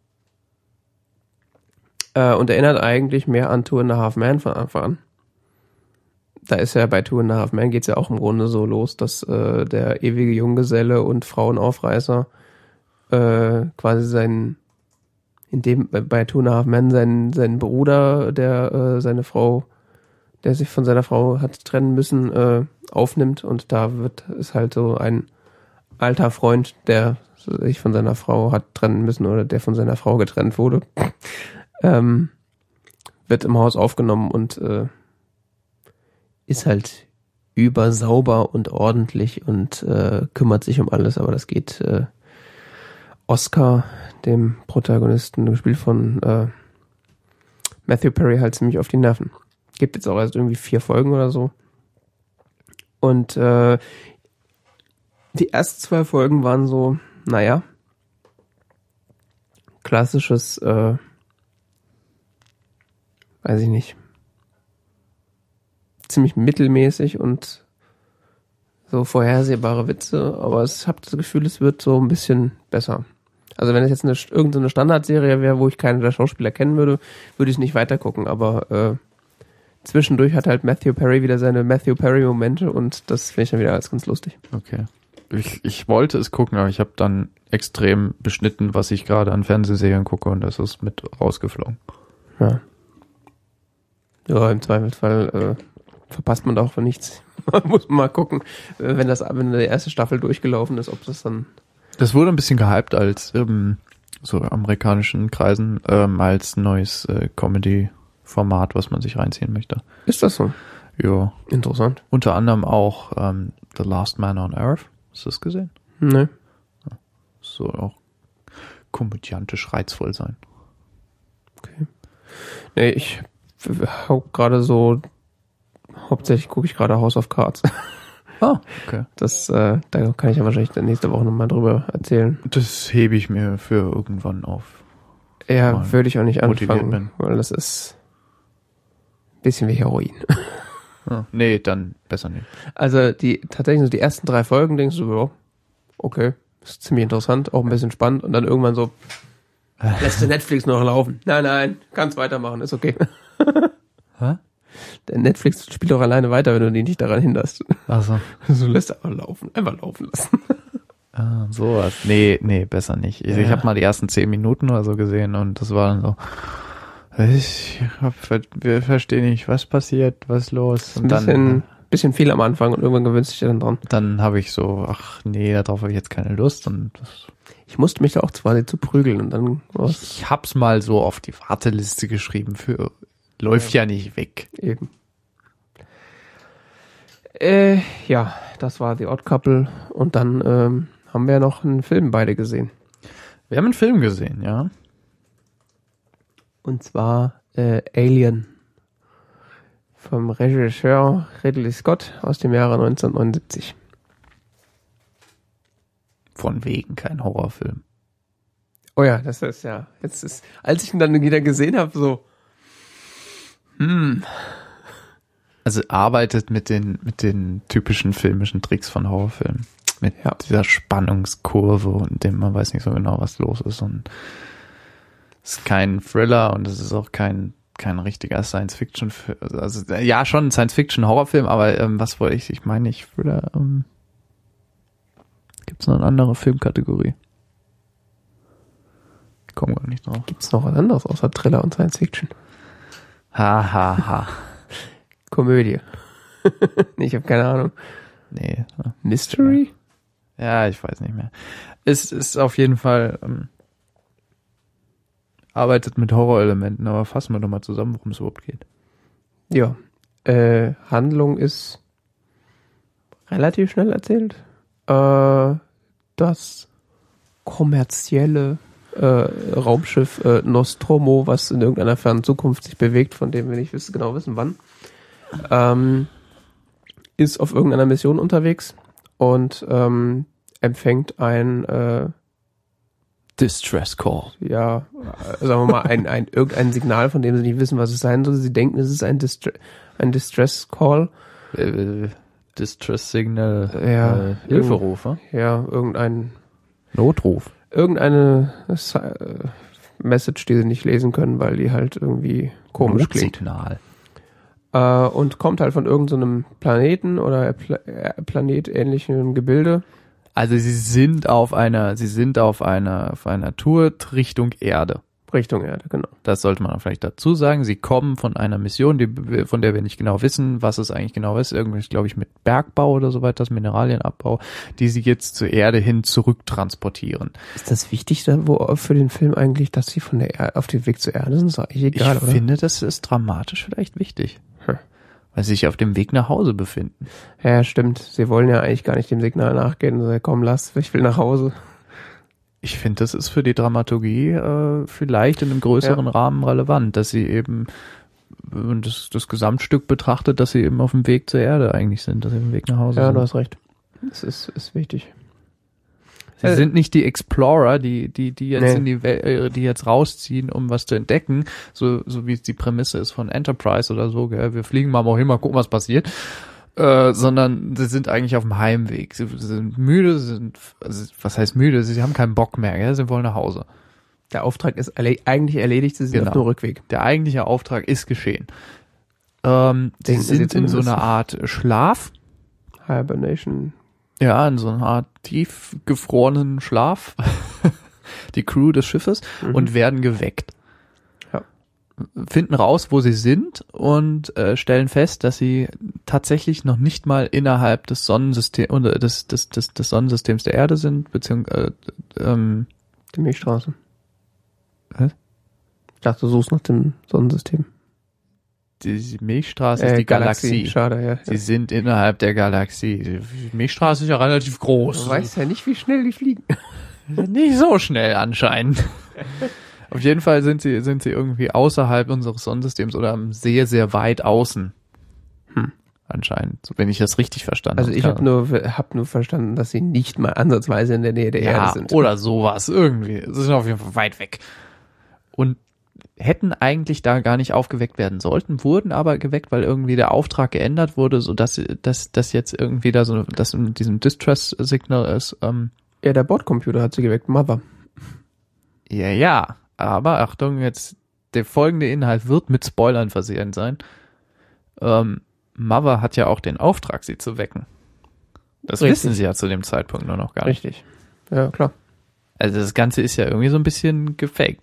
Äh, und erinnert eigentlich mehr an Two and a Half Men von Anfang an. Da ist ja bei Two and a Half Men geht's ja auch im Grunde so los, dass äh, der ewige Junggeselle und Frauenaufreißer äh, quasi seinen, in dem bei Two and a Half Men seinen seinen Bruder, der äh, seine Frau, der sich von seiner Frau hat trennen müssen, äh, aufnimmt, und da wird ist halt so ein alter Freund, der sich von seiner Frau hat trennen müssen oder der von seiner Frau getrennt wurde, ähm, wird im Haus aufgenommen und äh, ist halt übersauber und ordentlich und äh, kümmert sich um alles, aber das geht äh, Oscar, dem Protagonisten, gespielt von äh, Matthew Perry, halt ziemlich auf die Nerven. Gibt jetzt auch erst irgendwie vier Folgen oder so. Und äh, die ersten zwei Folgen waren so, naja, klassisches, äh, weiß ich nicht, ziemlich mittelmäßig und so vorhersehbare Witze, aber ich habe das Gefühl, es wird so ein bisschen besser. Also wenn es jetzt eine, irgendeine Standardserie wäre, wo ich keinen der Schauspieler kennen würde, würde ich nicht weitergucken, aber äh, zwischendurch hat halt Matthew Perry wieder seine Matthew Perry-Momente und das finde ich dann wieder alles ganz lustig. Okay. ich, ich wollte es gucken, aber ich habe dann extrem beschnitten, was ich gerade an Fernsehserien gucke und das ist mit rausgeflogen. Ja. Ja, im Zweifelsfall äh, verpasst man da auch von nichts. Man muss mal gucken, äh, wenn das, wenn die erste Staffel durchgelaufen ist, ob das dann... Das wurde ein bisschen gehypt als ähm, so amerikanischen Kreisen ähm, als neues äh, Comedy-Format, was man sich reinziehen möchte. Ist das so? Ja. Interessant. Unter anderem auch ähm, The Last Man on Earth. Hast du das gesehen? Nee. Soll auch komödiantisch reizvoll sein. Okay. Nee, ich hab gerade so, hauptsächlich gucke ich gerade House of Cards. Ah, okay. Das, äh, da kann ich ja wahrscheinlich dann nächste Woche nochmal drüber erzählen. Das hebe ich mir für irgendwann auf. Ja, würde ich auch nicht anfangen, bin. weil das ist ein bisschen wie Heroin. Ah, nee, dann besser nicht. Also die tatsächlich so die ersten drei Folgen denkst du, ja, okay, ist ziemlich interessant, auch ein bisschen spannend und dann irgendwann so, lässt du Netflix noch laufen. Nein, nein, kannst weitermachen, ist okay. Hä? Der Netflix spielt auch alleine weiter, wenn du die nicht daran hinderst. Ach so. Du lässt einfach laufen, einfach laufen lassen. Ah, sowas. Nee, nee, besser nicht. Ich, Ja. ich habe mal die ersten zehn Minuten oder so gesehen und das war dann so, ich hab, wir verstehen nicht, was passiert, was ist los. Ein Und bisschen, dann, bisschen viel am Anfang und irgendwann gewöhnst du dich dann dran. dann habe ich so, ach nee, darauf habe ich jetzt keine Lust und das, Ich musste mich da auch quasi zu prügeln und dann was ich hab's mal so auf die Warteliste geschrieben für, läuft ja nicht weg. eben. Äh, ja, das war The Odd Couple und dann ähm, haben wir noch einen Film beide gesehen. Wir haben einen Film gesehen, ja. Und zwar äh, Alien vom Regisseur Ridley Scott aus dem Jahre neunzehnhundertneunundsiebzig. Von wegen kein Horrorfilm. Oh ja, das ist ja, jetzt ist, als ich ihn dann wieder gesehen habe, so, hm, Also arbeitet mit den, mit den typischen filmischen Tricks von Horrorfilmen. Mit Ja. dieser Spannungskurve und dem man weiß nicht so genau, was los ist. Und es ist kein Thriller und es ist auch kein, kein richtiger Science-Fiction-Film. Also, ja, schon ein Science-Fiction-Horrorfilm, aber ähm, was wollte ich? Ich meine nicht Thriller. Ähm, Gibt es noch eine andere Filmkategorie? Ich komme gar nicht drauf. gibt's noch was anderes außer Thriller und Science Fiction? Ha, ha, ha. Komödie. Nee, ich habe keine Ahnung. Nee. Mystery? Ja, ich weiß nicht mehr. Es ist auf jeden Fall, ähm, arbeitet mit Horrorelementen, aber fassen wir doch mal zusammen, worum es überhaupt geht. Ja. Äh, Handlung ist relativ schnell erzählt. Äh, das kommerzielle äh, Raumschiff äh, Nostromo, was in irgendeiner fernen Zukunft sich bewegt, von dem wir nicht wissen, genau wissen, wann, ähm, ist auf irgendeiner Mission unterwegs und ähm, empfängt ein äh, Distress Call. ja, äh, sagen wir mal, ein, ein irgendein Signal, von dem sie nicht wissen, was es sein soll. Sie denken, es ist ein, Distre- ein Distress Call. Äh, Distress Signal. Ja, Äh, Hilferuf, ne? Ja, irgendein Notruf. irgendeine äh, Message, die sie nicht lesen können, weil die halt irgendwie komisch klingt. Notsignal. Äh, und kommt halt von irgendeinem so Planeten oder Pla äh, planetähnlichen Gebilde. Also sie sind auf einer, sie sind auf einer, auf einer Tour Richtung Erde. Richtung Erde, genau. Das sollte man vielleicht dazu sagen. Sie kommen von einer Mission, die, von der wir nicht genau wissen, was es eigentlich genau ist. Irgendwie, glaube ich, mit Bergbau oder so weiter, das Mineralienabbau, die sie jetzt zur Erde hin zurücktransportieren. Ist das wichtig da, wo, für den Film eigentlich, dass sie von der Erde auf dem Weg zur Erde sind? Ist eigentlich egal, ich oder? finde, das ist dramatisch vielleicht wichtig. Hm. Weil sie sich auf dem Weg nach Hause befinden. Ja, stimmt. Sie wollen ja eigentlich gar nicht dem Signal nachgehen. Also, komm, lass, ich will nach Hause. Ich finde, das ist für die Dramaturgie äh, vielleicht in einem größeren Ja. Rahmen relevant, dass sie eben, wenn das, das Gesamtstück betrachtet, dass sie eben auf dem Weg zur Erde eigentlich sind, dass sie auf dem Weg nach Hause Ja, sind. du hast recht. Das ist, ist wichtig. Sie Äh, sind nicht die Explorer, die die die jetzt Nee. in die Wel äh, die jetzt rausziehen, um was zu entdecken, so so wie es die Prämisse ist von Enterprise oder so, gell? Wir fliegen mal wohin, mal gucken, was passiert. Äh, sondern sie sind eigentlich auf dem Heimweg. Sie sind müde, sie sind, also, was heißt müde? Sie haben keinen Bock mehr, gell? Sie wollen nach Hause. Der Auftrag ist erle- eigentlich erledigt, sie sind Genau. auf dem Rückweg. Der eigentliche Auftrag ist geschehen. Ähm, sie Denken Sie sind in so zumindest. einer Art Schlaf. Hibernation. Ja, in so einer Art tiefgefrorenen Schlaf, die Crew des Schiffes, mhm. und werden geweckt. Ja. Finden raus, wo sie sind und äh, stellen fest, dass sie tatsächlich noch nicht mal innerhalb des Sonnensystems oder des, des, des, des Sonnensystems der Erde sind, beziehungsweise äh, ähm, die Milchstraße. Was? Ich dachte, du suchst nach dem Sonnensystem. Die Milchstraße äh, ist die Galaxie. Galaxie. Schade, ja. Sie ja. sind innerhalb der Galaxie. Die Milchstraße ist ja relativ groß. Du weißt ja nicht, wie schnell die fliegen. Nicht so schnell anscheinend. Auf jeden Fall sind sie, sind sie irgendwie außerhalb unseres Sonnensystems oder sehr, sehr weit außen. Hm. Anscheinend, so wenn ich das richtig verstanden habe. Also ich habe nur, hab nur verstanden, dass sie nicht mal ansatzweise in der Nähe der ja, Erde sind. Oder sowas, irgendwie. Sie sind auf jeden Fall weit weg. Und hätten eigentlich da gar nicht aufgeweckt werden sollten, wurden aber geweckt, weil irgendwie der Auftrag geändert wurde, so dass dass dass jetzt irgendwie da so das in diesem Distress-Signal ist. Ähm, ja, der Bordcomputer hat sie geweckt, Mother. Ja, ja, aber Achtung, jetzt der folgende Inhalt wird mit Spoilern versehen sein. Ähm, Mother hat ja auch den Auftrag, sie zu wecken. Das Richtig. wissen sie ja zu dem Zeitpunkt nur noch gar nicht. Richtig. Ja, klar. Also das Ganze ist ja irgendwie so ein bisschen gefaked.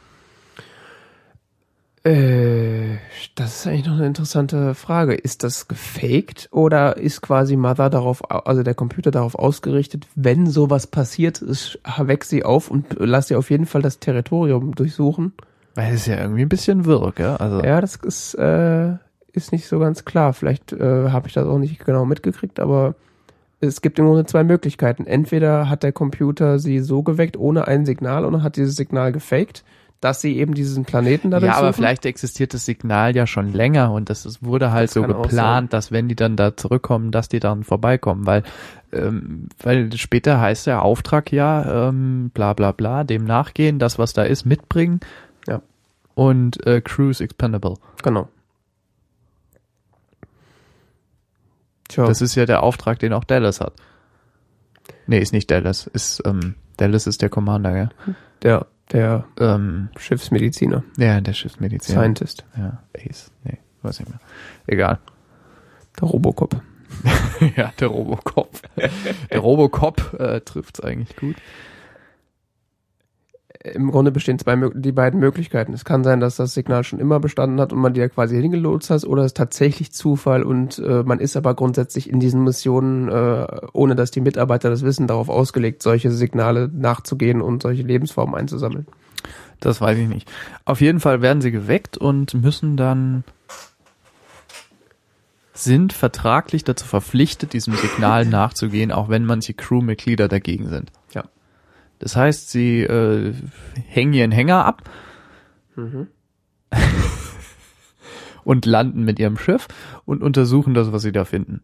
Äh, das ist eigentlich noch eine interessante Frage. Ist das gefaked oder ist quasi Mother darauf, also der Computer darauf ausgerichtet, wenn sowas passiert ist, weck sie auf und lass sie auf jeden Fall das Territorium durchsuchen? Weil es ist ja irgendwie ein bisschen wirr, gell? Also ja, das ist, äh, ist nicht so ganz klar. Vielleicht äh, habe ich das auch nicht genau mitgekriegt, aber es gibt im Grunde zwei Möglichkeiten. Entweder hat der Computer sie so geweckt ohne ein Signal und hat dieses Signal gefaked, dass sie eben diesen Planeten dadurch Ja, aber suchen. vielleicht existiert das Signal ja schon länger und das ist, wurde halt Das so kann auch geplant, dass wenn die dann da zurückkommen, dass die dann vorbeikommen, weil ähm, weil später heißt der Auftrag ja ähm, bla bla bla, dem nachgehen, das was da ist, mitbringen. Ja. Und äh, Cruise expendable. Genau. Tja. Das ist ja der Auftrag, den auch Dallas hat. Nee, ist nicht Dallas, ist ähm, Dallas ist der Commander, ja. Der Der Ähm, Schiffsmediziner. ja, der Schiffsmediziner. Scientist. Ja, Ace. Nee, weiß nicht mehr. Egal. Der Robocop. Ja, der Robocop. Der Robocop äh, trifft's eigentlich gut. Im Grunde bestehen zwei die beiden Möglichkeiten. Es kann sein, dass das Signal schon immer bestanden hat und man die ja quasi hingelotst hat, oder es ist tatsächlich Zufall und äh, man ist aber grundsätzlich in diesen Missionen, äh, ohne dass die Mitarbeiter das wissen, darauf ausgelegt, solche Signale nachzugehen und solche Lebensformen einzusammeln. Das weiß ich nicht. Auf jeden Fall werden sie geweckt und müssen dann sind vertraglich dazu verpflichtet, diesem Signal nachzugehen, auch wenn manche Crewmitglieder dagegen sind. Ja. Das heißt, sie äh, hängen ihren Hänger ab Mhm. und landen mit ihrem Schiff und untersuchen das, was sie da finden.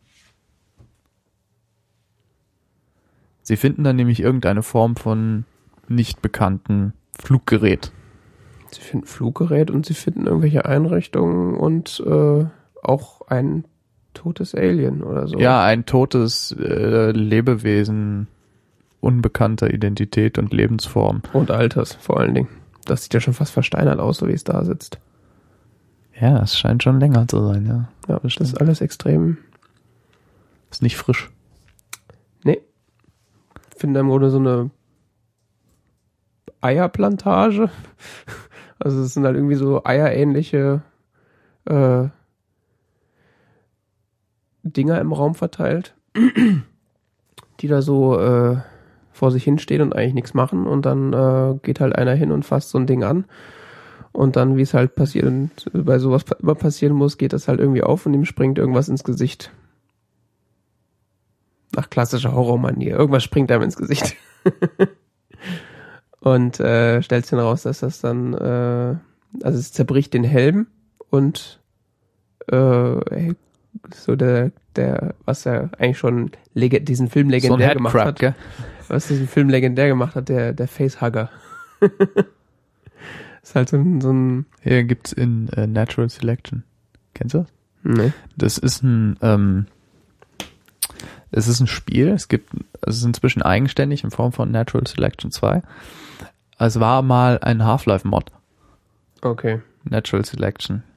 Sie finden dann nämlich irgendeine Form von nicht bekannten Fluggerät. Sie finden Fluggerät und sie finden irgendwelche Einrichtungen und äh, auch ein totes Alien oder so. Ja, ein totes äh, Lebewesen unbekannter Identität und Lebensform. Und Alters vor allen Dingen. Das sieht ja schon fast versteinert aus, so wie es da sitzt. Ja, es scheint schon länger zu sein, ja. Ja, das ist alles extrem. Ist nicht frisch. Nee. Ich finde im Grunde so eine Eierplantage. Also es sind halt irgendwie so eierähnliche äh, Dinger im Raum verteilt, die da so äh, vor sich hinstehen und eigentlich nichts machen, und dann äh, geht halt einer hin und fasst so ein Ding an und dann, wie es halt passiert und bei sowas immer passieren muss, geht das halt irgendwie auf und ihm springt irgendwas ins Gesicht. Nach klassischer Horrormanier. Irgendwas springt einem ins Gesicht. Und äh, stellt sich dann raus, dass das dann, äh, also es zerbricht den Helm und äh, so der, der, was er eigentlich schon leg- diesen Film legendär so ein gemacht Headcrab, hat. gell? Was diesen Film legendär gemacht hat, der, der Facehugger. Ist halt so ein, so ein Hier gibt's in äh, Natural Selection. Kennst du das? Nee. Das ist ein, ähm, es ist ein Spiel. Es gibt, es ist inzwischen eigenständig in Form von Natural Selection zwei. Es war mal ein Half-Life-Mod. Okay. Natural Selection.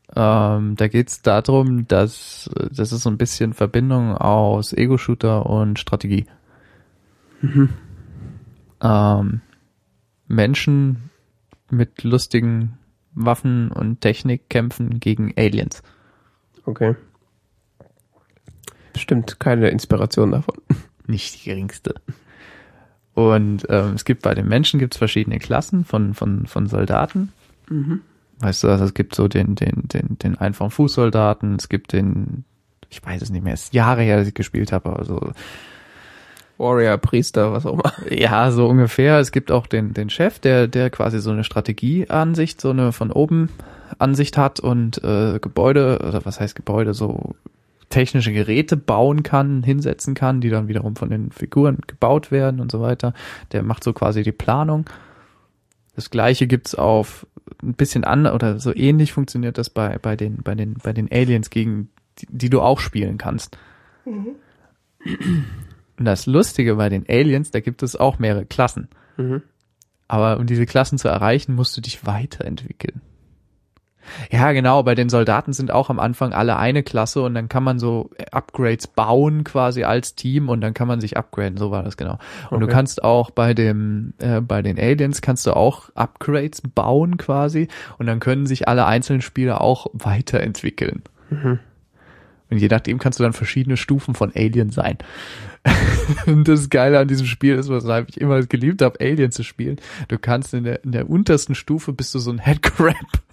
Ähm, da geht's darum, dass das ist so ein bisschen Verbindung aus Ego-Shooter und Strategie. Mhm. Ähm, Menschen mit lustigen Waffen und Technik kämpfen gegen Aliens. Okay. Bestimmt keine Inspiration davon. Nicht die geringste. Und ähm, es gibt bei den Menschen gibt's verschiedene Klassen von von von Soldaten. Mhm. Weißt du, also es gibt so den den den den einfachen Fußsoldaten, es gibt den, ich weiß es nicht mehr, es ist Jahre her, dass ich gespielt habe, aber so Warrior, Priester, was auch immer. ja, so ungefähr. Es gibt auch den den Chef, der der quasi so eine Strategieansicht, so eine von oben Ansicht hat und äh, Gebäude, oder was heißt Gebäude, so technische Geräte bauen kann, hinsetzen kann, die dann wiederum von den Figuren gebaut werden und so weiter. Der macht so quasi die Planung. Das Gleiche gibt's auf ein bisschen anders oder so ähnlich funktioniert das bei bei den bei den bei den Aliens, gegen die, die du auch spielen kannst. Mhm. Und das Lustige bei den Aliens, da gibt es auch mehrere Klassen. Mhm. Aber um diese Klassen zu erreichen, musst du dich weiterentwickeln. Ja, genau, bei den Soldaten sind auch am Anfang alle eine Klasse und dann kann man so Upgrades bauen quasi als Team und dann kann man sich upgraden, so war das genau. Und okay. Du kannst auch bei dem äh, bei den Aliens kannst du auch Upgrades bauen quasi und dann können sich alle einzelnen Spieler auch weiterentwickeln. Mhm. Und je nachdem kannst du dann verschiedene Stufen von Alien sein. Und das Geile an diesem Spiel ist, was ich immer geliebt habe, Alien zu spielen. Du kannst in der, in der untersten Stufe bist du so ein Headcrab.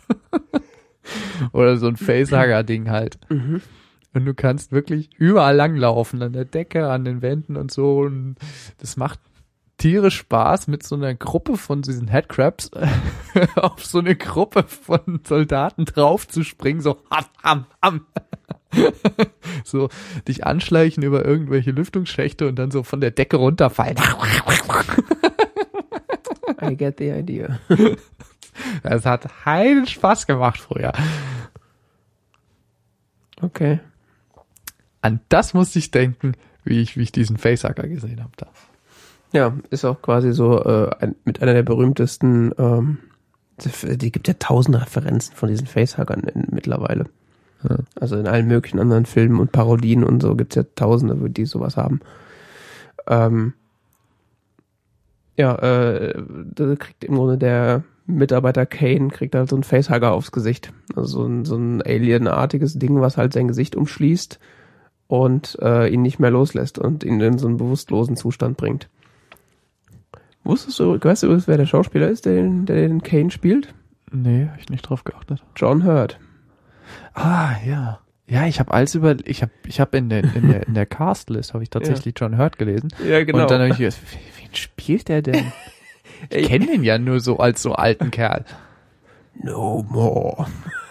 Oder so ein Facehugger-Ding halt. Mhm. Und du kannst wirklich überall langlaufen, an der Decke, an den Wänden und so. Und das macht tierisch Spaß, mit so einer Gruppe von diesen Headcrabs auf so eine Gruppe von Soldaten draufzuspringen, so ham, ham, ham. So dich anschleichen über irgendwelche Lüftungsschächte und dann so von der Decke runterfallen. I get the idea. Das hat heiden Spaß gemacht früher. Okay. An das musste ich denken, wie ich, wie ich diesen Facehugger gesehen habe da. Ja, ist auch quasi so äh, ein, mit einer der berühmtesten, ähm, die, die gibt ja tausend Referenzen von diesen Facehuggern in, mittlerweile. Ja. Also in allen möglichen anderen Filmen und Parodien und so gibt's ja tausende, die sowas haben. Ähm, ja, äh, da kriegt im Grunde der Mitarbeiter Kane kriegt halt so einen Facehugger aufs Gesicht. Also so ein, so ein Alien-artiges Ding, was halt sein Gesicht umschließt und äh, ihn nicht mehr loslässt und ihn in so einen bewusstlosen Zustand bringt. Wusstest du, weißt du, wer der Schauspieler ist, der den, der den Kane spielt? Nee, hab ich nicht drauf geachtet. John Hurt. Ah, ja. Ja, ich habe alles über, ich habe ich hab in der in der in der Castlist habe ich tatsächlich ja. John Hurt gelesen. Ja, genau. Und dann habe ich gedacht, wen spielt der denn? Ich kenne den ja nur so als so alten Kerl. No more.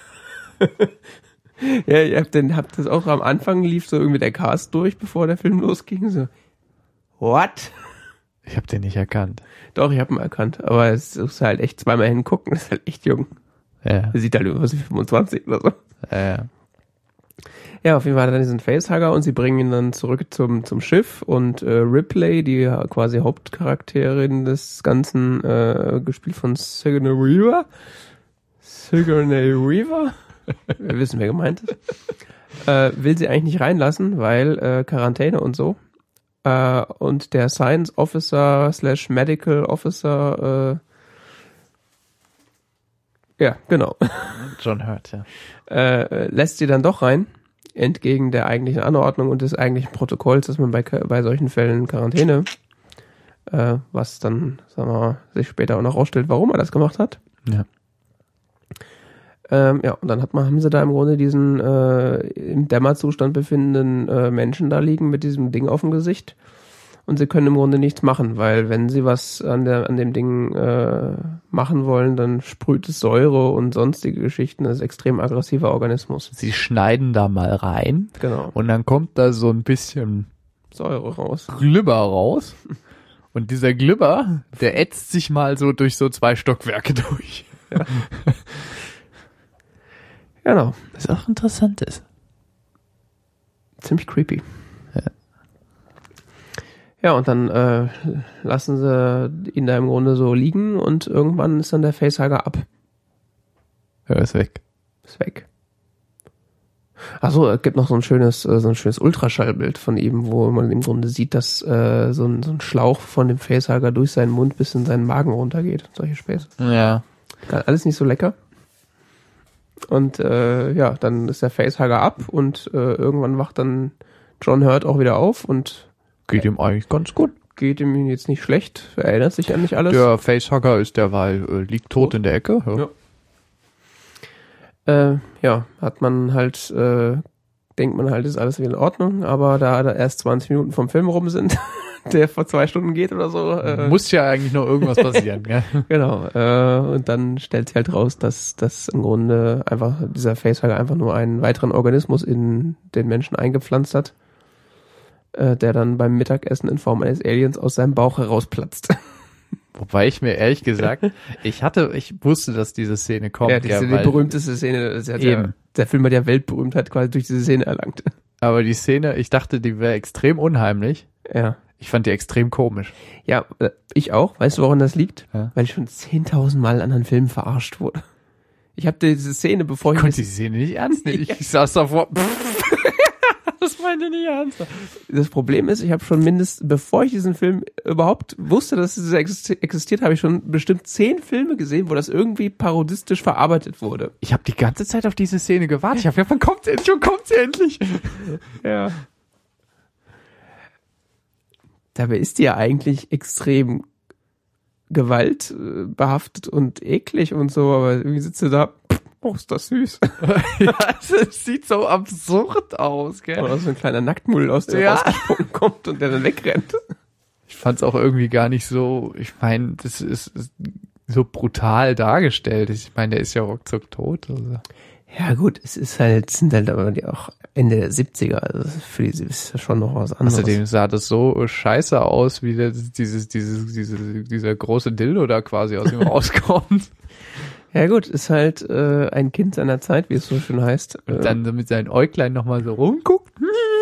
Ja, ich hab, den, hab das auch am Anfang lief so irgendwie der Cast durch, bevor der Film losging. So, what? Ich habe den nicht erkannt. Doch, ich habe ihn erkannt, aber es ist halt echt zweimal hingucken, das ist halt echt jung. Ja. Er sieht halt über fünfundzwanzig oder so. Ja, ja. Ja, auf jeden Fall hat er diesen Facehugger und sie bringen ihn dann zurück zum zum Schiff und äh, Ripley, die ja quasi Hauptcharakterin des Ganzen, äh, gespielt von Sigourney Weaver. Sigourney Weaver? Wir wissen, wer gemeint ist. Äh, will sie eigentlich nicht reinlassen, weil äh, Quarantäne und so. Äh, und der Science Officer slash Medical Officer, äh, ja, genau. John Hurt, ja. Äh, lässt sie dann doch rein, entgegen der eigentlichen Anordnung und des eigentlichen Protokolls, dass man bei, bei solchen Fällen Quarantäne, äh, was dann, sagen wir mal, sich später auch noch rausstellt, warum er das gemacht hat. Ja. Ähm, ja, und dann hat man, haben sie da im Grunde diesen äh, im Dämmerzustand befindenden äh, Menschen da liegen mit diesem Ding auf dem Gesicht. Und sie können im Grunde nichts machen, weil wenn sie was an der an dem Ding äh, machen wollen, dann sprüht es Säure und sonstige Geschichten. Das ist ein extrem aggressiver Organismus. Sie schneiden da mal rein. Genau. Und dann kommt da so ein bisschen Säure raus. Glibber raus. Und dieser Glibber, der ätzt sich mal so durch so zwei Stockwerke durch. Ja. Genau. Was auch interessant ist. Ziemlich creepy. Ja. Ja, und dann äh, lassen sie ihn da im Grunde so liegen und irgendwann ist dann der Facehugger ab. Ja, ist weg. Ist weg. Achso, es gibt noch so ein schönes, äh, so ein schönes Ultraschallbild von ihm, wo man im Grunde sieht, dass äh, so, ein, so ein Schlauch von dem Facehugger durch seinen Mund bis in seinen Magen runtergeht. Solche Späße. Ja. Alles nicht so lecker. Und äh, ja, dann ist der Facehugger ab und äh, irgendwann wacht dann John Hurt auch wieder auf und geht ihm eigentlich ganz gut. Geht ihm jetzt nicht schlecht, erinnert sich an nicht alles. Der Facehugger ist derweil, äh, liegt tot in der Ecke. Ja. Ja. Äh, ja, hat man halt, äh, denkt man halt, ist alles wieder in Ordnung, aber da, da erst zwanzig Minuten vom Film rum sind, der vor zwei Stunden geht oder so. Äh, Muss ja eigentlich noch irgendwas passieren, gell? Genau, äh, und dann stellt sich halt raus, dass das im Grunde einfach, dieser Facehugger einfach nur einen weiteren Organismus in den Menschen eingepflanzt hat, äh, der dann beim Mittagessen in Form eines Aliens aus seinem Bauch herausplatzt. Wobei ich mir ehrlich gesagt, ich hatte, ich wusste, dass diese Szene kommt. Ja, das ist ja die berühmteste Szene. Das hat ja, der Film hat ja Weltberühmtheit quasi durch diese Szene erlangt. Aber die Szene, ich dachte, die wäre extrem unheimlich. Ja. Ich fand die extrem komisch. Ja, ich auch. Weißt du, woran das liegt? Ja. Weil ich schon zehntausend Mal in anderen Filmen verarscht wurde. Ich habe diese Szene, bevor ich... Ich konnte die Szene nicht ernst nehmen. Ich saß davor... Das meinte ich nicht ernst. Das Problem ist, ich habe schon mindestens, bevor ich diesen Film überhaupt wusste, dass es existiert, habe ich schon bestimmt zehn Filme gesehen, wo das irgendwie parodistisch verarbeitet wurde. Ich habe die ganze Zeit auf diese Szene gewartet. Ich habe gedacht, wann kommt sie endlich und kommt sie endlich? Ja. Dabei ist die ja eigentlich extrem gewaltbehaftet und eklig und so, aber irgendwie sitzt du da, oh, ist das süß. Ja, es sieht so absurd aus, gell? Oder so ein kleiner Nacktmull aus der Ja. rausgesprungen kommt und der dann wegrennt. Ich fand's auch irgendwie gar nicht so, ich meine, das ist, ist so brutal dargestellt. Ich meine, der ist ja ruckzuck tot. Also. Ja gut, es ist halt, sind halt aber die auch Ende der siebziger, also für die ist ja schon noch was anderes. Außerdem sah das so scheiße aus, wie der, dieses, dieses, diese, dieser große Dildo da quasi aus ihm rauskommt. Ja gut, ist halt äh, ein Kind seiner Zeit, wie es so schön heißt. Und dann so mit seinen Äuglein nochmal so rumguckt.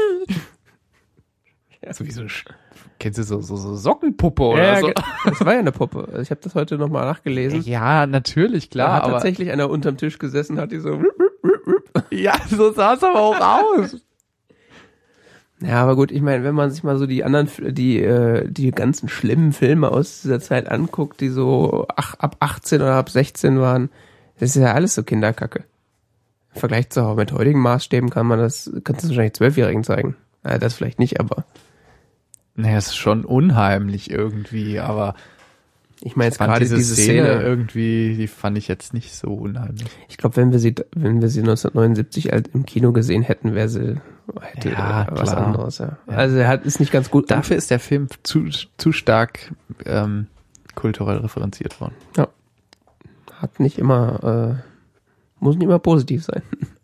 Ja. So wie so, kennst du so, so, so Sockenpuppe oder ja, so? ge- das war ja eine Puppe. Also ich habe das heute nochmal nachgelesen. Ja, natürlich, Da klar. hat aber tatsächlich einer unterm Tisch gesessen, hat die so... ja, so sah es aber auch aus. Ja, aber gut, ich meine, wenn man sich mal so die anderen, die äh, die ganzen schlimmen Filme aus dieser Zeit anguckt, die so ach, ab achtzehn oder ab sechzehn waren, das ist ja alles so Kinderkacke. Im Vergleich zu mit heutigen Maßstäben kann man das, kannst du es wahrscheinlich Zwölfjährigen zeigen. Ja, das vielleicht nicht, aber Naja, es ist schon unheimlich irgendwie, aber ich meine jetzt fand gerade diese, diese Szene, Szene, irgendwie, die fand ich jetzt nicht so unheimlich. ich glaube, wenn wir sie, wenn wir sie neunzehnhundertneunundsiebzig halt im Kino gesehen hätten, wäre sie hätte Ja, was klar. anderes. Ja. Ja. Also er hat ist nicht ganz gut. Dafür ist der Film zu, zu stark ähm, kulturell referenziert worden. Hat nicht immer, äh, muss nicht immer positiv sein.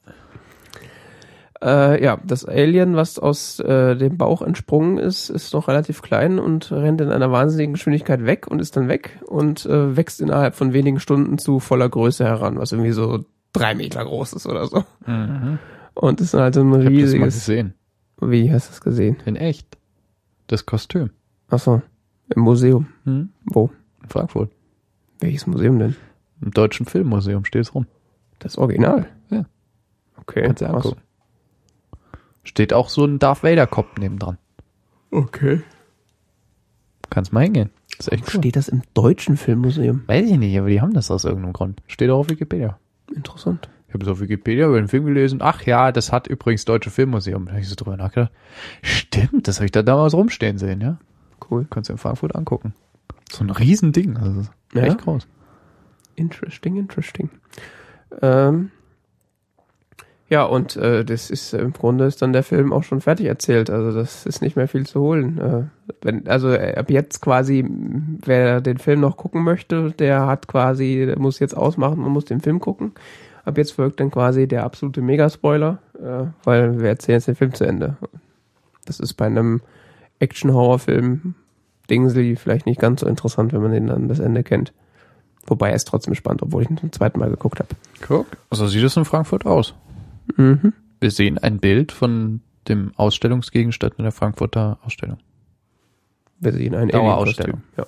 äh, ja, das Alien, was aus äh, dem Bauch entsprungen ist, ist noch relativ klein und rennt in einer wahnsinnigen Geschwindigkeit weg und ist dann weg und äh, wächst innerhalb von wenigen Stunden zu voller Größe heran, was irgendwie so drei Meter groß ist oder so. Mhm. Und ist dann halt so ein Ich hab das mal riesiges... gesehen. Wie, hast du es gesehen? In echt. Das Kostüm. Achso, im Museum. Mhm. Wo? In Frankfurt. Welches Museum denn? Im Deutschen Filmmuseum steht es rum. Das Original? Ja. Okay. Kannst du krass. angucken. Steht auch so ein Darth Vader Kopf nebendran. Okay. Kannst mal hingehen. Das ist echt cool. Steht das im Deutschen Filmmuseum? Weiß ich nicht, aber die haben das aus irgendeinem Grund. Steht auch auf Wikipedia. Interessant. Ich habe es auf Wikipedia über den Film gelesen. Ach ja, das hat übrigens Deutsche Filmmuseum. Da habe ich so drüber nachgedacht. Stimmt, das habe ich da damals rumstehen sehen, ja. Cool. Kannst du in Frankfurt angucken. So ein Riesending. Also Ja? echt groß. Interesting, interesting. Ähm, ja, und äh, das ist äh, im Grunde ist dann der Film auch schon fertig erzählt. Also das ist nicht mehr viel zu holen. Äh, wenn, also äh, ab jetzt quasi, m, wer den Film noch gucken möchte, der hat quasi, der muss jetzt ausmachen und muss den Film gucken. Ab jetzt folgt dann quasi der absolute Megaspoiler, äh, weil wir erzählen jetzt den Film zu Ende. Das ist bei einem Action-Horror-Film Dingsley vielleicht nicht ganz so interessant, wenn man den dann das Ende kennt. Wobei er ist trotzdem spannend, obwohl ich ihn zum zweiten Mal geguckt habe. Guck. So sieht es in Frankfurt aus. Mhm. Wir sehen ein Bild von dem Ausstellungsgegenstand in der Frankfurter Ausstellung. Wir sehen ein Dauerausstellung. Alien-Kostüm.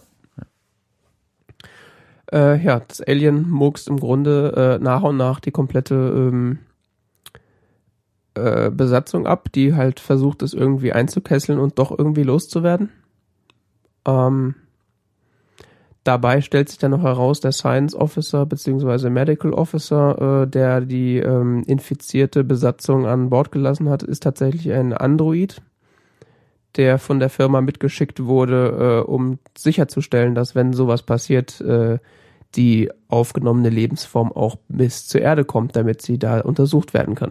Ja. Äh, ja, das Alien murkst im Grunde äh, nach und nach die komplette ähm, äh, Besatzung ab, die halt versucht, es irgendwie einzukesseln und doch irgendwie loszuwerden. Ähm, dabei stellt sich dann noch heraus, der Science Officer bzw. Medical Officer, äh, der die ähm, infizierte Besatzung an Bord gelassen hat, ist tatsächlich ein Android, der von der Firma mitgeschickt wurde, äh, um sicherzustellen, dass, wenn sowas passiert, äh, die aufgenommene Lebensform auch bis zur Erde kommt, damit sie da untersucht werden kann.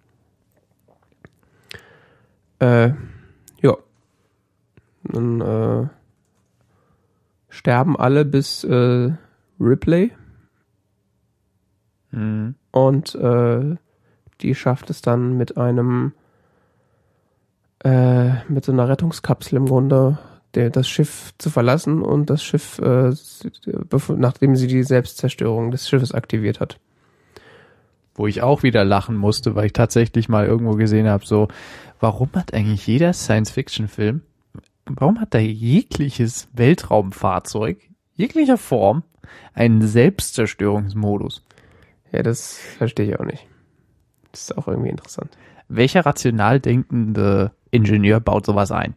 Äh, ja. Dann äh, sterben alle bis äh, Ripley. Mhm. Und äh, die schafft es dann mit einem äh, mit so einer Rettungskapsel im Grunde der, das Schiff zu verlassen und das Schiff, äh, bevor, nachdem sie die Selbstzerstörung des Schiffes aktiviert hat. Wo ich auch wieder lachen musste, weil ich tatsächlich mal irgendwo gesehen habe, so, warum hat eigentlich jeder Science-Fiction-Film, warum hat da jegliches Weltraumfahrzeug, jeglicher Form, einen Selbstzerstörungsmodus? Ja, das verstehe ich auch nicht. Das ist auch irgendwie interessant. Welcher rational denkende Ingenieur baut sowas ein?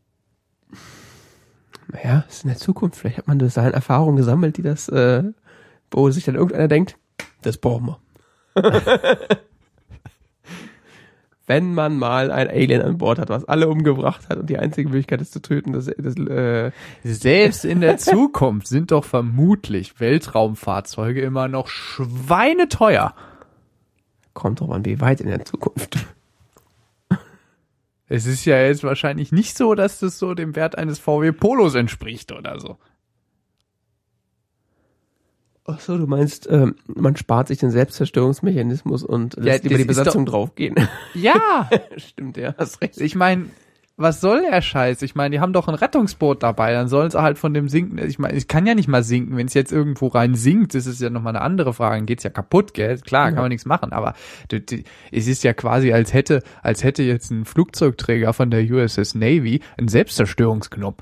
Naja, ist in der Zukunft. Vielleicht hat man da seine Erfahrungen gesammelt, die das, äh, wo sich dann irgendeiner denkt, das brauchen wir. Wenn man mal ein Alien an Bord hat, was alle umgebracht hat und die einzige Möglichkeit ist zu töten, das, das äh selbst in der Zukunft sind doch vermutlich Weltraumfahrzeuge immer noch schweineteuer. Kommt drauf an, wie weit in der Zukunft. Es ist ja jetzt wahrscheinlich nicht so, dass das so dem Wert eines V W Polos entspricht oder so. Ach so, du meinst, ähm, man spart sich den Selbstzerstörungsmechanismus und lässt Ja, über das die Besatzung ist draufgehen. Ja, Stimmt, ja, hast recht. ich meine, was soll der Scheiß? Ich meine, die haben doch ein Rettungsboot dabei, dann sollen sie halt von dem sinken. Ich meine, ich kann ja nicht mal sinken. Wenn es jetzt irgendwo rein sinkt, ist es ja nochmal eine andere Frage. Dann geht's ja kaputt, gell? Klar, kann Ja. man nichts machen. Aber du, du, es ist ja quasi, als hätte, als hätte jetzt ein Flugzeugträger von der U S S Navy einen Selbstzerstörungsknopf.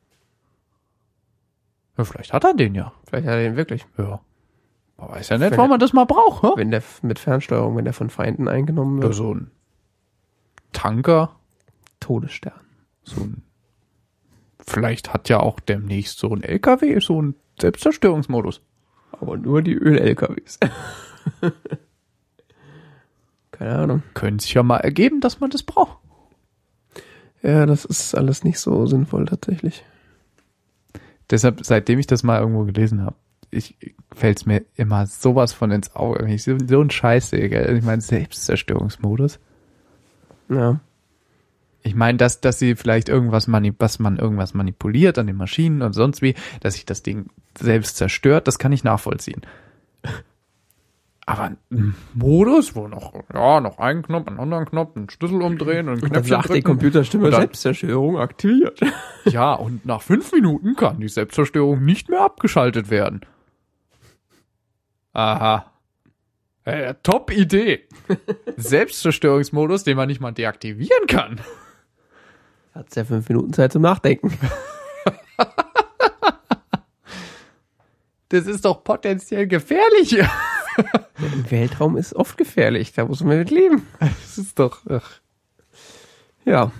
Ja, vielleicht hat er den ja. Vielleicht hat er den wirklich. Ja. Man weiß ja nicht, Wenn warum man das mal braucht, ne? Wenn der f- mit Fernsteuerung, wenn der von Feinden eingenommen Oder wird. so ein Tanker, Todesstern. so ein, vielleicht hat ja auch demnächst so ein L K W so einen Selbstzerstörungsmodus. Aber nur die Öl-L K Ws. Keine Ahnung. Könnte sich ja mal ergeben, dass man das braucht. Ja, das ist alles nicht so sinnvoll tatsächlich. Deshalb, seitdem ich das mal irgendwo gelesen habe, ich fällt's mir immer sowas von ins Auge. Ich so, so ein Scheiß sehe, gell? Ich meine, Selbstzerstörungsmodus. Ja. Ich meine, dass, dass sie vielleicht irgendwas mani- was man irgendwas manipuliert an den Maschinen und sonst wie, dass sich das Ding selbst zerstört, das kann ich nachvollziehen. Aber ein Modus, wo noch, ja, noch einen Knopf, einen anderen Knopf, einen Schlüssel umdrehen und ein Und dann Knöpfchen sagt die drücken. Computerstimme Und dann- Selbstzerstörung aktiviert. Ja, und nach fünf Minuten kann die Selbstzerstörung nicht mehr abgeschaltet werden. Aha. Äh, top Idee. Selbstzerstörungsmodus, den man nicht mal deaktivieren kann. Hat's ja fünf Minuten Zeit zum Nachdenken. Das ist doch potenziell gefährlich. Im Weltraum ist oft gefährlich, da muss man mit leben. Das ist doch, ach. Ja.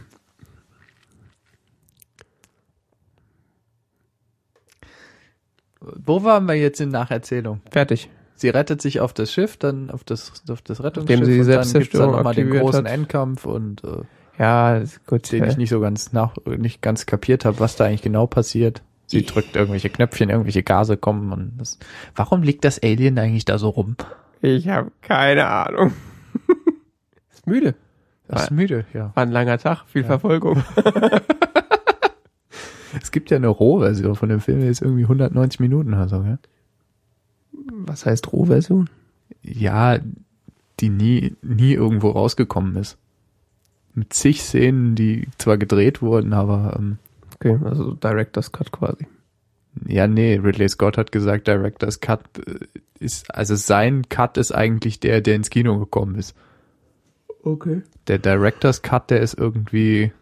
Wo waren wir jetzt in Nacherzählung? Fertig. Sie rettet sich auf das Schiff, dann auf das, auf das Rettungsschiff Nachdem sie die und dann gibt's dann Selbstzerstörung nochmal den aktiviert großen hat. Endkampf und äh, Ja, ist gut. den äh, ich nicht so ganz nach, nicht ganz kapiert habe, was da eigentlich genau passiert. Sie drückt irgendwelche Knöpfchen, irgendwelche Gase kommen und das. Warum liegt das Alien eigentlich da so rum? Ich habe keine Ahnung. Ist müde. Das ist müde, ja. War ein langer Tag, viel Verfolgung. Es gibt ja eine Rohversion von dem Film, der ist irgendwie hundertneunzig Minuten oder so, ja? Was heißt Rohversion? Ja, die nie, nie irgendwo rausgekommen ist. Mit zig Szenen, die zwar gedreht wurden, aber ähm, Okay, also Director's Cut quasi. ja, nee, Ridley Scott hat gesagt, Director's Cut äh, ist, also sein Cut ist eigentlich der, der ins Kino gekommen ist. Okay. Der Director's Cut, der ist irgendwie,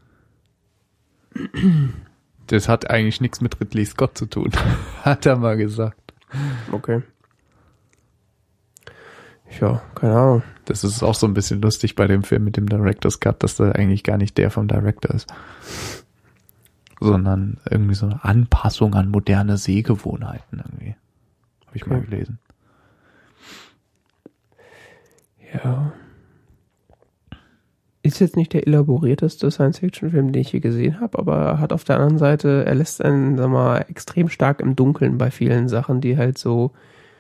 das hat eigentlich nichts mit Ridley Scott zu tun, hat er mal gesagt. Okay. Ja, keine Ahnung. Das ist auch so ein bisschen lustig bei dem Film mit dem Director's Cut, dass da eigentlich gar nicht der vom Director ist. Sondern irgendwie so eine Anpassung an moderne Sehgewohnheiten irgendwie. Habe ich okay. mal gelesen. Ja. Ist jetzt nicht der elaborierteste Science-Fiction-Film, den ich je gesehen habe, aber er hat auf der anderen Seite, er lässt einen, sag mal, extrem stark im Dunkeln bei vielen Sachen, die halt so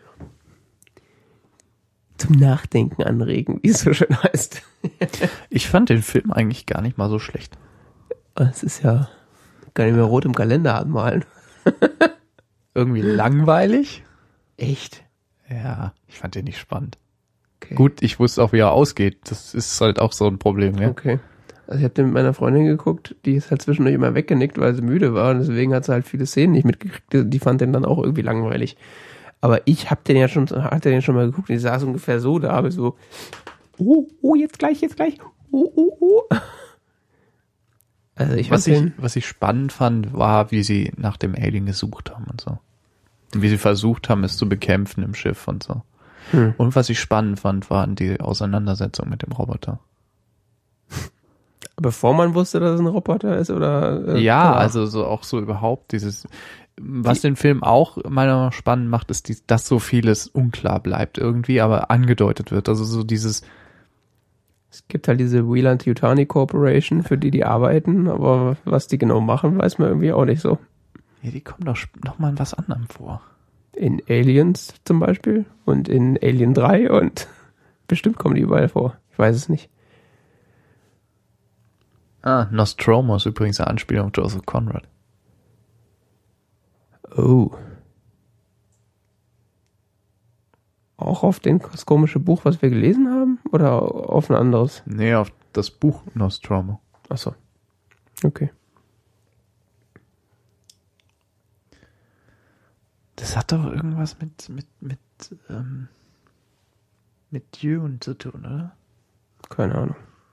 zum Nachdenken anregen, wie es so schön heißt. Ich fand den Film eigentlich gar nicht mal so schlecht. Es ist ja gar nicht mehr rot im Kalender anmalen. Irgendwie langweilig? Echt? Ja, ich fand den nicht spannend. Okay. Gut, ich wusste auch, wie er ausgeht. Das ist halt auch so ein Problem, ja. Okay. Also ich habe den mit meiner Freundin geguckt, die ist halt zwischendurch immer weggenickt, weil sie müde war und deswegen hat sie halt viele Szenen nicht mitgekriegt. Die fand den dann auch irgendwie langweilig. Aber ich hab den ja schon, hatte den schon mal geguckt und ich saß ungefähr so da, aber so, oh, oh, jetzt gleich, jetzt gleich, oh, oh, oh. Also ich was ich, den, was ich spannend fand, war, wie sie nach dem Alien gesucht haben und so. Und wie sie versucht haben, es zu bekämpfen im Schiff und so. Hm. Und was ich spannend fand, waren die Auseinandersetzung mit dem Roboter. Bevor man wusste, dass es ein Roboter ist, oder? Äh, ja, danach? Also so auch so überhaupt dieses, was die, den Film auch meiner Meinung nach spannend macht, ist, die, dass so vieles unklar bleibt irgendwie, aber angedeutet wird. Also so dieses. Es gibt halt diese Weyland-Yutani Corporation, für die die arbeiten, aber was die genau machen, weiß man irgendwie auch nicht so. Ja, die kommen doch noch mal in was anderem vor. In Aliens zum Beispiel und in Alien drei und bestimmt kommen die überall vor. Ich weiß es nicht. Ah, Nostromo ist übrigens eine Anspielung auf Joseph Conrad. Oh. Auch auf den, das komische Buch, was wir gelesen haben? Oder auf ein anderes? Nee, auf das Buch Nostromo. Ach so. Okay. Das hat doch irgendwas mit, mit, mit, ähm, mit Dune zu tun, oder? Keine Ahnung.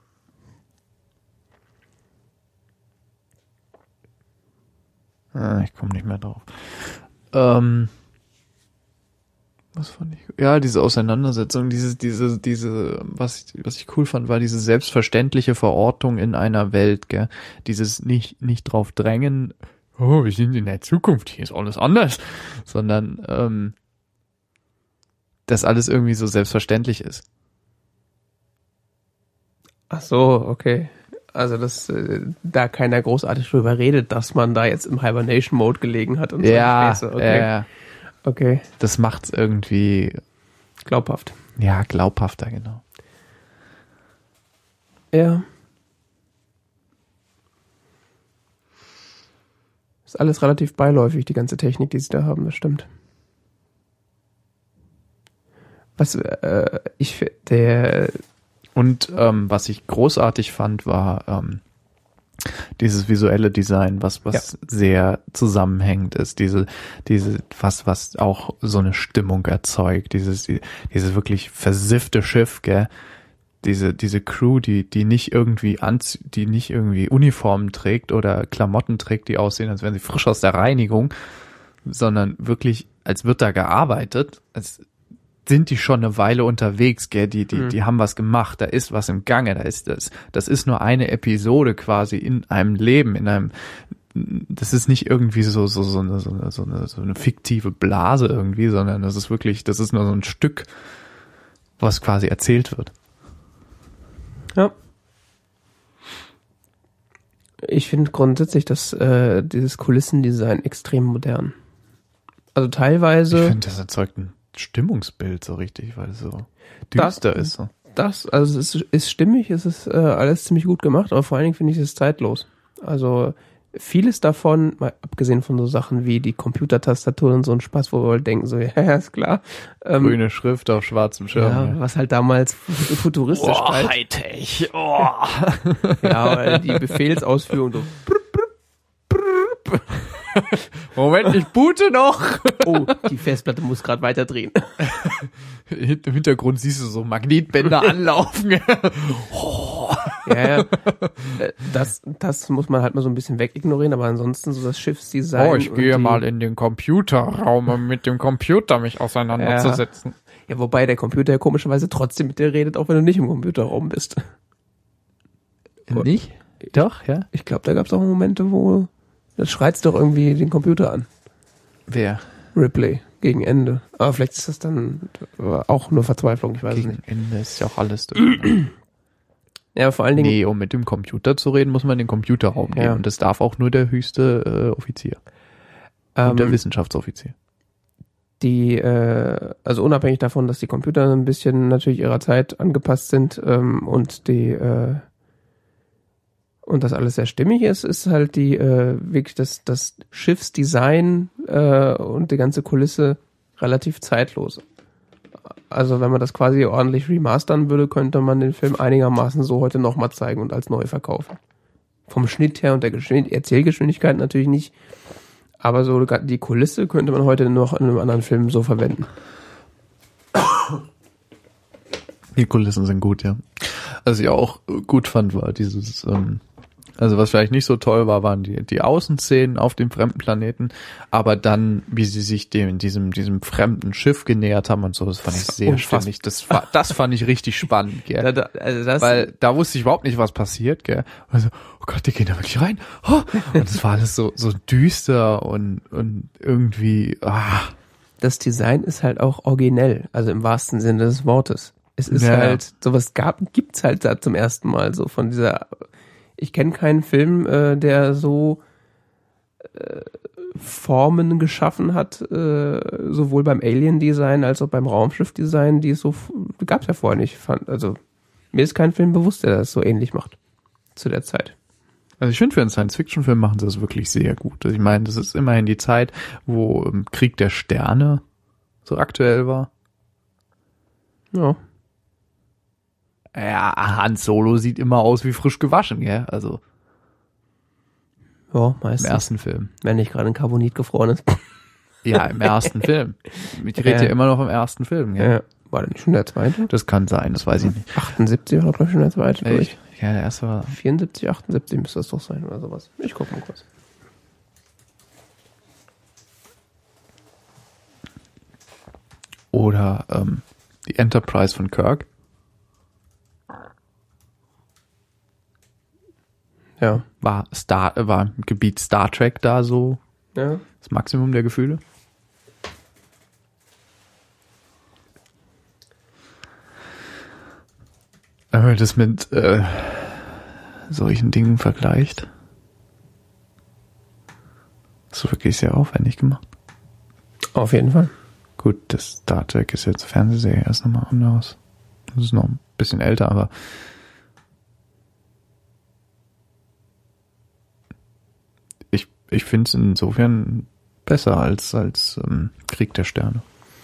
Ah, ich komme nicht mehr drauf. Ähm, was fand ich? Ja, diese Auseinandersetzung, diese, diese, diese, was ich, was ich cool fand, war diese selbstverständliche Verortung in einer Welt, gell? Dieses nicht, nicht drauf drängen, oh, wir sind in der Zukunft, hier ist alles anders, sondern, ähm, dass alles irgendwie so selbstverständlich ist. Ach so, okay. Also, dass äh, da keiner großartig drüber redet, dass man da jetzt im Hibernation-Mode gelegen hat und so. Ja, okay. äh, okay. Das macht's irgendwie glaubhaft. Ja, glaubhafter, genau. Ja. Ist alles relativ beiläufig, die ganze Technik, die sie da haben, das stimmt. Was, äh, ich, der... Und ähm, was ich großartig fand, war ähm, dieses visuelle Design, was was ja. sehr zusammenhängend ist, diese diese was was auch so eine Stimmung erzeugt, dieses die, dieses wirklich versiffte Schiff, gell? Diese diese Crew, die die nicht irgendwie anz die nicht irgendwie Uniformen trägt oder Klamotten trägt, die aussehen, als wären sie frisch aus der Reinigung, sondern wirklich, als wird da gearbeitet, als sind die schon eine Weile unterwegs, gell, die, die, mhm. die haben was gemacht, da ist was im Gange, da ist das, das ist nur eine Episode quasi in einem Leben, in einem, das ist nicht irgendwie so, so, so eine, so eine, so eine, so eine fiktive Blase irgendwie, sondern das ist wirklich, das ist nur so ein Stück, was quasi erzählt wird. Ja. Ich finde grundsätzlich, dass, äh, dieses Kulissendesign extrem modern. Also teilweise. Ich finde, das erzeugt ein Stimmungsbild so richtig, weil es so düster das, ist. So. Das, also es ist, ist stimmig, es ist äh, alles ziemlich gut gemacht, aber vor allen Dingen finde ich es zeitlos. Also vieles davon, mal abgesehen von so Sachen wie die Computertastatur und so ein Spaß, wo wir halt denken, so, ja, ist klar. Ähm, Grüne Schrift auf schwarzem Schirm. Ja, ja. Was halt damals futuristisch oh, halt. Hightech. Oh. Ja, weil die Befehlsausführung so. Moment, ich boote noch. Oh, die Festplatte muss gerade weiter drehen. Im Hintergrund siehst du so Magnetbänder anlaufen. Oh. Ja, ja. Das, das muss man halt mal so ein bisschen wegignorieren, aber ansonsten so das Schiffsdesign. Oh, ich gehe mal in den Computerraum, um mit dem Computer mich auseinanderzusetzen. Ja, wobei der Computer ja komischerweise trotzdem mit dir redet, auch wenn du nicht im Computerraum bist. Nicht? Doch, ja. Ich glaube, da gab es auch Momente, wo das schreit doch irgendwie den Computer an. Wer? Ripley, gegen Ende. Aber vielleicht ist das dann auch nur Verzweiflung, ich weiß Gegen es nicht. Ende ist ja auch alles drin. Ja, vor allen Dingen... Nee, um mit dem Computer zu reden, muss man in den Computerraum gehen. Ja. Und das darf auch nur der höchste äh, Offizier. ähm, Und der Wissenschaftsoffizier. Die, äh, also unabhängig davon, dass die Computer ein bisschen natürlich ihrer Zeit angepasst sind ähm, und die äh, und das alles sehr stimmig ist, ist halt die äh, wirklich das das Schiffsdesign äh, und die ganze Kulisse relativ zeitlos. Also wenn man das quasi ordentlich remastern würde, könnte man den Film einigermaßen so heute nochmal zeigen und als neu verkaufen. Vom Schnitt her und der Geschwind- Erzählgeschwindigkeit natürlich nicht. Aber so die Kulisse könnte man heute noch in einem anderen Film so verwenden. Die Kulissen sind gut, ja. Was ich auch gut fand, war dieses, ähm, also was vielleicht nicht so toll war, waren die, die Außenszenen auf dem fremden Planeten, aber dann, wie sie sich dem, diesem, diesem fremden Schiff genähert haben und so, das fand ich sehr Unfassbar. spannend. Das war, das fand ich richtig spannend, gell. Da, da, also das, Weil da wusste ich überhaupt nicht, was passiert, gell. Also, oh Gott, die gehen da wirklich rein. Oh. Und es war alles so, so düster und, und irgendwie, ah. das Design ist halt auch originell, also im wahrsten Sinne des Wortes. Es ist Ja. halt, sowas gab, gibt's halt da zum ersten Mal so von dieser, ich kenne keinen Film, äh, der so äh, Formen geschaffen hat, äh, sowohl beim Alien-Design als auch beim Raumschiff-Design, die es so, gab's ja vorher nicht. Fand, also mir ist kein Film bewusst, der das so ähnlich macht zu der Zeit. Also ich finde, für einen Science-Fiction-Film machen sie das wirklich sehr gut. Also ich meine, das ist immerhin die Zeit, wo ähm, Krieg der Sterne so aktuell war. Ja. Ja, Han Solo sieht immer aus wie frisch gewaschen, gell? Also Ja, im meistens. ersten Film. Wenn nicht gerade ein Carbonit gefroren ist. Ja, im ersten Film. Ich rede ja. Ja. immer noch im ersten Film, gell? Ja. War der nicht schon der zweite? Das kann sein, das weiß ich nicht. achtundsiebzig war, glaube ich, schon der zweite, glaube ich. Echt? Ja, der erste war... vierundsiebzig, achtundsiebzig müsste das doch sein oder sowas. Ich guck mal kurz. Oder ähm, die Enterprise von Kirk. Ja. War Star, äh, war im Gebiet Star Trek da so Ja. das Maximum der Gefühle? Wenn man das mit äh, solchen Dingen vergleicht, ist so wirklich sehr aufwendig gemacht. Auf jeden Fall. Gut, das Star Trek ist jetzt Fernsehserie erst nochmal anders. Das ist noch ein bisschen älter, aber ich, ich finde es insofern besser als, als ähm, Krieg der Sterne.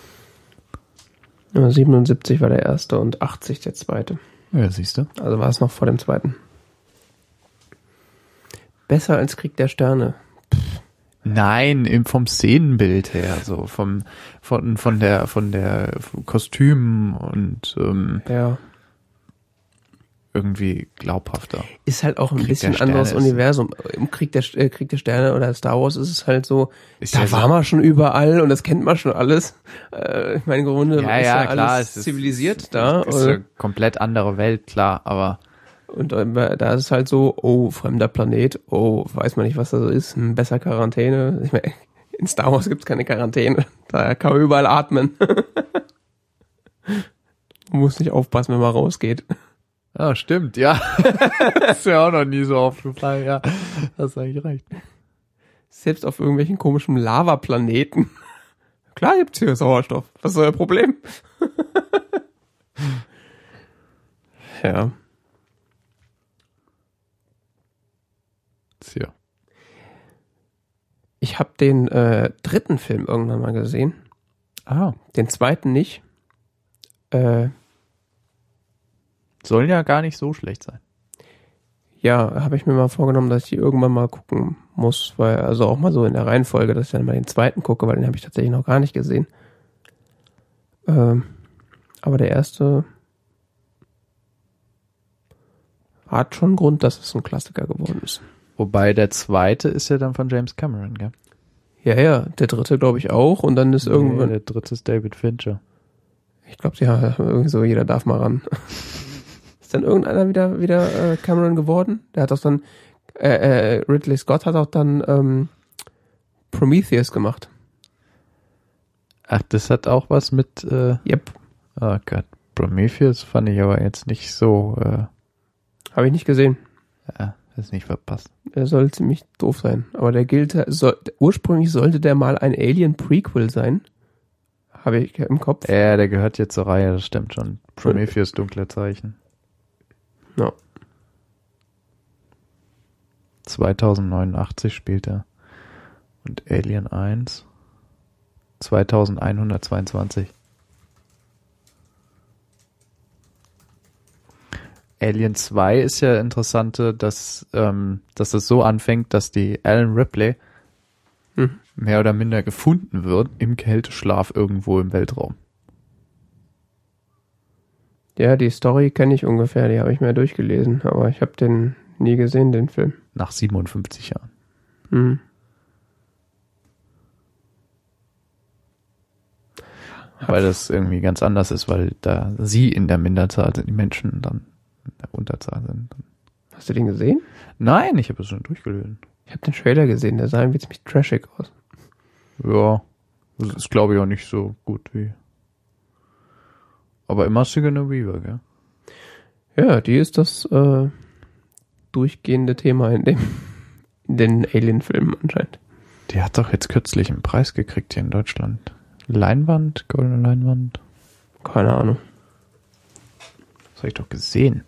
Ja, siebenundsiebzig war der erste und achtzig der zweite. Ja, siehst du. Also war es noch vor dem zweiten. Besser als Krieg der Sterne. Nein, im, vom Szenenbild her, so vom von von der von der Kostümen und ähm, Ja. irgendwie glaubhafter. Ist halt auch ein Krieg bisschen der Sterne anderes ist- Universum. Im Krieg der, äh, Krieg der Sterne oder Star Wars ist es halt so, Ist da ja so- war man schon überall und das kennt man schon alles. Äh, ich meine, im Grunde Ja, ist ja, ja klar, alles es ist- zivilisiert da. Ist oder? eine komplett andere Welt, klar, aber Und äh, da ist es halt so, oh, fremder Planet, oh, weiß man nicht, was da so ist, hm, besser Quarantäne. Ich meine, in Star Wars gibt's keine Quarantäne. Da kann man überall atmen. Man muss nicht aufpassen, wenn man rausgeht. ja, stimmt, ja. Ist ja auch noch nie so aufgefallen, ja. Hast eigentlich recht. Selbst auf irgendwelchen komischen Lavaplaneten. Klar gibt's hier Sauerstoff. Was ist euer Problem? Ja. Tja. Ich habe den äh, dritten Film irgendwann mal gesehen. Ah. Den zweiten nicht. Äh, Soll ja gar nicht so schlecht sein. ja, habe ich mir mal vorgenommen, dass ich die irgendwann mal gucken muss, weil also auch mal so in der Reihenfolge, dass ich dann mal den zweiten gucke, weil den habe ich tatsächlich noch gar nicht gesehen. Ähm, aber der erste hat schon Grund, dass es ein Klassiker geworden ist. Wobei der zweite ist ja dann von James Cameron, gell? Ja, ja, der dritte glaube ich auch und dann ist Nee, irgendwann, der dritte ist David Fincher. Ich glaube, ja, irgendwie so, jeder darf mal ran. Ist dann irgendeiner wieder wieder äh, Cameron geworden? Der hat auch dann, äh, äh, Ridley Scott hat auch dann ähm, Prometheus gemacht. Ach, das hat auch was mit, äh, Yep. oh Gott, Prometheus fand ich aber jetzt nicht so, äh, Habe ich nicht gesehen. ja, das nicht verpasst. Er soll ziemlich doof sein. Aber der gilt, soll, ursprünglich sollte der mal ein Alien-Prequel sein. Habe ich im Kopf. Ja, der gehört jetzt zur Reihe, das stimmt schon. Prometheus, dunkle Zeichen. Ja. zweitausendneunundachtzig spielt er. Und Alien eins. zweitausendeinhundertzweiundzwanzig. Alien zwei ist ja interessante, dass, ähm, dass es so anfängt, dass die Alan Ripley Hm. mehr oder minder gefunden wird im Kälteschlaf irgendwo im Weltraum. Ja, die Story kenne ich ungefähr, die habe ich mir durchgelesen, aber ich habe den nie gesehen, den Film. Nach siebenundfünfzig Jahren. Mhm. Weil das irgendwie ganz anders ist, weil da sie in der Minderzahl sind, die Menschen dann in der Unterzahl sind. Hast du den gesehen? Nein, ich habe es schon durchgelesen. Ich habe den Trailer gesehen, der sah irgendwie ziemlich trashig aus. Ja, das ist glaube ich auch nicht so gut wie. Aber immer Sigourney Weaver, gell? Ja, die ist das äh, durchgehende Thema in dem in den Alien-Filmen anscheinend. Die hat doch jetzt kürzlich einen Preis gekriegt hier in Deutschland. Leinwand, goldene Leinwand. Keine Ahnung. Das habe ich doch gesehen.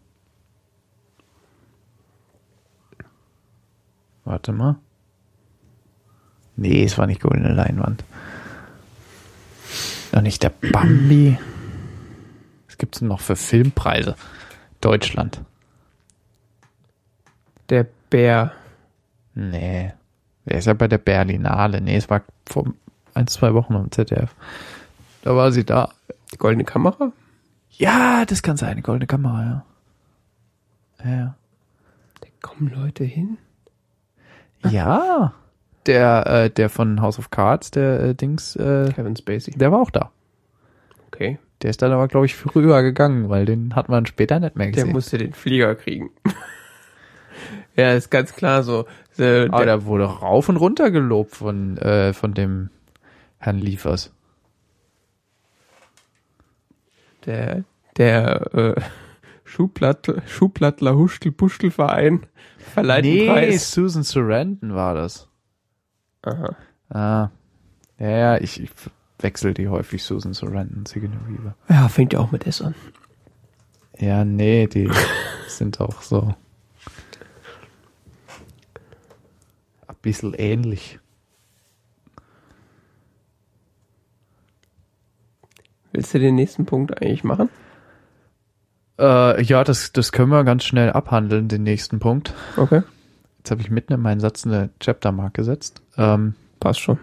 Warte mal. Nee, es war nicht goldene Leinwand. Noch nicht der Bambi. Was gibt's denn noch für Filmpreise? Deutschland. Der Bär. Nee. Der ist ja bei der Berlinale. Nee, es war vor ein, zwei Wochen am Z D F. Da war sie da. Die goldene Kamera? Ja, das kann sein. Goldene Kamera, ja. Ja. Da kommen Leute hin. Ja. Der, äh, der von House of Cards, der äh, Dings, äh, Kevin Spacey. der war auch da. Okay. Der ist dann aber, glaube ich, früher gegangen, weil den hat man später nicht mehr gesehen. Der musste den Flieger kriegen. Ja, ist ganz klar so. Äh, aber der wurde rauf und runter gelobt von, äh, von dem Herrn Liefers. Der, der äh, Schuhplatt, Schuhplattler Huschtel-Puschtel-Verein verleiht Nee, den Preis. Susan Sarandon war das. Aha. Ah. Ja, ja, ich, ich wechsle die häufig, Susan Sarandon, Sigourney Weaver. Ja, fängt ja auch mit S an. Ja, nee, die sind auch so ein bisschen ähnlich. Willst du den nächsten Punkt eigentlich machen? Äh, ja, das, das können wir ganz schnell abhandeln, den nächsten Punkt. Okay. Jetzt habe ich mitten in meinen Satz eine Chaptermark gesetzt. Ähm, Passt schon.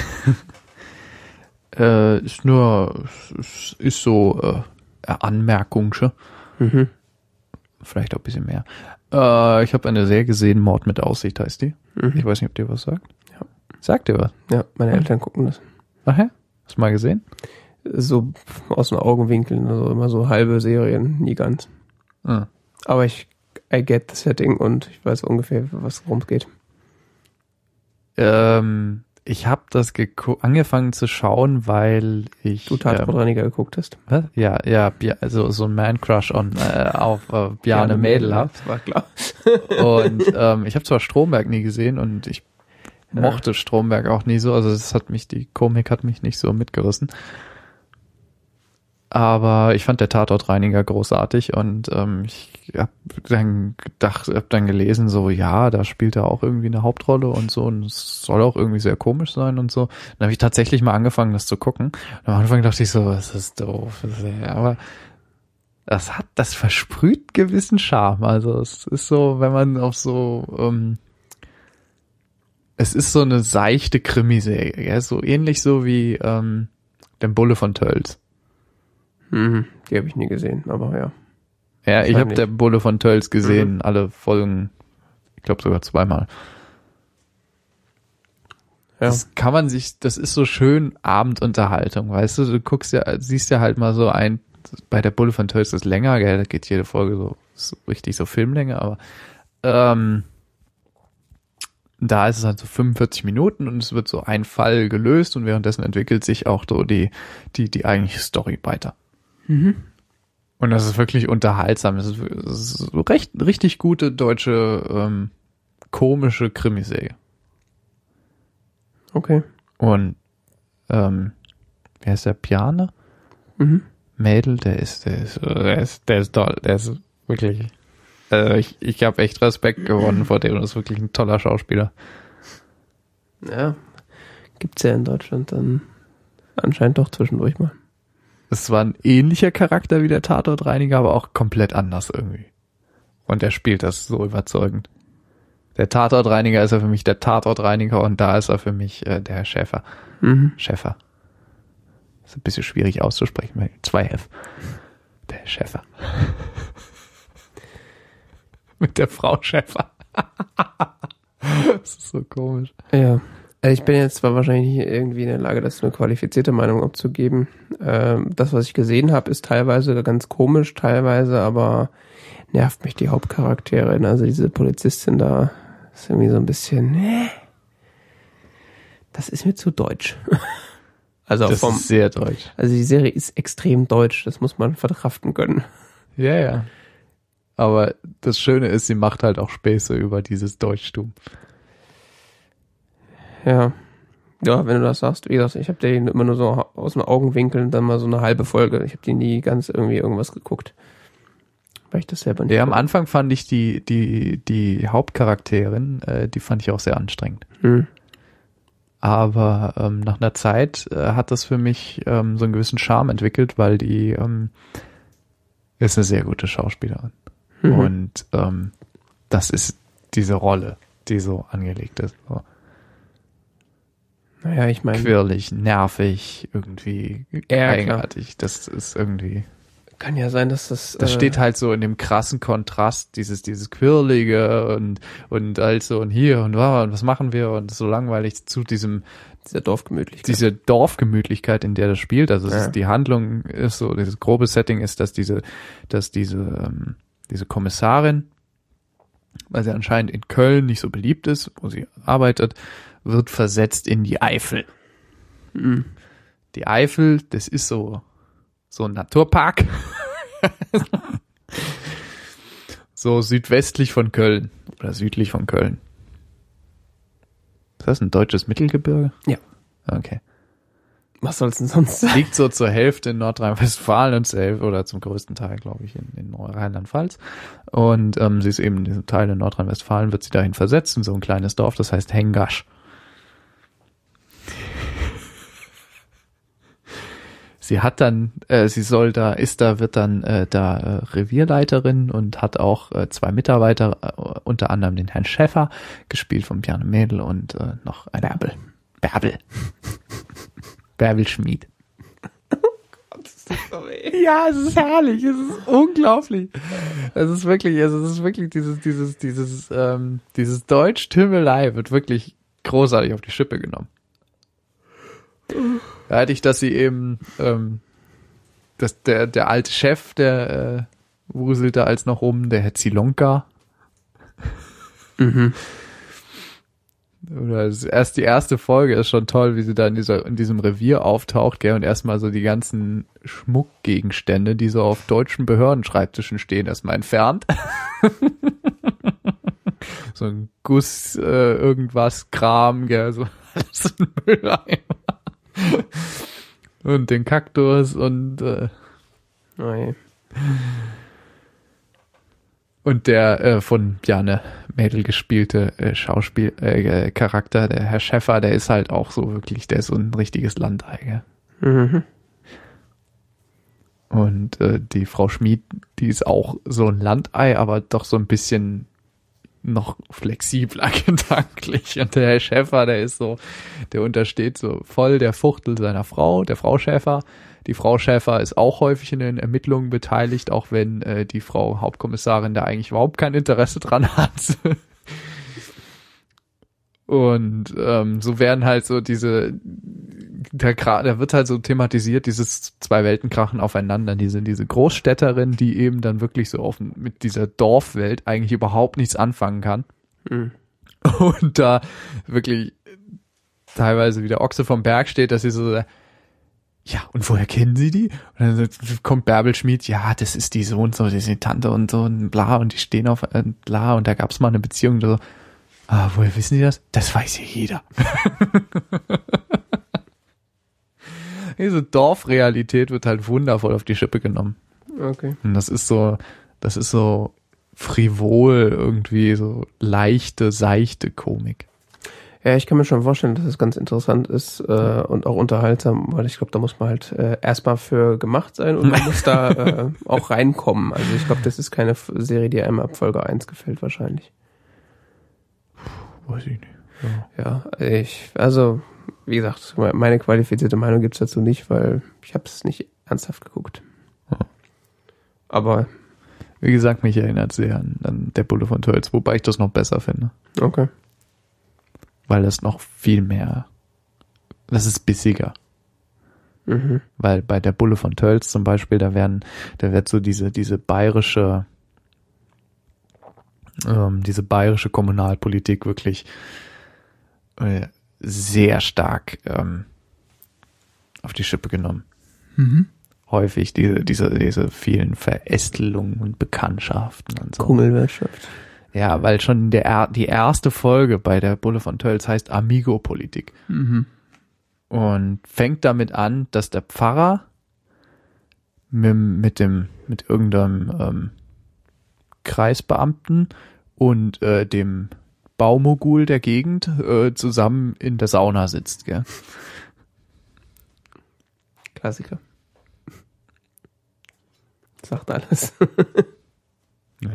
äh, ist nur, ist, ist so äh, Anmerkung, schon. Mhm. Vielleicht auch ein bisschen mehr. Äh, ich habe eine Serie gesehen, Mord mit Aussicht heißt die. Mhm. Ich weiß nicht, ob dir was sagt. Ja. Sagt dir was? Ja, meine Eltern gucken das. Ach ja? Hast du mal gesehen? So aus den Augenwinkeln, also immer so halbe Serien, nie ganz. Ah. Aber ich, I get the setting und ich weiß ungefähr, was worum es geht. Ähm, ich habe das geku- angefangen zu schauen, weil ich... Du Tatortreiniger ähm, geguckt hast. Was? Ja, ja, also so ein Man-Crush on, äh, auf äh, Bjarne Mädel hab. Das war klar. Und ähm, ich habe zwar Stromberg nie gesehen und ich ja. mochte Stromberg auch nie so, also das hat mich, die Komik hat mich nicht so mitgerissen. Aber ich fand der Tatortreiniger großartig und ähm, ich hab dann gedacht, hab dann gelesen, so ja, da spielt er auch irgendwie eine Hauptrolle und so und es soll auch irgendwie sehr komisch sein und so. Dann habe ich tatsächlich mal angefangen, das zu gucken. Und am Anfang dachte ich so, das ist doof. Aber das hat, das versprüht gewissen Charme. Also es ist so, wenn man auf so, ähm, es ist so eine seichte Krimiserie, ja? So ähnlich so wie ähm, der Bulle von Tölz. Mhm, die habe ich nie gesehen, aber ja. Ja, ich habe der Bulle von Tölz gesehen, mhm. alle Folgen, ich glaube sogar zweimal. Das kann man sich, das ist so schön Abendunterhaltung, weißt du, du guckst ja, siehst ja halt mal so ein, bei der Bulle von Töll ist das länger, gell, da geht jede Folge so, so richtig so Filmlänge, aber ähm, da ist es halt so fünfundvierzig Minuten und es wird so ein Fall gelöst und währenddessen entwickelt sich auch so die, die, die eigentliche Story weiter. Mhm. Und das ist wirklich unterhaltsam, das ist, das ist so recht, richtig gute deutsche, ähm, komische Krimiserie. Okay. Und ähm, wer ist der Piane? Mhm. Mädel, der ist, der ist, der ist, der ist toll, der ist wirklich. Also ich, ich habe echt Respekt gewonnen vor dem. Das ist wirklich ein toller Schauspieler. Ja, gibt's ja in Deutschland dann anscheinend doch zwischendurch mal. Es war ein ähnlicher Charakter wie der Tatortreiniger, aber auch komplett anders irgendwie. Und er spielt das so überzeugend. Der Tatortreiniger ist ja für mich der Tatortreiniger und da ist er für mich äh, der Herr Schäfer. Mhm. Schäfer. Ist ein bisschen schwierig auszusprechen, weil zwei F. Der Herr Schäfer. Mit der Frau Schäfer. Das ist so komisch. Ja. Also ich bin jetzt zwar wahrscheinlich nicht irgendwie in der Lage, das eine qualifizierte Meinung abzugeben. Ähm, das, was ich gesehen habe, ist teilweise ganz komisch, teilweise aber nervt mich die Hauptcharakterin. Also diese Polizistin da ist irgendwie so ein bisschen, nee, das ist mir zu deutsch. Also Das vom, ist sehr deutsch. also die Serie ist extrem deutsch, das muss man verkraften können. Ja, ja. Aber das Schöne ist, sie macht halt auch Späße über dieses Deutschtum. Ja. Ja, wenn du das sagst, wie gesagt, ich habe den immer nur so aus den Augenwinkeln dann mal so eine halbe Folge. Ich habe die nie ganz irgendwie irgendwas geguckt. Weil ich das selber nicht. Ja, am gucke. Anfang fand ich die, die, die Hauptcharakterin, äh, die fand ich auch sehr anstrengend. Hm. Aber ähm, nach einer Zeit äh, hat das für mich ähm, so einen gewissen Charme entwickelt, weil die ähm, ist eine sehr gute Schauspielerin. Mhm. Und ähm, das ist diese Rolle, die so angelegt ist. So Naja, ich meine, quirlig, nervig, irgendwie Ja, eigenartig. Das ist irgendwie... kann ja sein, dass das... Das äh, steht halt so in dem krassen Kontrast, dieses, dieses Quirlige und, und halt so und hier und, wow, und was machen wir und so langweilig zu diesem, dieser Dorfgemütlichkeit. diese Dorfgemütlichkeit, in der das spielt. Also es Ja. ist, die Handlung ist so, dieses grobe Setting ist, dass diese, dass diese, ähm, diese Kommissarin, weil sie anscheinend in Köln nicht so beliebt ist, wo sie arbeitet, wird versetzt in die Eifel. Mhm. Die Eifel, das ist so, so ein Naturpark. So südwestlich von Köln oder südlich von Köln. Ist das ein deutsches Mittelgebirge? Ja. Okay. Was soll's denn sonst sein? Liegt so zur Hälfte in Nordrhein-Westfalen und zur Hälfte, oder zum größten Teil, glaube ich, in, in Rheinland-Pfalz. Und ähm, sie ist eben in diesem Teil in Nordrhein-Westfalen, wird sie dahin versetzt, in so ein kleines Dorf, das heißt Hengasch. Sie hat dann, äh, sie soll da, ist da, wird dann äh, da äh, Revierleiterin und hat auch äh, zwei Mitarbeiter, äh, unter anderem den Herrn Schäfer, gespielt von Bjarne Mädel und äh, noch ein Bärbel. Bärbel. Bärbel Schmid. Ja, es ist herrlich, es ist unglaublich. Es ist wirklich, es ist wirklich dieses, dieses, dieses, ähm, dieses Deutsch-Tümmelei wird wirklich großartig auf die Schippe genommen. Da hatte ich, dass sie eben, ähm, dass der, der alte Chef, der äh, wuselt da als noch rum, der Herr Zilonka. Mhm. Oder das erst die erste Folge ist schon toll, wie sie da in dieser, in diesem Revier auftaucht, gell, und erstmal so die ganzen Schmuckgegenstände, die so auf deutschen Behördenschreibtischen stehen, erstmal entfernt. So ein Guss, äh, irgendwas, Kram, gell, so alles in Mülleimer. Und den Kaktus und äh, Oh je. und der äh, von Bjarne Mädel gespielte äh, Schauspiel äh, Charakter, der Herr Schäfer, der ist halt auch so wirklich, der ist so ein richtiges Landei, gell? Mhm. Und äh, die Frau Schmid, die ist auch so ein Landei, aber doch so ein bisschen noch flexibler gedanklich. Und der Herr Schäfer, der ist so, der untersteht so voll der Fuchtel seiner Frau, der Frau Schäfer. Die Frau Schäfer ist auch häufig in den Ermittlungen beteiligt, auch wenn äh, die Frau Hauptkommissarin da eigentlich überhaupt kein Interesse dran hat. Und ähm, so werden halt so diese, da, da wird halt so thematisiert, dieses Zwei-Welten-Krachen aufeinander. Diese, diese Großstädterin, die eben dann wirklich so auf, mit dieser Dorfwelt eigentlich überhaupt nichts anfangen kann. Mhm. Und da wirklich teilweise wie der Ochse vom Berg steht, dass sie so, ja, und woher kennen Sie die? Und dann kommt Bärbel Schmid, ja, das ist die so und so, das ist die Tante und so und bla, und die stehen auf äh, bla, und da gab's mal eine Beziehung und so. Ah, woher wissen die das? Das weiß ja jeder. Diese Dorfrealität wird halt wundervoll auf die Schippe genommen. Okay. Und das ist so, das ist so frivol, irgendwie so leichte, seichte Komik. Ja, ich kann mir schon vorstellen, dass es ganz interessant ist äh, und auch unterhaltsam, weil ich glaube, da muss man halt äh, erstmal für gemacht sein und man muss da äh, auch reinkommen. Also ich glaube, das ist keine Serie, die einem ab Folge eins gefällt wahrscheinlich. Weiß ich nicht. Ja, ja ich, also, wie gesagt, meine qualifizierte Meinung gibt's dazu nicht, weil ich habe es nicht ernsthaft geguckt. Ja. Aber wie gesagt, mich erinnert sehr an, an der Bulle von Tölz, wobei ich das noch besser finde. Okay. Weil das noch viel mehr, das ist bissiger. Mhm. Weil bei der Bulle von Tölz zum Beispiel, da werden, da wird so diese, diese bayerische, ähm, diese bayerische Kommunalpolitik wirklich äh, sehr stark ähm, auf die Schippe genommen. Mhm. Häufig diese, diese, diese vielen Verästelungen und Bekanntschaften und so. Kungelwirtschaft. Ja, weil schon der, die erste Folge bei der Bulle von Tölz heißt Amigo-Politik. Mhm. Und fängt damit an, dass der Pfarrer mit, mit dem, mit irgendeinem ähm, Kreisbeamten und äh, dem Baumogul der Gegend äh, zusammen in der Sauna sitzt, gell? Klassiker. Sagt alles. Ja.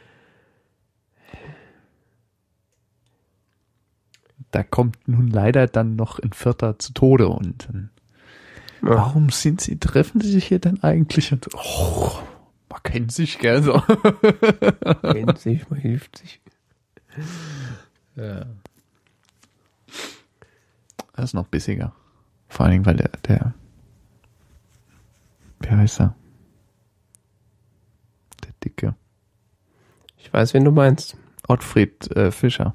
Da kommt nun leider dann noch ein Vierter zu Tode und dann, Ja. warum sind sie, treffen sie sich hier denn eigentlich? Und oh, man kennt sich, gell? So. Kennt sich, man hilft sich. Ja. Das ist noch bissiger. Vor allen Dingen, weil der, der, wie heißt er? Der Dicke. Ich weiß, wen du meinst. Ottfried äh, Fischer.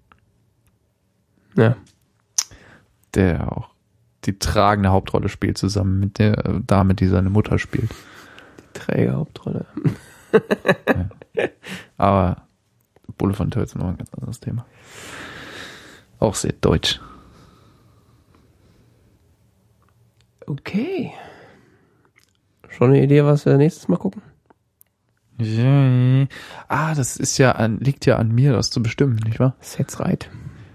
Ja. Der auch die tragende Hauptrolle spielt, zusammen mit der äh, Dame, die seine Mutter spielt. Die Trägerhauptrolle. Ja. Aber Bulle von Tölz ist noch ein ganz anderes Thema. Auch sehr deutsch. Okay. Schon eine Idee, was wir nächstes Mal gucken? Ja. Ah, das ist ja an, liegt ja an mir, das zu bestimmen, nicht wahr? That's right.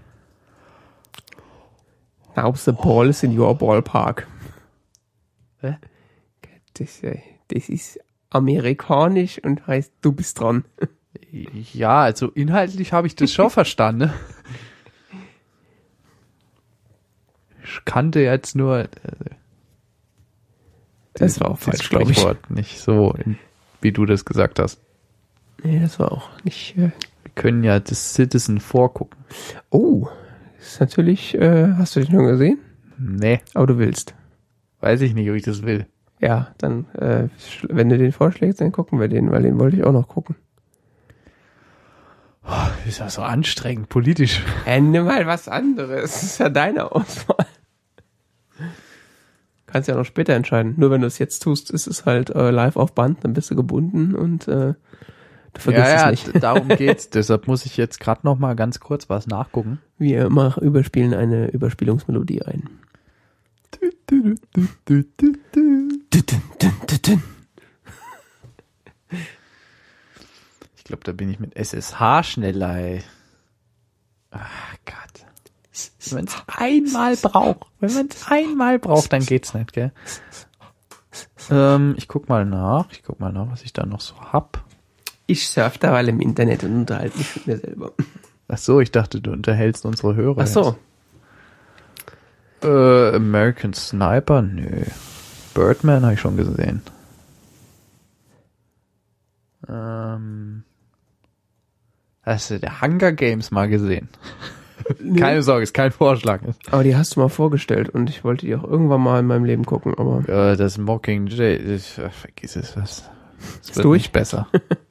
Now the ball is in your ballpark. Hä? Das, äh, das ist amerikanisch und heißt, du bist dran. Ja, also inhaltlich habe ich das schon verstanden. Ich kannte jetzt nur äh, Das war auch das falsch, glaube ich. Sprichwort nicht so, in, wie du das gesagt hast. Nee, das war auch nicht... Äh Wir können ja das Citizen vorgucken. oh, das ist natürlich... Äh, hast du den schon gesehen? Nee, Aber du willst. weiß ich nicht, ob ich das will. Ja, dann, äh, sch- wenn du den vorschlägst, dann gucken wir den, weil den wollte ich auch noch gucken. Oh, ist ja so anstrengend, politisch. Äh, nimm mal was anderes. Das ist ja deine Auswahl. Kannst ja noch später entscheiden. Nur wenn du es jetzt tust, ist es halt äh, live auf Band, dann bist du gebunden und äh, du vergisst ja, ja, es nicht. d- darum geht's. Deshalb muss ich jetzt gerade noch mal ganz kurz was nachgucken. Wir immer überspielen eine Überspielungsmelodie ein. Ich glaube, da bin ich mit S S H schneller, ey. Ach Gott. Wenn man es einmal braucht, wenn man es einmal braucht, dann geht's nicht, gell? Ähm, ich guck mal nach, ich guck mal nach, was ich da noch so hab. Ich surfe derweil im Internet und unterhalte mich mit mir selber. Ach so, ich dachte, du unterhältst unsere Hörer. Ach so. Jetzt. Äh, American Sniper? Nö. Birdman habe ich schon gesehen. Ähm, hast du der Hunger Games mal gesehen? Nee. Keine Sorge, ist kein Vorschlag. Aber die hast du mal vorgestellt und ich wollte die auch irgendwann mal in meinem Leben gucken, aber... Ja, das Mockingjay, ich, ach, vergiss es, was. Es Ist wird durch? nicht besser.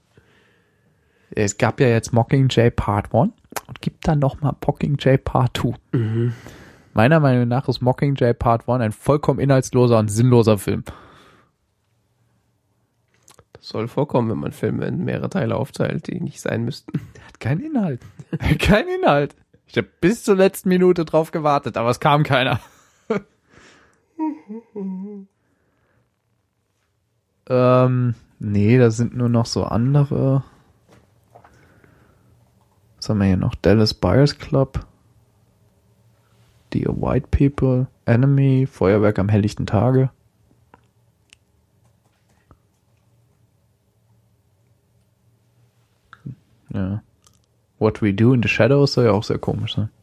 Es gab ja jetzt Mockingjay Part eins und gibt dann nochmal Mockingjay Part zwei. Mhm. Meiner Meinung nach ist Mockingjay Part eins ein vollkommen inhaltsloser und sinnloser Film. Das soll vorkommen, wenn man Filme in mehrere Teile aufteilt, die nicht sein müssten. Hat keinen Inhalt. Kein Inhalt. Ich habe bis zur letzten Minute drauf gewartet, aber es kam keiner. ähm, nee, da sind nur noch so andere. Was haben wir hier noch? Dallas Buyers Club. Dear White People. Enemy. Feuerwerk am helllichten Tage. Ja. What We Do in the Shadows soll ja auch sehr komisch sein.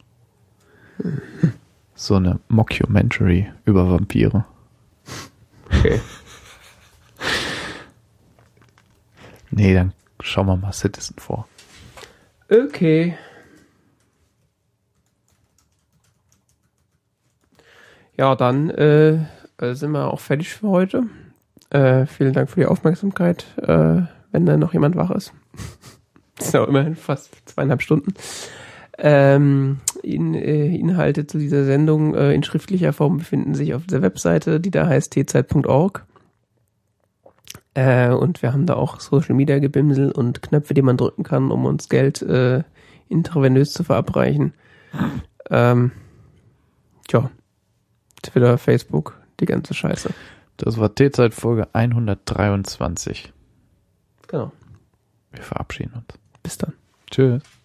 So eine Mockumentary über Vampire. Okay. Nee, dann schauen wir mal Citizen vor. Okay. Ja, dann äh, sind wir auch fertig für heute. Äh, vielen Dank für die Aufmerksamkeit, äh, wenn da noch jemand wach ist. Das ist ja immerhin fast zweieinhalb Stunden. Ähm, in, äh, Inhalte zu dieser Sendung äh, in schriftlicher Form befinden sich auf der Webseite, die da heißt t zeit punkt org. Äh, und wir haben da auch Social Media Gebimsel und Knöpfe, die man drücken kann, um uns Geld äh, intravenös zu verabreichen. Ähm, tja, Twitter, Facebook, die ganze Scheiße. Das war T-Zeit Folge hundertdreiundzwanzig. Genau. Wir verabschieden uns. Bis dann. Tschüss.